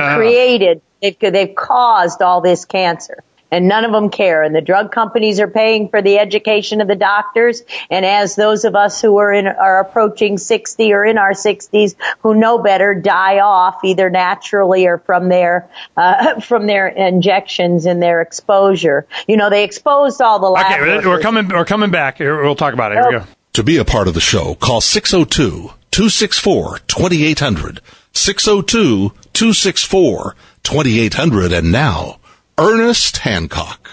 They've caused all this cancer. And none of them care. And the drug companies are paying for the education of the doctors. And as those of us who are approaching 60 or in our 60s who know better die off either naturally or from their injections and their exposure. They exposed all the lab workers. We're coming back. We'll talk about it. Here we go. To be a part of the show, call 602-264-2800. 602-264-2800. And now, Ernest Hancock.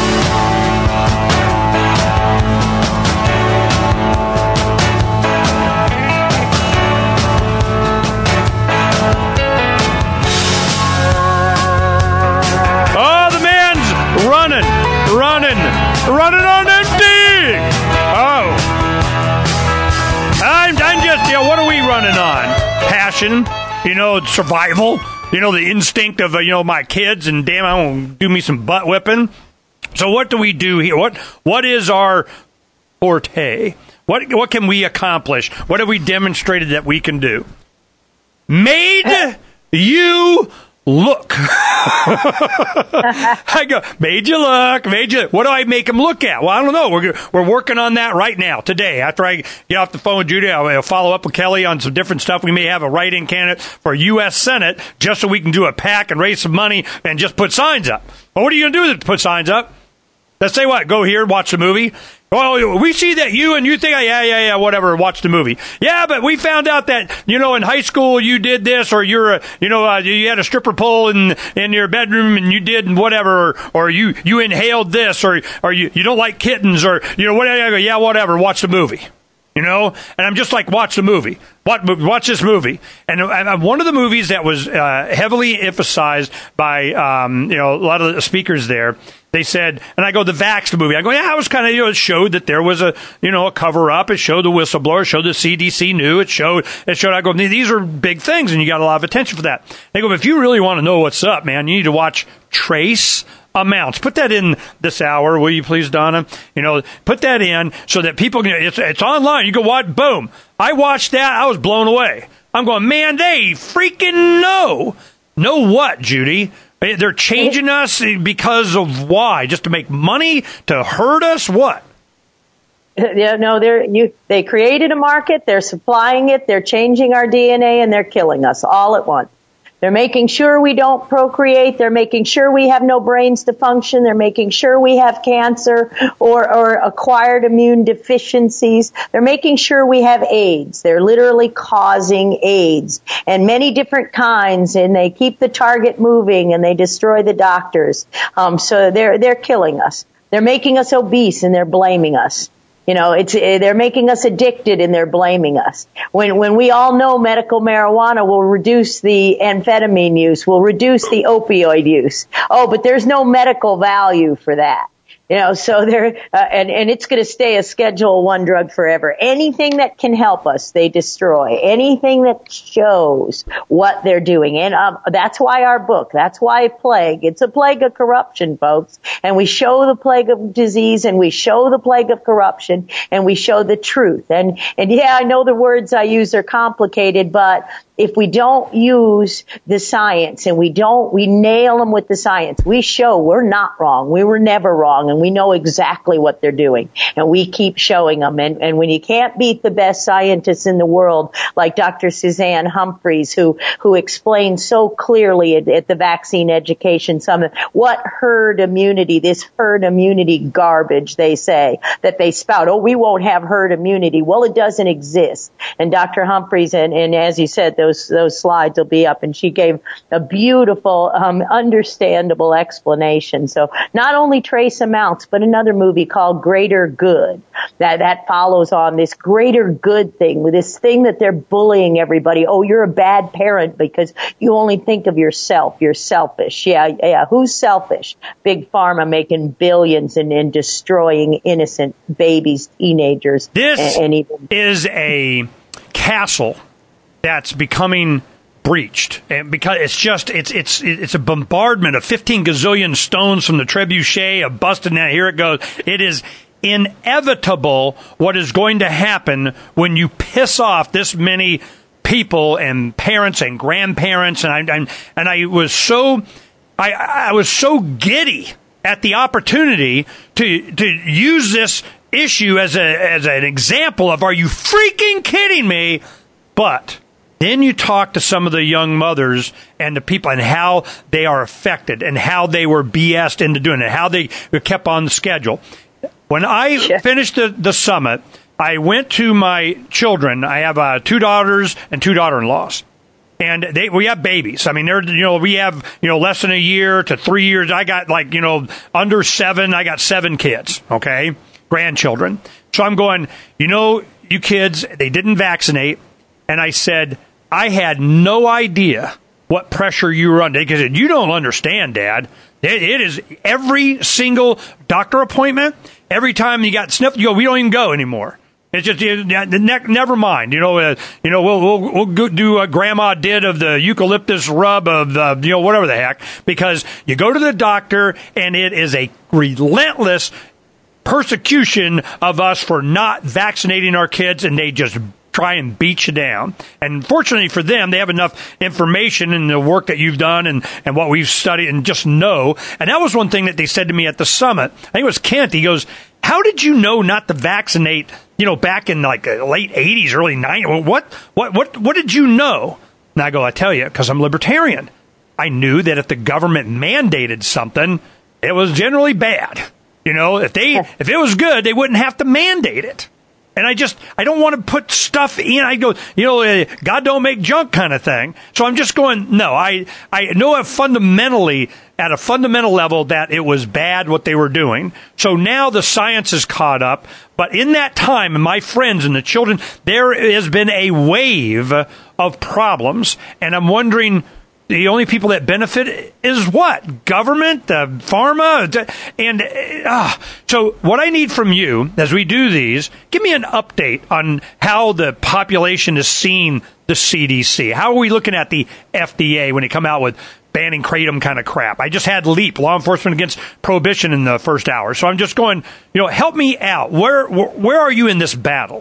Oh, the man's running on empty. Oh, on just, what are we running on? Passion, survival, the instinct of, my kids, and damn, I want to do me some butt whipping. So what do we do here? What is our forte? What can we accomplish? What have we demonstrated that we can do? Made you look. I go, made you look. What do I make them look at? Well, I don't know. We're working on that right now, today. After I get off the phone with Judy, I'll follow up with Kelly on some different stuff. We may have a write-in candidate for U.S. Senate just so we can do a PAC and raise some money and just put signs up. Well, what are you going to do to put signs up? Let's say what? Go here and watch the movie. Well, we see that you think, yeah, whatever, watch the movie. Yeah, but we found out that, in high school you did this, or you had a stripper pole in your bedroom and you did whatever, or you inhaled this, or you don't like kittens, or, whatever. Yeah, whatever, watch the movie. And I'm just like, watch the movie. Watch this movie. And one of the movies that was heavily emphasized by, a lot of the speakers there, they said, and I go, the Vax movie. I go, yeah, it was kind of, it showed that there was a cover up. It showed the whistleblower, it showed the CDC knew, it showed, I go, these are big things and you got a lot of attention for that. They go, but if you really want to know what's up, man, you need to watch Trace Amounts. Put that in this hour, will you please, Donna? Put that in so that people can, it's online. You go, what? Boom. I watched that. I was blown away. I'm going, man, they freaking know. Know what, Judy? They're changing us because of why? Just to make money? To hurt us? What? Yeah, no, they created a market, they're supplying it, they're changing our DNA, and they're killing us all at once. They're making sure we don't procreate. They're making sure we have no brains to function. They're making sure we have cancer or acquired immune deficiencies. They're making sure we have AIDS. They're literally causing AIDS and many different kinds, and they keep the target moving and they destroy the doctors. So they're killing us. They're making us obese and they're blaming us. They're making us addicted and they're blaming us. When we all know medical marijuana will reduce the amphetamine use, will reduce the opioid use. Oh, but there's no medical value for that. So they're, and it's going to stay a Schedule I drug forever. Anything that can help us, they destroy. Anything that shows what they're doing. And, that's why our book, that's why Plague. It's a plague of corruption, folks. And we show the plague of disease and we show the plague of corruption and we show the truth. And yeah, I know the words I use are complicated, but if we don't use the science and we nail them with the science, we show we're not wrong. We were never wrong and we know exactly what they're doing and we keep showing them. And when you can't beat the best scientists in the world, like Dr. Suzanne Humphries, who explained so clearly at the Vaccine Education Summit, what herd immunity, this herd immunity garbage they say that they spout. Oh, we won't have herd immunity. Well, it doesn't exist. And Dr. Humphries, and as you said, those slides will be up, and she gave a beautiful, understandable explanation. So not only Trace Amounts, but another movie called Greater Good that follows on this greater good thing, with this thing that they're bullying everybody. Oh, you're a bad parent because you only think of yourself. You're selfish. Yeah. Who's selfish? Big Pharma making billions and destroying innocent babies, teenagers. This is a castle that's becoming breached, and because it's a bombardment of 15 gazillion stones from the trebuchet of busting that. Here it goes. It is inevitable what is going to happen when you piss off this many people and parents and grandparents. And I was so giddy at the opportunity to use this issue as an example of, are you freaking kidding me? But then you talk to some of the young mothers and the people and how they are affected and how they were BS'd into doing it, how they were kept on the schedule. When I finished the summit, I went to my children. I have 2 daughters and 2 daughter-in-laws. And we have babies. I mean, we have, less than a year to 3 years. I got under 7. I got 7 kids, okay? Grandchildren. So I'm going, you kids, they didn't vaccinate. And I said, I had no idea what pressure you were under. Because you don't understand, Dad. It is every single doctor appointment. Every time you got sniffed, you go, we don't even go anymore. It's just never mind. We'll do what Grandma did of the eucalyptus rub of whatever the heck, because you go to the doctor and it is a relentless persecution of us for not vaccinating our kids, and they just try and beat you down. And fortunately for them, they have enough information in the work that you've done and what we've studied and just know. And that was one thing that they said to me at the summit. I think it was Kent. He goes, how did you know not to vaccinate, back in like late 80s, early 90s? What did you know? And I go, I tell you, because I'm libertarian. I knew that if the government mandated something, it was generally bad. If it was good, they wouldn't have to mandate it. And I don't want to put stuff in. I go, God don't make junk kind of thing. So I'm just going, no, I know fundamentally, at a fundamental level, that it was bad what they were doing. So now the science is caught up. But in that time, and my friends and the children, there has been a wave of problems. And I'm wondering, the only people that benefit is what? Government, pharma, and so what I need from you as we do these, give me an update on how the population is seeing the CDC. How are we looking at the FDA when they come out with banning kratom kind of crap? I just had LEAP, Law Enforcement Against Prohibition, in the first hour. So I'm just going, help me out. Where are you in this battle?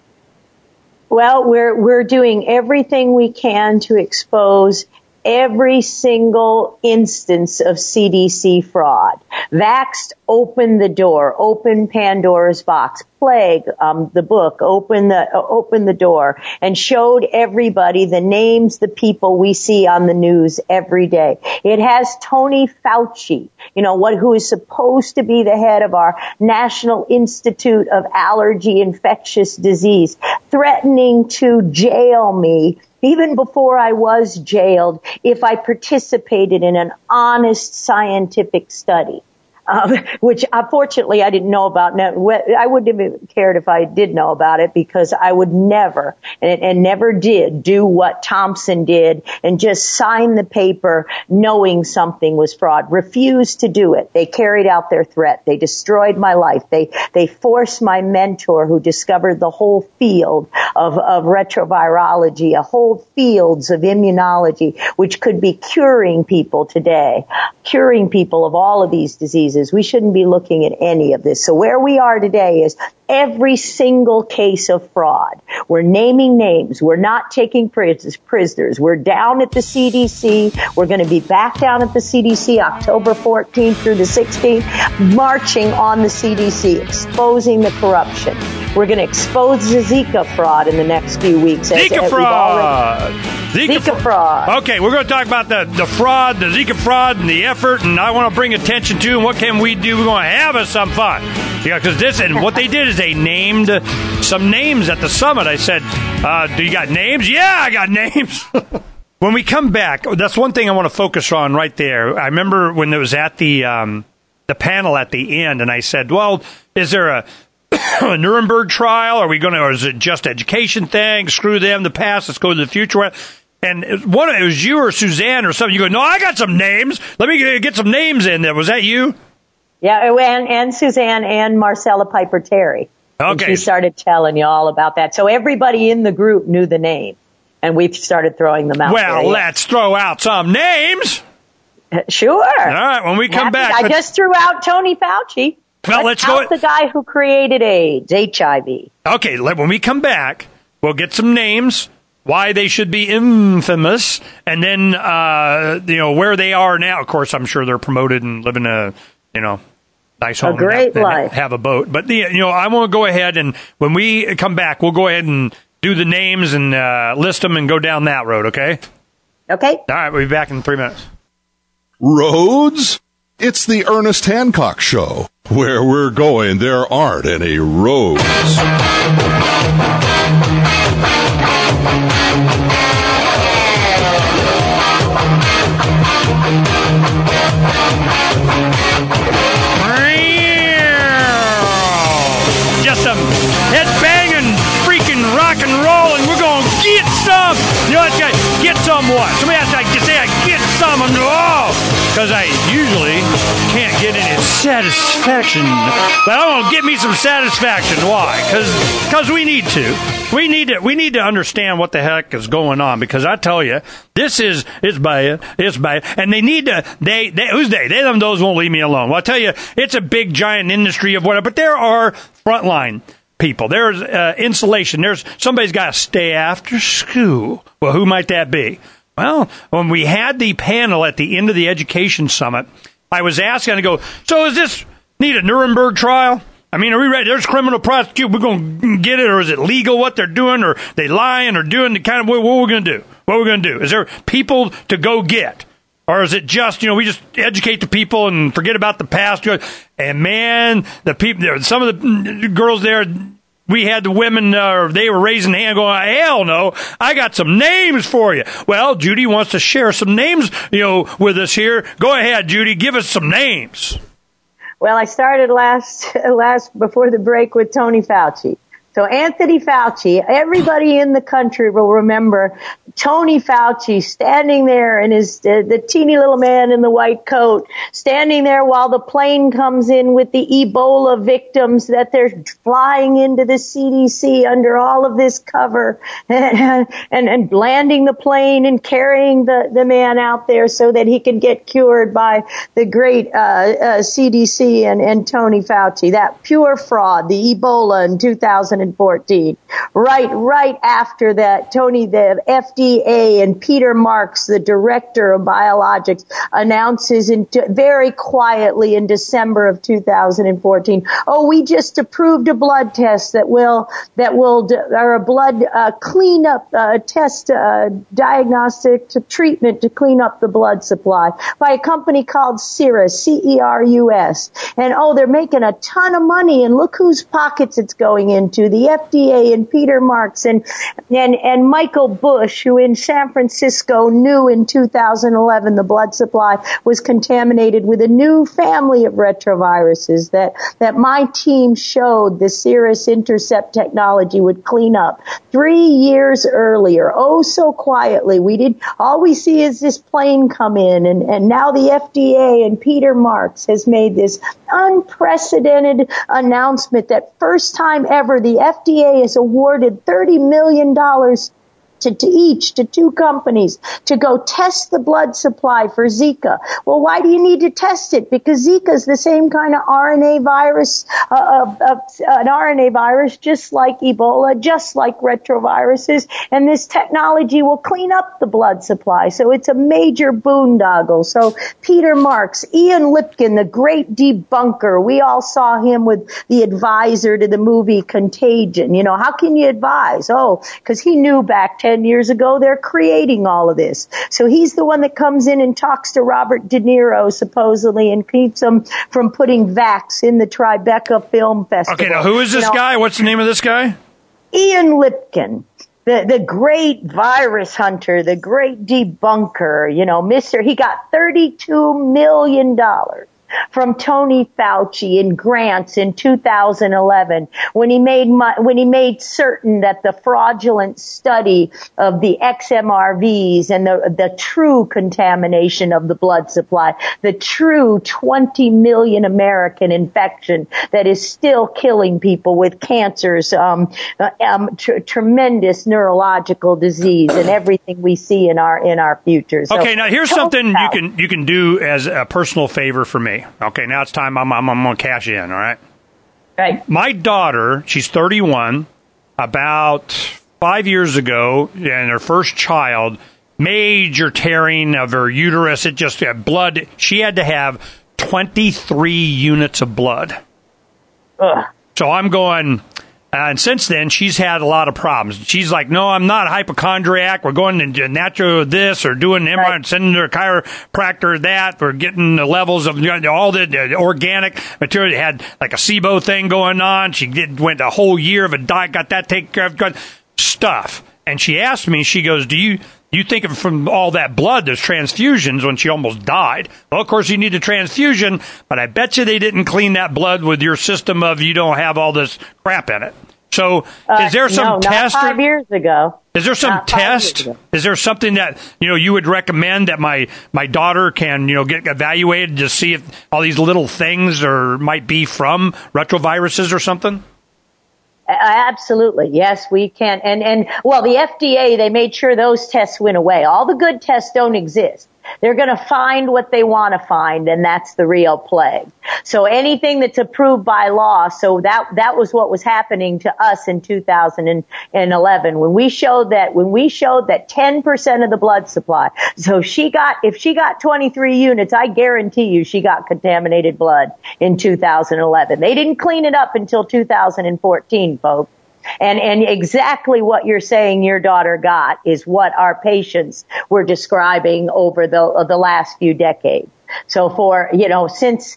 Well, we're doing everything we can to expose every single instance of CDC fraud. Vaxxed opened the door, opened Pandora's box. Plague, the book, opened the door and showed everybody the names, the people we see on the news every day. It has Tony Fauci, who is supposed to be the head of our National Institute of Allergy Infectious Disease, threatening to jail me even before I was jailed if I participated in an honest scientific study. Which unfortunately I didn't know about. I wouldn't have cared if I did know about it, because I would never, and never did, do what Thompson did and just sign the paper knowing something was fraud. Refused to do it. They carried out their threat. They destroyed my life. They forced my mentor, who discovered the whole field of retrovirology, a whole fields of immunology, which could be curing people today, curing people of all of these diseases. We shouldn't be looking at any of this. So where we are today is every single case of fraud. We're naming names. We're not taking prisoners. We're down at the CDC. We're going to be back down at the CDC October 14th through the 16th, marching on the CDC, exposing the corruption. We're going to expose the Zika fraud in the next few weeks. Zika fraud. Okay, we're going to talk about the fraud, the Zika fraud, and the effort, and I want to bring attention to, and what can we do? We're going to have us some fun. Yeah, because what they did is they named some names at the summit. I said, do you got names? Yeah, I got names. When we come back, that's one thing I want to focus on right there. I remember when it was at the panel at the end, and I said, well, is there a Nuremberg trial? Or is it just education thing? Screw them, the past, let's go to the future. And it was you or Suzanne or something. You go, no, I got some names. Let me get some names in there. Was that you? Yeah, and Suzanne and Marcella Piper Terry. Okay. And she started telling you all about that. So everybody in the group knew the name, and we've started throwing them out. Well, let's throw out some names. Sure. All right, when we come back. I just threw out Tony Fauci. Well, let's go. The guy who created AIDS, HIV. Okay, when we come back, we'll get some names, why they should be infamous, and then, where they are now. Of course, I'm sure they're promoted and living a, nice home. A great life. Have a boat. But, I want to go ahead, and when we come back, we'll go ahead and do the names and list them and go down that road, okay? Okay. All right, we'll be back in 3 minutes. Roads? It's the Ernest Hancock Show. Where we're going, there aren't any roads. Just some head-banging, freaking rock and roll, and we're going to get some. You know, get some what? Somebody has to say, I get some. Because I usually can't get any satisfaction. But I want to get me some satisfaction. Why? Because we need to. We need to understand what the heck is going on. Because I tell you, it's bad. It's bad. And they need to, who's they? They, them, those won't leave me alone. Well, I tell you, it's a big, giant industry of whatever. But there are frontline people. There's insulation. There's somebody's got to stay after school. Well, who might that be? Well, when we had the panel at the end of the education summit, I was asking to go, so is this need a Nuremberg trial? I mean, are we ready? There's criminal prosecution. We're going to get it, or is it legal what they're doing, or they lying or doing the kind of what we're going to do? What are we going to do? Is there people to go get? Or is it just, we just educate the people and forget about the past? And man, the people, some of the girls there, we had the women, they were raising hand going, hell no, I got some names for you. Well, Judy wants to share some names, with us here. Go ahead, Judy, give us some names. Well, I started before the break with Tony Fauci. So Anthony Fauci, everybody in the country will remember Tony Fauci standing there in the teeny little man in the white coat, standing there while the plane comes in with the Ebola victims that they're flying into the CDC under all of this cover and landing the plane and carrying the man out there so that he can get cured by the great CDC and Tony Fauci. That pure fraud, the Ebola in 2014. Right after that, Tony, the FDA and Peter Marks, the director of biologics, announces very quietly in December of 2014, we just approved a blood test or a blood cleanup test, diagnostic treatment to clean up the blood supply by a company called Cerus, C-E-R-U-S. And they're making a ton of money, and look whose pockets it's going into. The FDA and Peter Marks and Michael Bush, who in San Francisco knew in 2011 the blood supply was contaminated with a new family of retroviruses that my team showed the Cerus Intercept technology would clean up 3 years earlier. So quietly. All we see is this plane come in, and now the FDA and Peter Marks has made this unprecedented announcement that first time ever the FDA has awarded $30 million to two companies to go test the blood supply for Zika. Well, why do you need to test it? Because Zika is the same kind of RNA virus, an RNA virus, just like Ebola, just like retroviruses, and this technology will clean up the blood supply. So it's a major boondoggle. So Peter Marks, Ian Lipkin, the great debunker, we all saw him with the advisor to the movie Contagion. How can you advise? Because he knew back 10 years ago they're creating all of this. So he's the one that comes in and talks to Robert De Niro, supposedly, and keeps him from putting Vax in the Tribeca Film Festival. Okay, now who is this guy? What's the name of this guy? Ian Lipkin. The great virus hunter, the great debunker, he got $32 million from Tony Fauci in grants in 2011 when he made certain that the fraudulent study of the XMRVs and the true contamination of the blood supply, the true 20 million American infection that is still killing people with cancers, tremendous neurological disease, and everything we see in our future. So, okay, now here's something you can do as a personal favor for me. Okay, now it's time I'm going to cash in, all right? Right. My daughter, she's 31, about 5 years ago, and her first child, major tearing of her uterus. It just had blood. She had to have 23 units of blood. Ugh. So I'm going... and since then, she's had a lot of problems. She's like, no, I'm not a hypochondriac. We're going to natural this or doing MRI, right. Sending her a chiropractor that. We're getting the levels of all the organic material. They had like a SIBO thing going on. She went a whole year of a diet, got that taken care of, got stuff. And she asked me, she goes, do you think from all that blood, there's transfusions when she almost died? Well, of course, you need a transfusion, but I bet you they didn't clean that blood with your system of you don't have all this crap in it. So is there some test? Not 5 years ago. Is there some test? Is there something that, you would recommend that my daughter can, get evaluated to see if all these little things might be from retroviruses or something? Absolutely. Yes, we can. And well, the FDA, they made sure those tests went away. All the good tests don't exist. They're going to find what they want to find, and that's the real plague. So anything that's approved by law, so that was what was happening to us in 2011 when we showed that 10% of the blood supply. So if she got 23 units, I guarantee you she got contaminated blood in 2011. They didn't clean it up until 2014, folks. And exactly what you're saying your daughter got is what our patients were describing over the last few decades. So since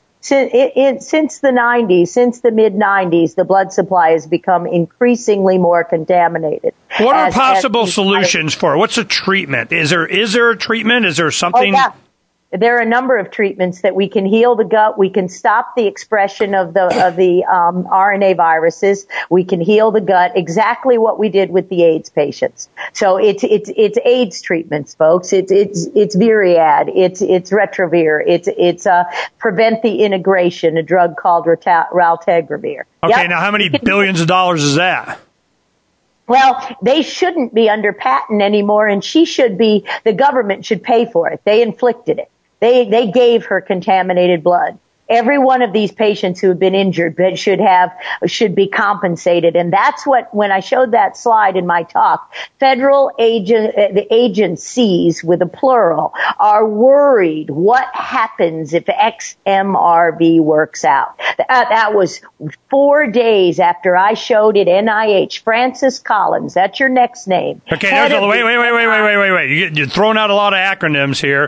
the 90s, since the mid 90s, the blood supply has become increasingly more contaminated. What are possible solutions for it? What's a treatment? Is there a treatment? Is there something? Oh, yeah. There are a number of treatments that we can heal the gut. We can stop the expression of the RNA viruses. We can heal the gut. Exactly what we did with the AIDS patients. So it's AIDS treatments, folks. It's Viriad. It's Retrovir. It's prevent the integration, a drug called Raltegravir. Okay. Yep. Now how many billions of dollars is that? Well, they shouldn't be under patent anymore, and the government should pay for it. They inflicted it. They gave her contaminated blood. Every one of these patients who have been injured should be compensated. And that's when I showed that slide in my talk, federal agencies with a plural are worried what happens if XMRV works out. That was 4 days after I showed it NIH. Francis Collins, that's your next name. Okay, wait. You're throwing out a lot of acronyms here.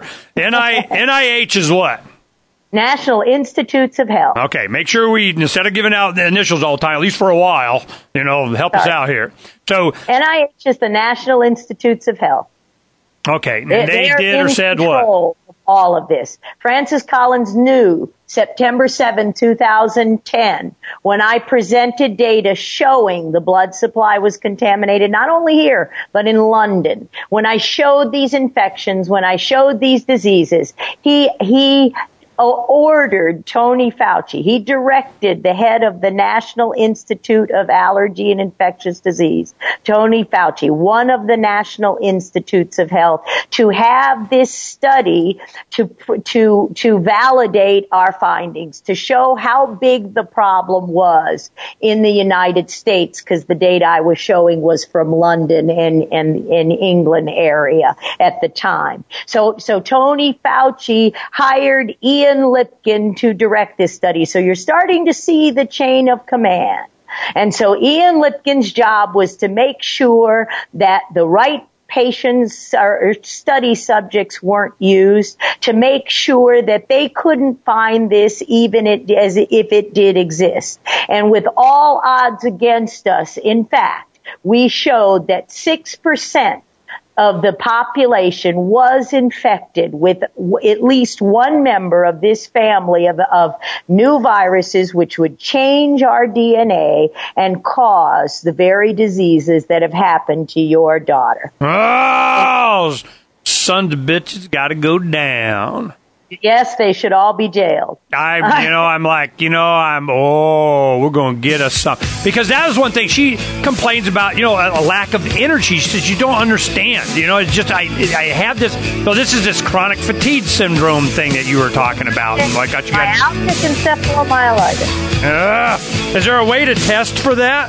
NIH is what? National Institutes of Health. Okay, make sure instead of giving out the initials all the time, at least for a while, help us out here. So NIH is the National Institutes of Health. Okay, and they did or said what? Of all of this. Francis Collins knew September 7, 2010, when I presented data showing the blood supply was contaminated, not only here, but in London. When I showed these infections, when I showed these diseases, he ordered Tony Fauci. He directed the head of the National Institute of Allergy and Infectious Disease, Tony Fauci, one of the National Institutes of Health, to have this study to validate our findings, to show how big the problem was in the United States, because the data I was showing was from London and England area at the time. So Tony Fauci hired Ian Lipkin to direct this study. So you're starting to see the chain of command. And so Ian Lipkin's job was to make sure that the right patients or study subjects weren't used, to make sure that they couldn't find this even as if it did exist. And with all odds against us, in fact, we showed that 6% of the population was infected with at least one member of this family of new viruses, which would change our DNA and cause the very diseases that have happened to your daughter. Oh, sons of bitches got to go down. Yes, they should all be jailed. we're going to get us some. Because that is one thing she complains about, a lack of energy. She says, you don't understand. It's just, I have this, this is this chronic fatigue syndrome thing that you were talking about. Myalgic encephalomyelitis. Is there a way to test for that?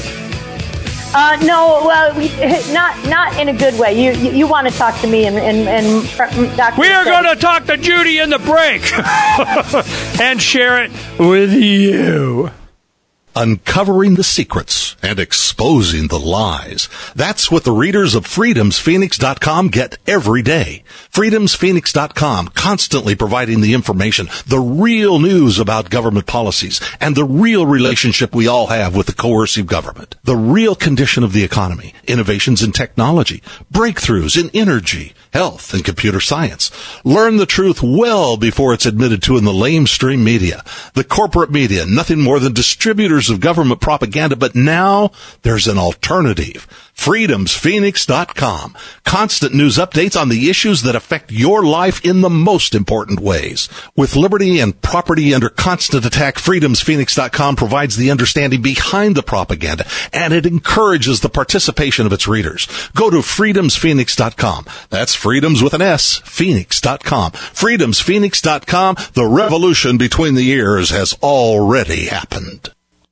No, well, not in a good way. You want to talk to me and Dr. We are going to talk to Judy in the break and share it with you. Uncovering the secrets and exposing the lies. That's what the readers of freedomsphoenix.com get every day. Freedomsphoenix.com, constantly providing the information, the real news about government policies, and the real relationship we all have with the coercive government. The real condition of the economy, innovations in technology, breakthroughs in energy, health, and computer science. Learn the truth well before it's admitted to in the lamestream media. The corporate media, nothing more than distributors of government propaganda, but now there's an alternative. FreedomsPhoenix.com. Constant news updates on the issues that affect your life in the most important ways. With liberty and property under constant attack, FreedomsPhoenix.com provides the understanding behind the propaganda, and it encourages the participation of its readers. Go to FreedomsPhoenix.com. That's freedoms with an S, Phoenix.com. FreedomsPhoenix.com. The revolution between the ears has already happened.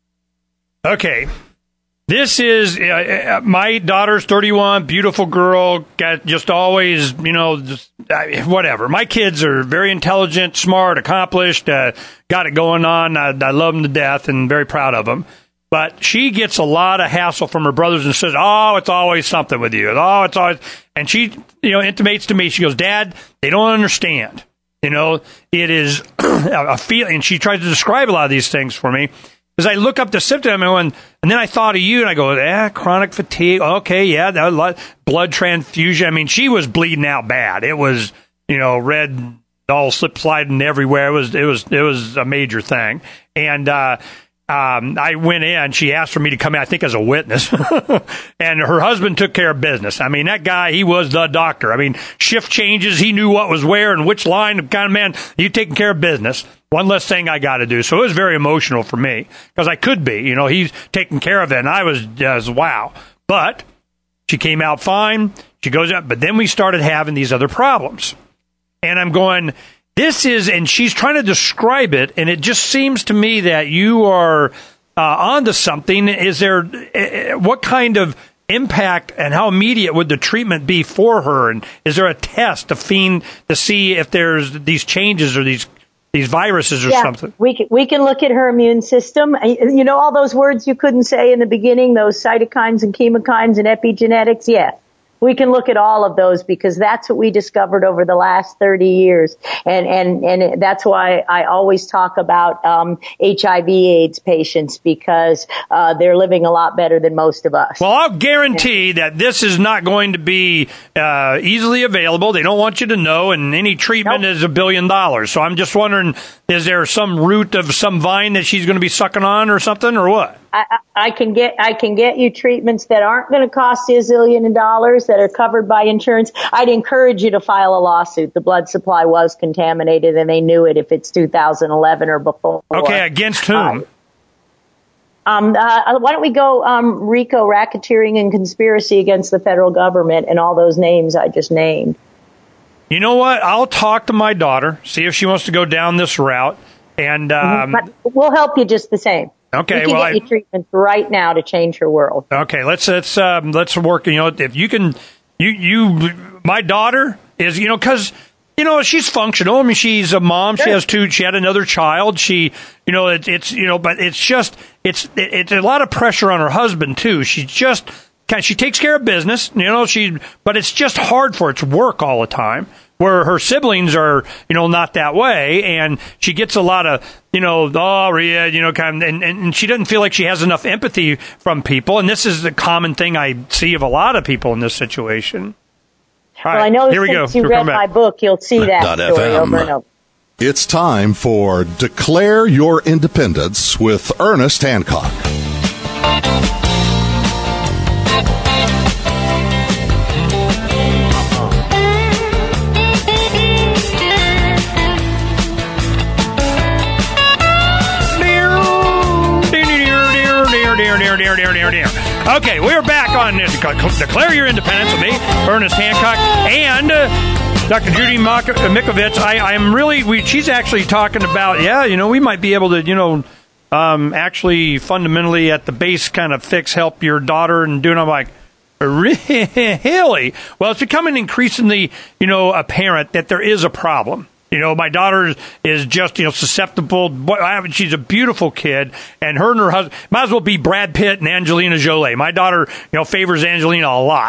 Okay. This is, my daughter's 31, beautiful girl, got just always, whatever. My kids are very intelligent, smart, accomplished, got it going on. I love them to death and very proud of them. But she gets a lot of hassle from her brothers and says, oh, it's always something with you. Oh, it's always, and she, intimates to me, she goes, Dad, they don't understand. It is a feeling. And she tries to describe a lot of these things for me. Because I look up the symptom and then I thought of you and I go, chronic fatigue. Okay, yeah, that was blood transfusion. I mean, she was bleeding out bad. It was, red, all slip sliding everywhere. It was a major thing. And I went in. She asked for me to come in, I think, as a witness. And her husband took care of business. I mean, that guy, he was the doctor. I mean, shift changes. He knew what was where and which line of kind of man. He taking care of business. One less thing I got to do. So it was very emotional for me because I could be, he's taking care of it. And I was wow. But she came out fine. She goes up. But then we started having these other problems. And I'm going, and she's trying to describe it. And it just seems to me that you are onto something. Is there, what kind of impact and how immediate would the treatment be for her? And is there a test to see if there's these changes or these viruses or something? We can look at her immune system. All those words you couldn't say in the beginning, those cytokines and chemokines and epigenetics? Yeah. We can look at all of those because that's what we discovered over the last 30 years. And that's why I always talk about HIV AIDS patients because they're living a lot better than most of us. Well, I'll guarantee that this is not going to be easily available. They don't want you to know, and any treatment is $1 billion. So I'm just wondering, is there some root of some vine that she's going to be sucking on or something, or what? I can get you treatments that aren't going to cost you $1 zillion that are covered by insurance. I'd encourage you to file a lawsuit. The blood supply was contaminated and they knew it if it's 2011 or before. Okay, against whom? Why don't we go RICO, racketeering and conspiracy against the federal government and all those names I just named. You know what? I'll talk to my daughter, see if she wants to go down this route, and but we'll help you just the same. Okay, we can get you treatments right now to change her world. Okay, let's work. If you can, my daughter is, because she's functional. I mean, she's a mom. Sure. She had another child. She, but it's a lot of pressure on her husband too. She takes care of business, but it's just hard for her to work all the time. Where her siblings are, not that way, and she gets a lot of, and she doesn't feel like she has enough empathy from people, and this is the common thing I see of a lot of people in this situation. All right, I know since you read my book, you'll see that story over and over. It's time for Declare Your Independence with Ernest Hancock. Okay, we're back on Declare Your Independence with me, Ernest Hancock, and Dr. Judy Mikovits. She's actually talking about, we might be able to, actually fundamentally at the base kind of help your daughter and doing. I'm like, really? Well, it's becoming increasingly, apparent that there is a problem. My daughter is just, susceptible. She's a beautiful kid, and her husband might as well be Brad Pitt and Angelina Jolie. My daughter, favors Angelina a lot.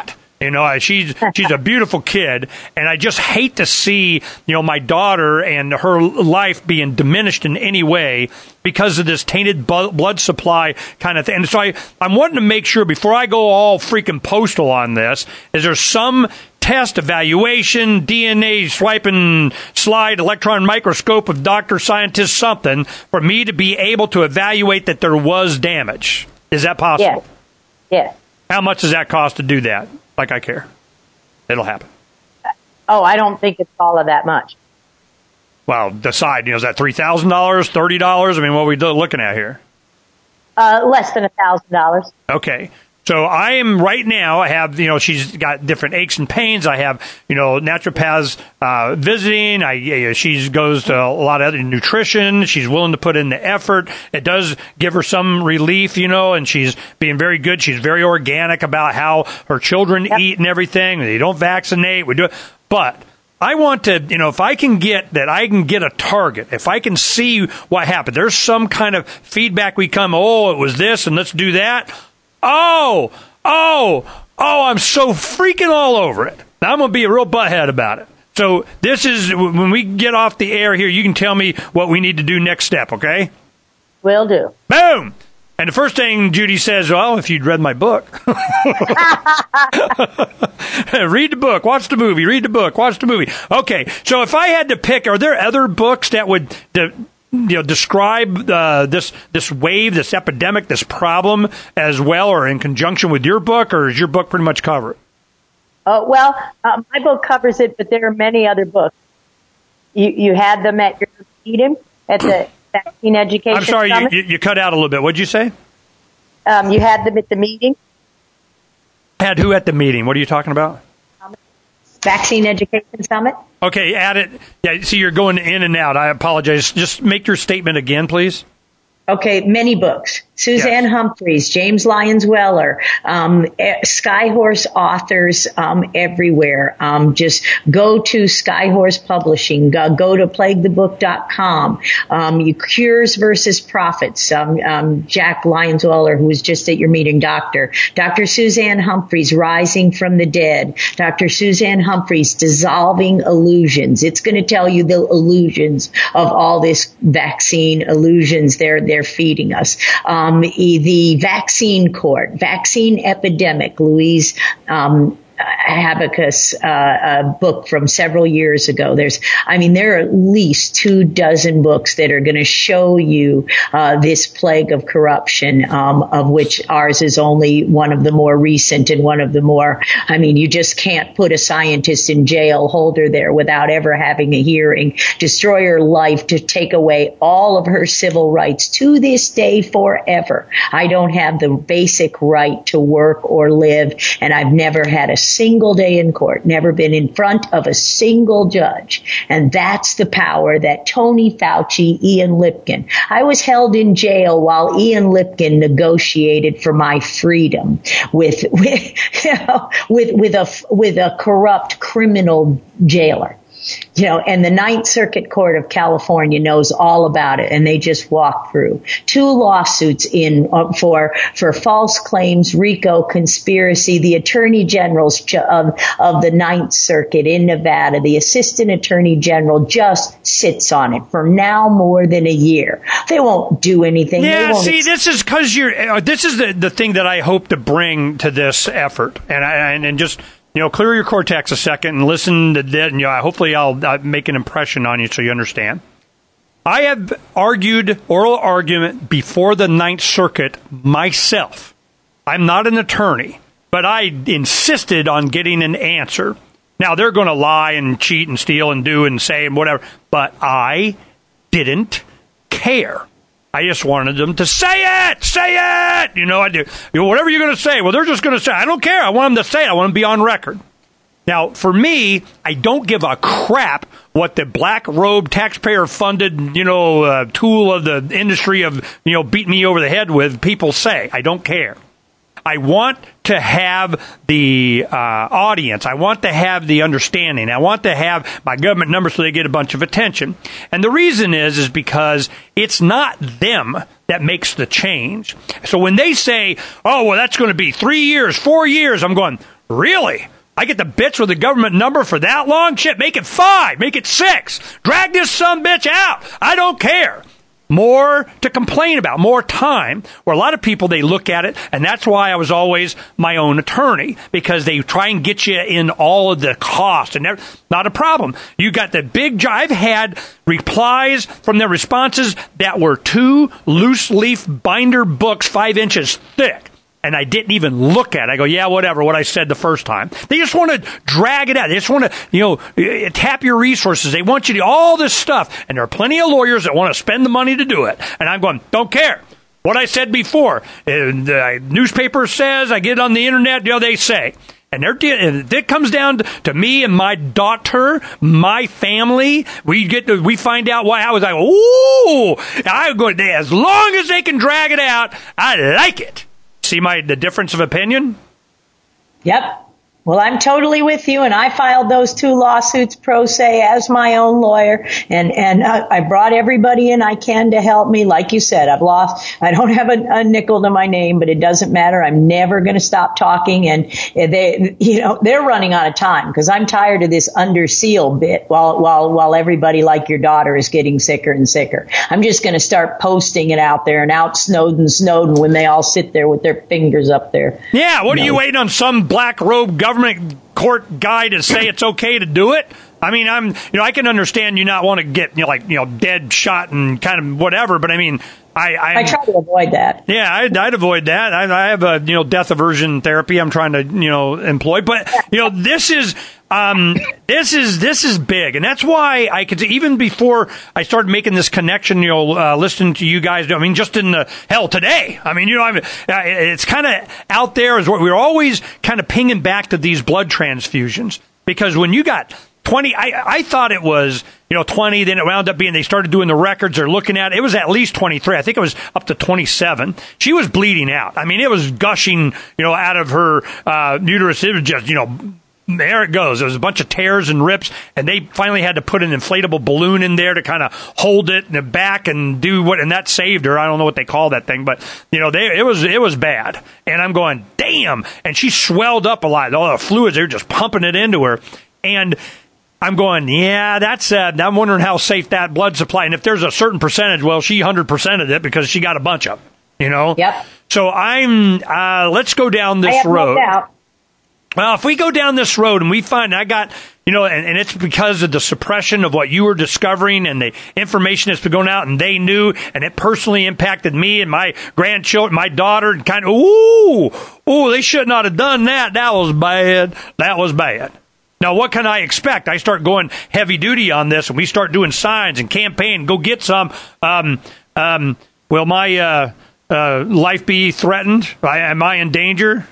You know, she's a beautiful kid, and I just hate to see, my daughter and her life being diminished in any way because of this tainted blood supply kind of thing. And so I'm wanting to make sure before I go all freaking postal on this, is there some test, evaluation, DNA swiping slide, electron microscope of doctor, scientist, something for me to be able to evaluate that there was damage? Is that possible? Yes. How much does that cost to do that? Like I care. It'll happen. Oh, I don't think it's all of that much. Well, decide, is that $3,000, $30? I mean, what are we looking at here? Less than $1,000. Okay. So I am right now, I have, she's got different aches and pains. I have, naturopaths visiting. She goes to a lot of other nutrition. She's willing to put in the effort. It does give her some relief, and she's being very good. She's very organic about how her children eat and everything. They don't vaccinate. We do it. But I want to, if I can get a target, if I can see what happened, there's some kind of feedback it was this and let's do that. Oh, I'm so freaking all over it. Now, I'm going to be a real butthead about it. So this is, when we get off the air here, you can tell me what we need to do next step, okay? Will do. Boom! And the first thing Judy says, well, if you'd read my book. Read the book, watch the movie, read the book, watch the movie. Okay, so if I had to pick, are there other books that would describe this wave, this epidemic, this problem as well, or in conjunction with your book, or is your book pretty much cover it? My book covers it, but there are many other books. You had them at your meeting at the Vaccine Education Summit? I'm sorry, you cut out a little bit. What'd you say? You had them at the meeting. Had who at the meeting? What are you talking about? Vaccine Education Summit. Okay, add it. Yeah, see, you're going in and out. I apologize. Just make your statement again, please. Okay, many books. Suzanne Humphreys, James Lyons Weller, Skyhorse authors everywhere. Just go to Skyhorse Publishing. Go to PlagueTheBook.com. Cures versus Profits. Jack Lyons Weller, who was just at your meeting, Dr. Suzanne Humphreys, Rising from the Dead. Dr. Suzanne Humphreys, Dissolving Illusions. It's going to tell you the illusions of all this vaccine illusions they're feeding us. The Vaccine Court, Vaccine Epidemic, Louise Habakuk's book from several years ago. There are at least 24 books that are going to show you this plague of corruption, of which ours is only one of the more recent and one of the more, you just can't put a scientist in jail, hold her there without ever having a hearing, destroy her life, to take away all of her civil rights to this day forever. I don't have the basic right to work or live, and I've never had a single day in court, never been in front of a single judge. And that's the power that Tony Fauci, Ian Lipkin. I was held in jail while Ian Lipkin negotiated for my freedom with a corrupt criminal jailer. And the Ninth Circuit Court of California knows all about it, and they just walked through 2 lawsuits for false claims, RICO, conspiracy. The Attorney Generals of the Ninth Circuit in Nevada, the Assistant Attorney General, just sits on it for now more than a year. They won't do anything. Yeah, see, this is because this is the thing that I hope to bring to this effort, and just. Clear your cortex a second and listen to that, and hopefully I'll make an impression on you so you understand. I have argued oral argument before the Ninth Circuit myself. I'm not an attorney, but I insisted on getting an answer. Now, they're going to lie and cheat and steal and do and say and whatever, but I didn't care. I just wanted them to say it. I do. Whatever you're going to say, well, they're just going to say, I don't care. I want them to say it. I want them to be on record. Now, for me, I don't give a crap what the black robe taxpayer funded, tool of the industry of, beating me over the head with people say. I don't care. I want to have the audience. I want to have the understanding. I want to have my government numbers so they get a bunch of attention. And the reason is because it's not them that makes the change. So when they say, oh, well, that's going to be 3 years, 4 years, I'm going, Really? I get the bitch with the government number for that long? Shit, make it 5, make it 6. Drag this sumbitch out. I don't care. More to complain about, more time, where a lot of people, they look at it, and that's why I was always my own attorney, because they try and get you in all of the cost, and not a problem. You got the big job. I've had replies from their responses that were 2 loose leaf binder books 5 inches thick. And I didn't even look at it. I go, yeah, whatever, what I said the first time. They just want to drag it out. They just want to, tap your resources. They want you to do all this stuff. And there are plenty of lawyers that want to spend the money to do it. And I'm going, don't care. What I said before, the newspaper says, I get it on the internet, they say. And it comes down to me and my daughter, my family. We find out why. I was like, ooh, I go, as long as they can drag it out, I like it. See the difference of opinion? Yep. Well, I'm totally with you, and I filed those 2 lawsuits pro se as my own lawyer, and I brought everybody in I can to help me. Like you said, I don't have a nickel to my name, but it doesn't matter. I'm never going to stop talking, and they're running out of time because I'm tired of this under seal bit while everybody like your daughter is getting sicker and sicker. I'm just going to start posting it out there and out Snowden when they all sit there with their fingers up there. Yeah, what are you waiting on some black robe government court guy to say it's okay to do it? I mean, I can understand you not want to get, dead, shot and kind of whatever, but I mean, I try to avoid that. Yeah, I'd avoid that. I have a, death aversion therapy I'm trying to, employ, but, this is big. And that's why I could, even before I started making this connection, listening to you guys, I mean, just in the hell today, I mean, it's kind of out there is what we're always kind of pinging back to these blood transfusions, because when you got 20, I thought it was, 20, then it wound up being, they started doing the records, they're looking at it. It was at least 23. I think it was up to 27. She was bleeding out. I mean, it was gushing, out of her, uterus. It was just, there it goes. There was a bunch of tears and rips, and they finally had to put an inflatable balloon in there to kind of hold it in the back and and that saved her. I don't know what they call that thing, but it was bad. And I'm going, damn. And she swelled up a lot. All the fluids, they were just pumping it into her. And I'm going, yeah, that's, I'm wondering how safe that blood supply, and if there's a certain percentage, well, she 100%ed it because she got a bunch of them, Yep. So let's go down this road. No doubt. Well, if we go down this road and we find, I got, and it's because of the suppression of what you were discovering and the information that's been going out, and they knew, and it personally impacted me and my grandchildren, my daughter, and kind of, they should not have done that. That was bad. That was bad. Now, what can I expect? I start going heavy duty on this, and we start doing signs and campaign. Go get some. Will my life be threatened? Am I in danger?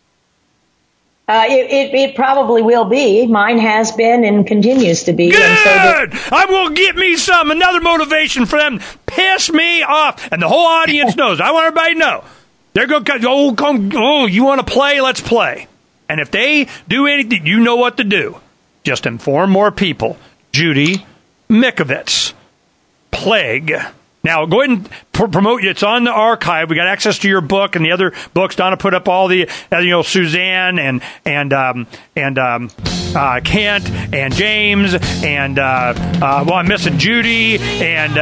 It probably will be. Mine has been and continues to be. Good! And so I will get me some. Another motivation for them. Piss me off. And the whole audience knows. I want everybody to know. They're going to you want to play? Let's play. And if they do anything, you know what to do. Just inform more people. Judy Mikovits. Plague. Now, go ahead and promote it. It's on the archive. We got access to your book and the other books. Donna put up all the, Suzanne and Kent and James and I'm missing Judy and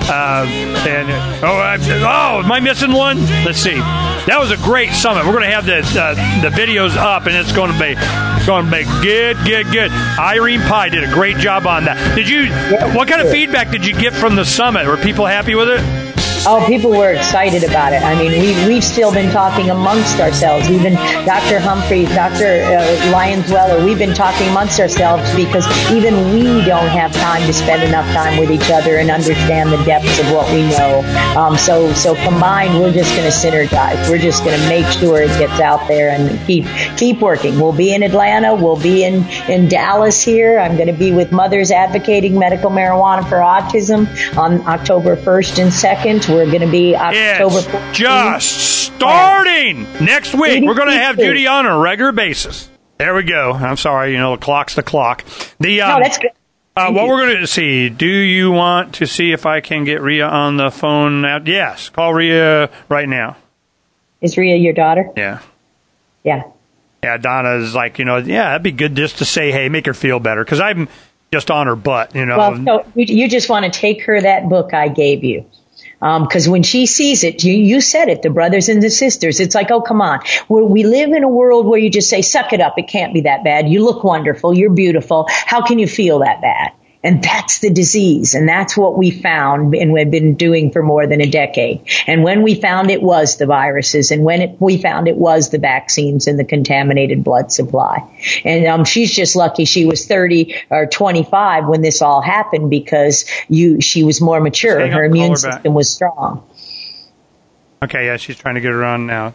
am I missing one? Let's see. That was a great summit. We're going to have the videos up, and it's going to be good. Irene Pye did a great job on that. What kind of feedback did you get from the summit? Were people happy with it? Oh, people were excited about it. I mean, we've still been talking amongst ourselves. Even Dr. Humphrey, Dr. Lyons-Weller, we've been talking amongst ourselves because even we don't have time to spend enough time with each other and understand the depths of what we know. So combined, we're just going to synergize. We're just going to make sure it gets out there and keep working. We'll be in Atlanta. We'll be in Dallas here. I'm going to be with Mothers Advocating Medical Marijuana for Autism on October 1st and 2nd. We're going to be October 14th. Just starting next week. We're going to have Judy on a regular basis. There we go. I'm sorry, the clock's the clock. No, that's good. What we're going to see, do you want to see if I can get Rhea on the phone now? Yes, call Rhea right now. Is Rhea your daughter? Yeah. Yeah. Yeah, Donna is like, that'd be good just to say, hey, make her feel better, because I'm just on her butt, Well, so you just want to take her that book I gave you. Because when she sees it, you said it, the brothers and the sisters, it's like, oh, come on. We live in a world where you just say, suck it up. It can't be that bad. You look wonderful. You're beautiful. How can you feel that bad? And that's the disease. And that's what we found and we've been doing for more than a decade. And when we found it was the viruses, and when we found it was the vaccines and the contaminated blood supply. And she's just lucky she was 30 or 25 when this all happened, because she was more mature. Her immune system was strong. Okay, yeah, she's trying to get her on now.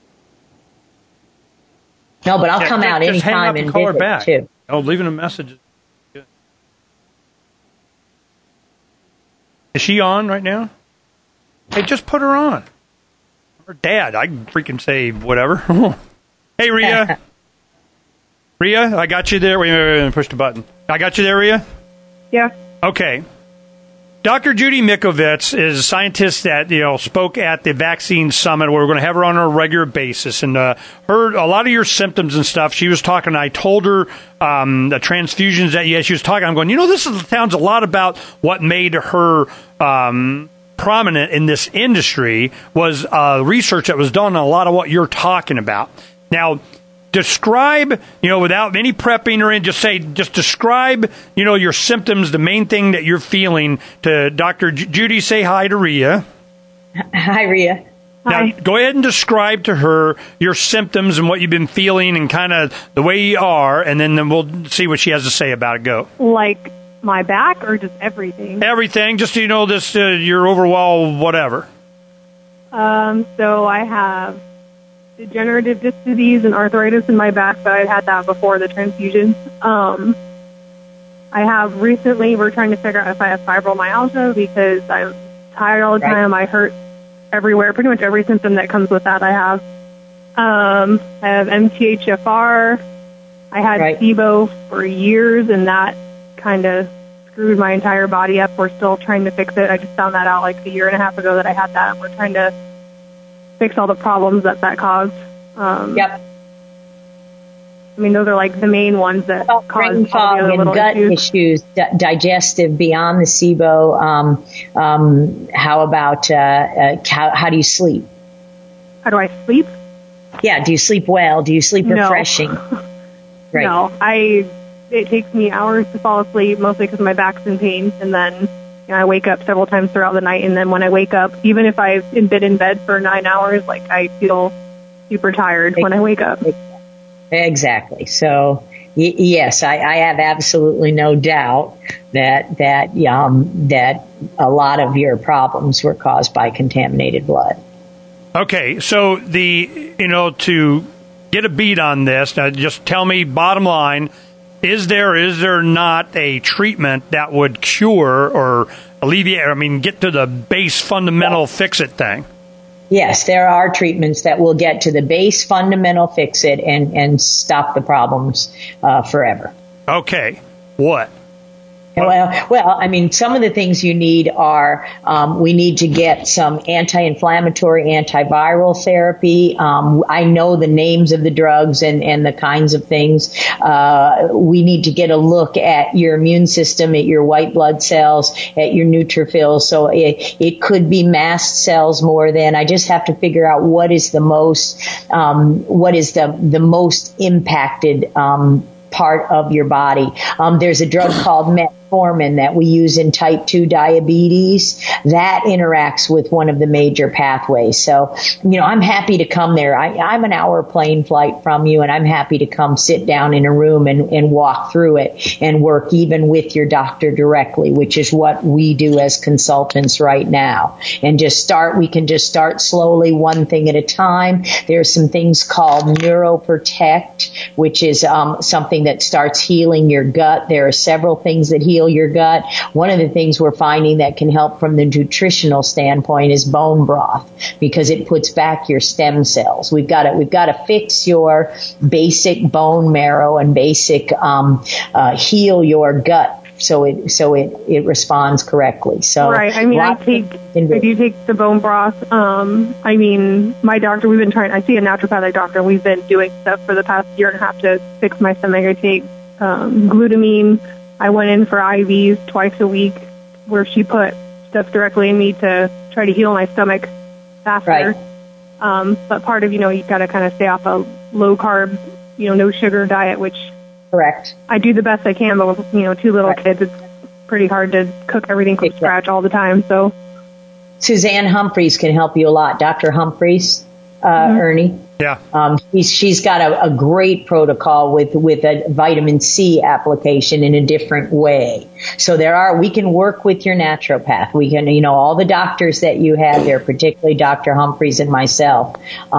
No, but I'll come out anytime and call her visit back. too. Oh, leaving a message. Is she on right now? Hey, just put her on. Her dad. I can freaking say whatever. Hey, Rhea. Rhea, I got you there. Wait, push the button. I got you there, Rhea? Yeah. Okay. Dr. Judy Mikovits is a scientist that spoke at the vaccine summit. We're going to have her on a regular basis, and heard a lot of your symptoms and stuff. She was talking. I told her the transfusions that she was talking. I'm going, this sounds a lot about what made her prominent in this industry was research that was done on a lot of what you're talking about. Now, describe, without any prepping or anything, just describe, your symptoms, the main thing that you're feeling to Dr. Judy. Say hi to Rhea. Hi, Rhea. Now, go ahead and describe to her your symptoms and what you've been feeling and kind of the way you are, and then we'll see what she has to say about it. Go. Like my back or just everything? Everything, just this, your overall whatever. So I have degenerative disc disease and arthritis in my back, but I'd had that before the transfusions. I have recently, we're trying to figure out if I have fibromyalgia because I'm tired all the time. I hurt everywhere, pretty much every symptom that comes with that I have. I have MTHFR. I had SIBO for years, and that kind of screwed my entire body up. We're still trying to fix it. I just found that out like a year and a half ago that I had that, and we're trying to fix all the problems that caused. Yep. I mean, those are like the main ones that cause brain fog and gut issues, digestive beyond the SIBO. How about how do you sleep? How do I sleep? Yeah, do you sleep well? Do you sleep refreshing? Right. No, it takes me hours to fall asleep, mostly because my back's in pain, and then I wake up several times throughout the night, and then when I wake up, even if I've been in bed for 9 hours, I feel super tired when I wake up. Exactly. So, yes, I have absolutely no doubt that a lot of your problems were caused by contaminated blood. Okay, so to get a beat on this, now just tell me bottom line. Is there not a treatment that would cure or alleviate, get to the base fundamental fix-it thing? Yes, there are treatments that will get to the base fundamental fix-it and stop the problems forever. Okay. What? Well, some of the things you need are, we need to get some anti-inflammatory, antiviral therapy. I know the names of the drugs and the kinds of things. We need to get a look at your immune system, at your white blood cells, at your neutrophils. So it could be mast cells more than. I just have to figure out what is the most impacted, part of your body. There's a drug called metformin that we use in type 2 diabetes that interacts with one of the major pathways. So, I'm happy to come there. I'm an hour plane flight from you, and I'm happy to come sit down in a room and walk through it and work even with your doctor directly, which is what we do as consultants right now. And we can just start slowly, one thing at a time. There's some things called NeuroProtect, which is something that starts healing your gut. There are several things that heal your gut. One of the things we're finding that can help from the nutritional standpoint is bone broth, because it puts back your stem cells. We've got to fix your basic bone marrow and basic heal your gut so it responds correctly. So right. I mean, I do take the bone broth. I mean, my doctor, I see a naturopathic doctor. We've been doing stuff for the past year and a half to fix my stomach. I take glutamine. I went in for IVs twice a week where she put stuff directly in me to try to heal my stomach faster. Right. But part of, you got to kind of stay off a low carb, no sugar diet, which correct. I do the best I can, but with, 2 little kids, it's pretty hard to cook everything from scratch all the time. So Suzanne Humphreys can help you a lot. Dr. Humphreys, Ernie. Yeah. She's got a great protocol with a vitamin C application in a different way. So we can work with your naturopath. We can, all the doctors that you have there, particularly Dr. Humphreys and myself,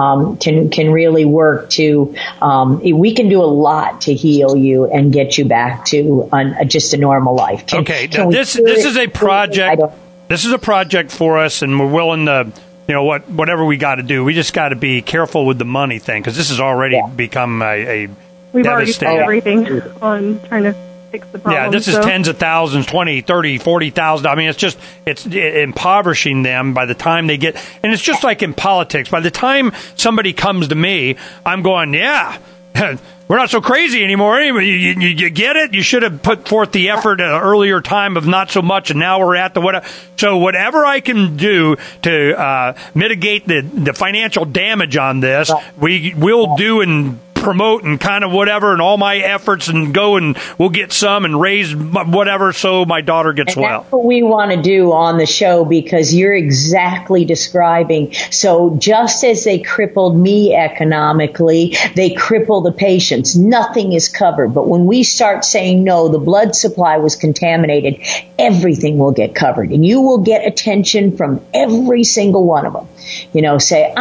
can really work to, we can do a lot to heal you and get you back to just a normal life. This is a project. This is a project for us, and we're willing to, whatever we got to do. We just got to be careful with the money thing, because this has already become a We've already spent everything on trying to fix the problem. Yeah, this is tens of thousands, 20, 30, 40,000. I mean, it's impoverishing them by the time they get, and it's just like in politics. By the time somebody comes to me, I'm going, we're not so crazy anymore. Anyway, you get it? You should have put forth the effort at an earlier time of not so much, and now we're at the whatever. So whatever I can do to mitigate the financial damage on this, we will do and promote and kind of whatever, and all my efforts, and go and we'll get some and raise whatever so my daughter gets well. That's what we want to do on the show, because you're exactly describing. So just as they crippled me economically, they cripple the patients. Nothing is covered. But when we start saying, no, the blood supply was contaminated, everything will get covered. And you will get attention from every single one of them. Say,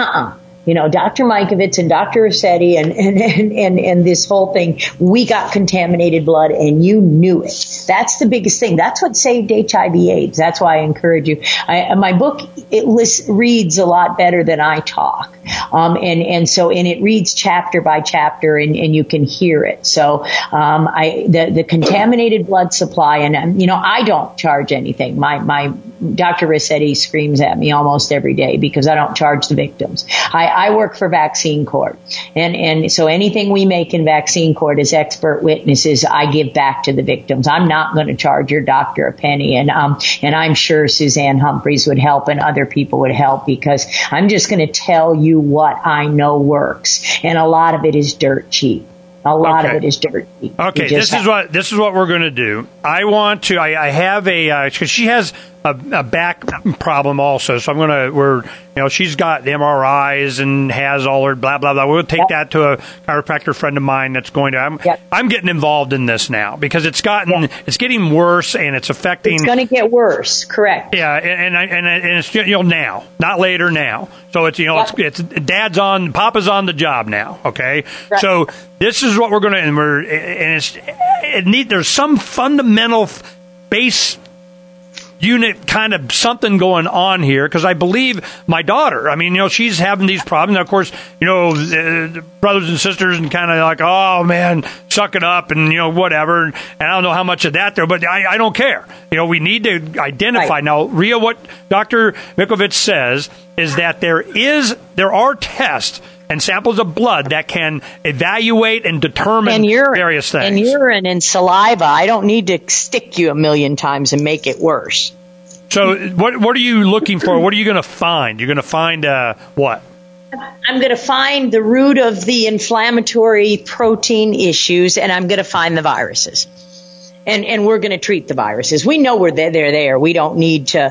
Dr. Mikovits and Dr. Rossetti and this whole thing, we got contaminated blood and you knew it. That's the biggest thing. That's what saved HIV/AIDS. That's why I encourage you. My book, reads a lot better than I talk. And it reads chapter by chapter and you can hear it. So, the contaminated blood supply, and, I don't charge anything. My Dr. Rossetti screams at me almost every day because I don't charge the victims. I work for Vaccine Court, and so anything we make in Vaccine Court as expert witnesses, I give back to the victims. I'm not going to charge your doctor a penny, and I'm sure Suzanne Humphreys would help and other people would help, because I'm just going to tell you what I know works, and a lot of it is dirt cheap. A lot of it is dirt cheap. Okay, this is what we're going to do. I have because she has a back problem also, so she's got MRIs and has all her blah blah blah. We'll take that to a chiropractor friend of mine that's going to. I'm getting involved in this now because it's getting worse, and it's affecting. It's going to get worse, correct? Yeah, and it's now, not later now. So it's it's Papa's on the job now. Okay, right. So this is what we're going to, there's some fundamental base unit kind of something going on here, because I believe my daughter, she's having these problems. Now, of course, the brothers and sisters and kind of like, oh man, suck it up and, whatever. And I don't know how much of that there, but I don't care. We need to identify. Right. Now, Rhea, what Dr. Mikovits says is that there are tests and samples of blood that can evaluate and determine various things. And urine and saliva. I don't need to stick you 1,000,000 times and make it worse. So what are you looking for? What are you going to find? You're going to find what? I'm going to find the root of the inflammatory protein issues, and I'm going to find the viruses. And we're going to treat the viruses. We know they're there. We don't need to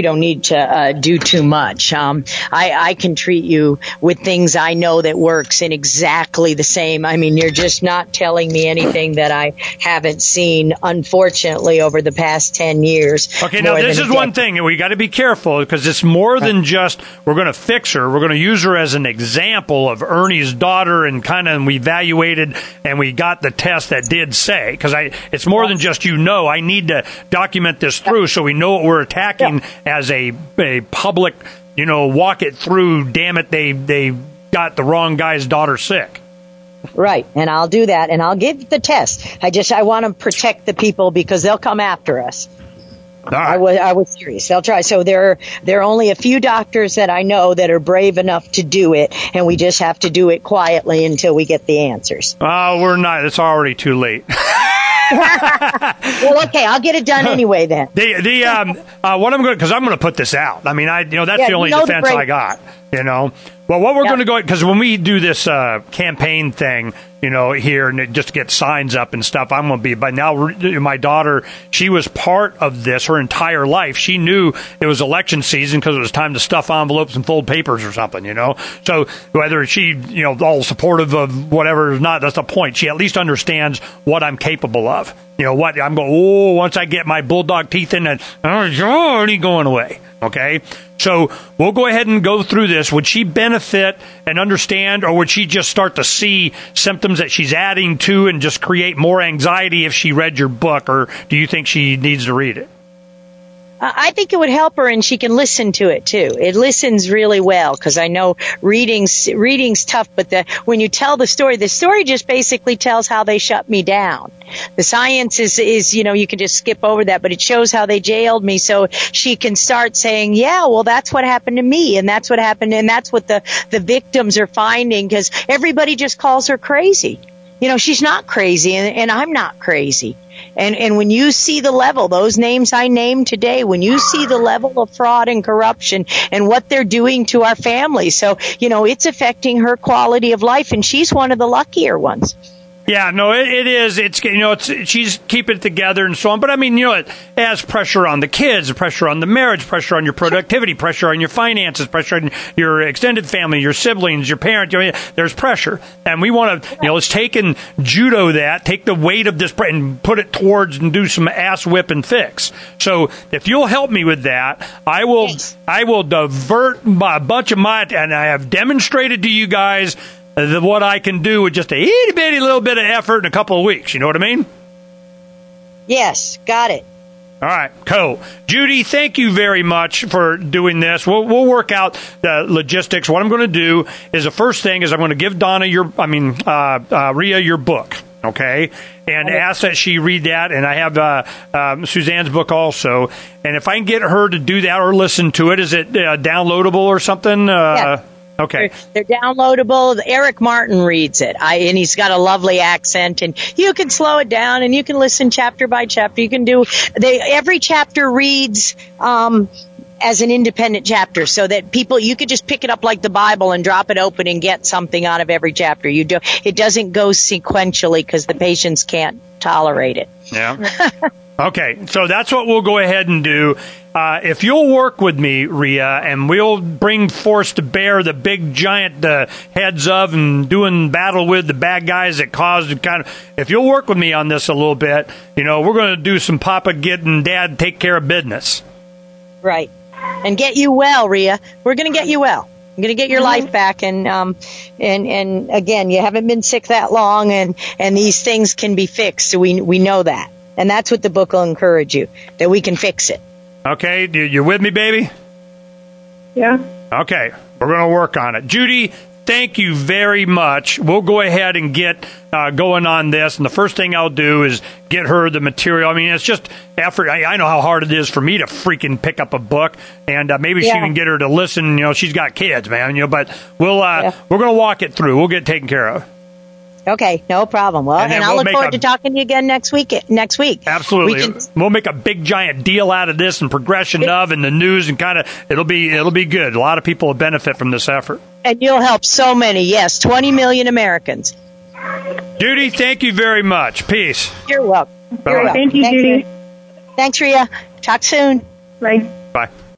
do too much. I can treat you with things I know that works in exactly the same. You're just not telling me anything that I haven't seen, unfortunately, over the past 10 years. Okay, now this is one thing, and we got to be careful, because it's more than just we're going to fix her. We're going to use her as an example of Ernie's daughter, and we evaluated and we got the test that did say, because it's more than just I need to document this through so we know what we're attacking as a public, walk it through, damn it, they got the wrong guy's daughter sick. Right, and I'll do that, and I'll give the test. I want to protect the people because they'll come after us. Right. I was serious. They'll try. So there are only a few doctors that I know that are brave enough to do it, and we just have to do it quietly until we get the answers. Oh, we're not. It's already too late. Well, okay, I'll get it done anyway then. What I'm going, because I'm going to put this out. I mean, that's the only defense I got. Well, what we're going to go, because when we do this campaign thing, here, and it just gets signs up and stuff, I'm going to be, but now my daughter, she was part of this her entire life. She knew it was election season because it was time to stuff envelopes and fold papers or something, So whether she, all supportive of whatever or not, that's the point. She at least understands what I'm capable of. What I'm going, once I get my bulldog teeth in, it's already going away. Okay? So we'll go ahead and go through this. Would she benefit and understand, or would she just start to see symptoms that she's adding to and just create more anxiety if she read your book, or do you think she needs to read it? I think it would help her, and she can listen to it too. It listens really well because I know reading's tough, but when you tell the story just basically tells how they shut me down. The science is you can just skip over that, but it shows how they jailed me, so she can start saying, yeah, well, that's what happened to me, and that's what happened, and that's what the victims are finding, because everybody just calls her crazy. She's not crazy, and I'm not crazy. And when you see the level, those names I named today, when you see the level of fraud and corruption and what they're doing to our families, so, it's affecting her quality of life, and she's one of the luckier ones. Yeah, no, it is. She's keeping it together and so on. But I mean, it has pressure on the kids, pressure on the marriage, pressure on your productivity, pressure on your finances, pressure on your extended family, your siblings, your parents. There's pressure. And we want to, let's take and judo that, take the weight of this and put it towards and do some ass whip and fix. So if you'll help me with that, I will divert a bunch of and I have demonstrated to you guys what I can do with just a itty bitty little bit of effort in a couple of weeks. You know what I mean? Yes, got it. All right, cool. Judy, thank you very much for doing this. We'll work out the logistics. What I'm going to do is the first thing is I'm going to give Rhea your book, okay? And ask that she read that. And I have Suzanne's book also. And if I can get her to do that or listen to it, is it downloadable or something? Yeah. Okay. They're downloadable. Eric Martin reads it. And he's got a lovely accent, and you can slow it down and you can listen chapter by chapter. You can every chapter reads, as an independent chapter, so that you could just pick it up like the Bible and drop it open and get something out of every chapter. It doesn't go sequentially because the patients can't tolerate it. Yeah. Okay. So that's what we'll go ahead and do. If you'll work with me, Rhea, and we'll bring force to bear the big giant heads of and doing battle with the bad guys that caused if you'll work with me on this a little bit, we're going to do some Papa getting Dad take care of business. Right. And get you well, Rhea. We're going to get you well. I'm going to get your life back, and again, you haven't been sick that long, and these things can be fixed. So we know that. And that's what the book will encourage you, that we can fix it. Okay, you with me, baby? Yeah. Okay, we're going to work on it. Judy, thank you very much. We'll go ahead and get going on this, and the first thing I'll do is get her the material. I mean, it's just effort. I know how hard it is for me to freaking pick up a book, and maybe she can get her to listen. She's got kids, man. But we're going to walk it through. We'll get it taken care of. Okay, no problem. Well, and I'll look forward to talking to you again next week. Absolutely. We'll make a big giant deal out of this and progression of and the news, and it'll be good. A lot of people will benefit from this effort. And you'll help so many. Yes, 20 million Americans. Judy, thank you very much. Peace. You're welcome. Thank you, Judy. Thanks, Rhea. Talk soon. Bye. Bye.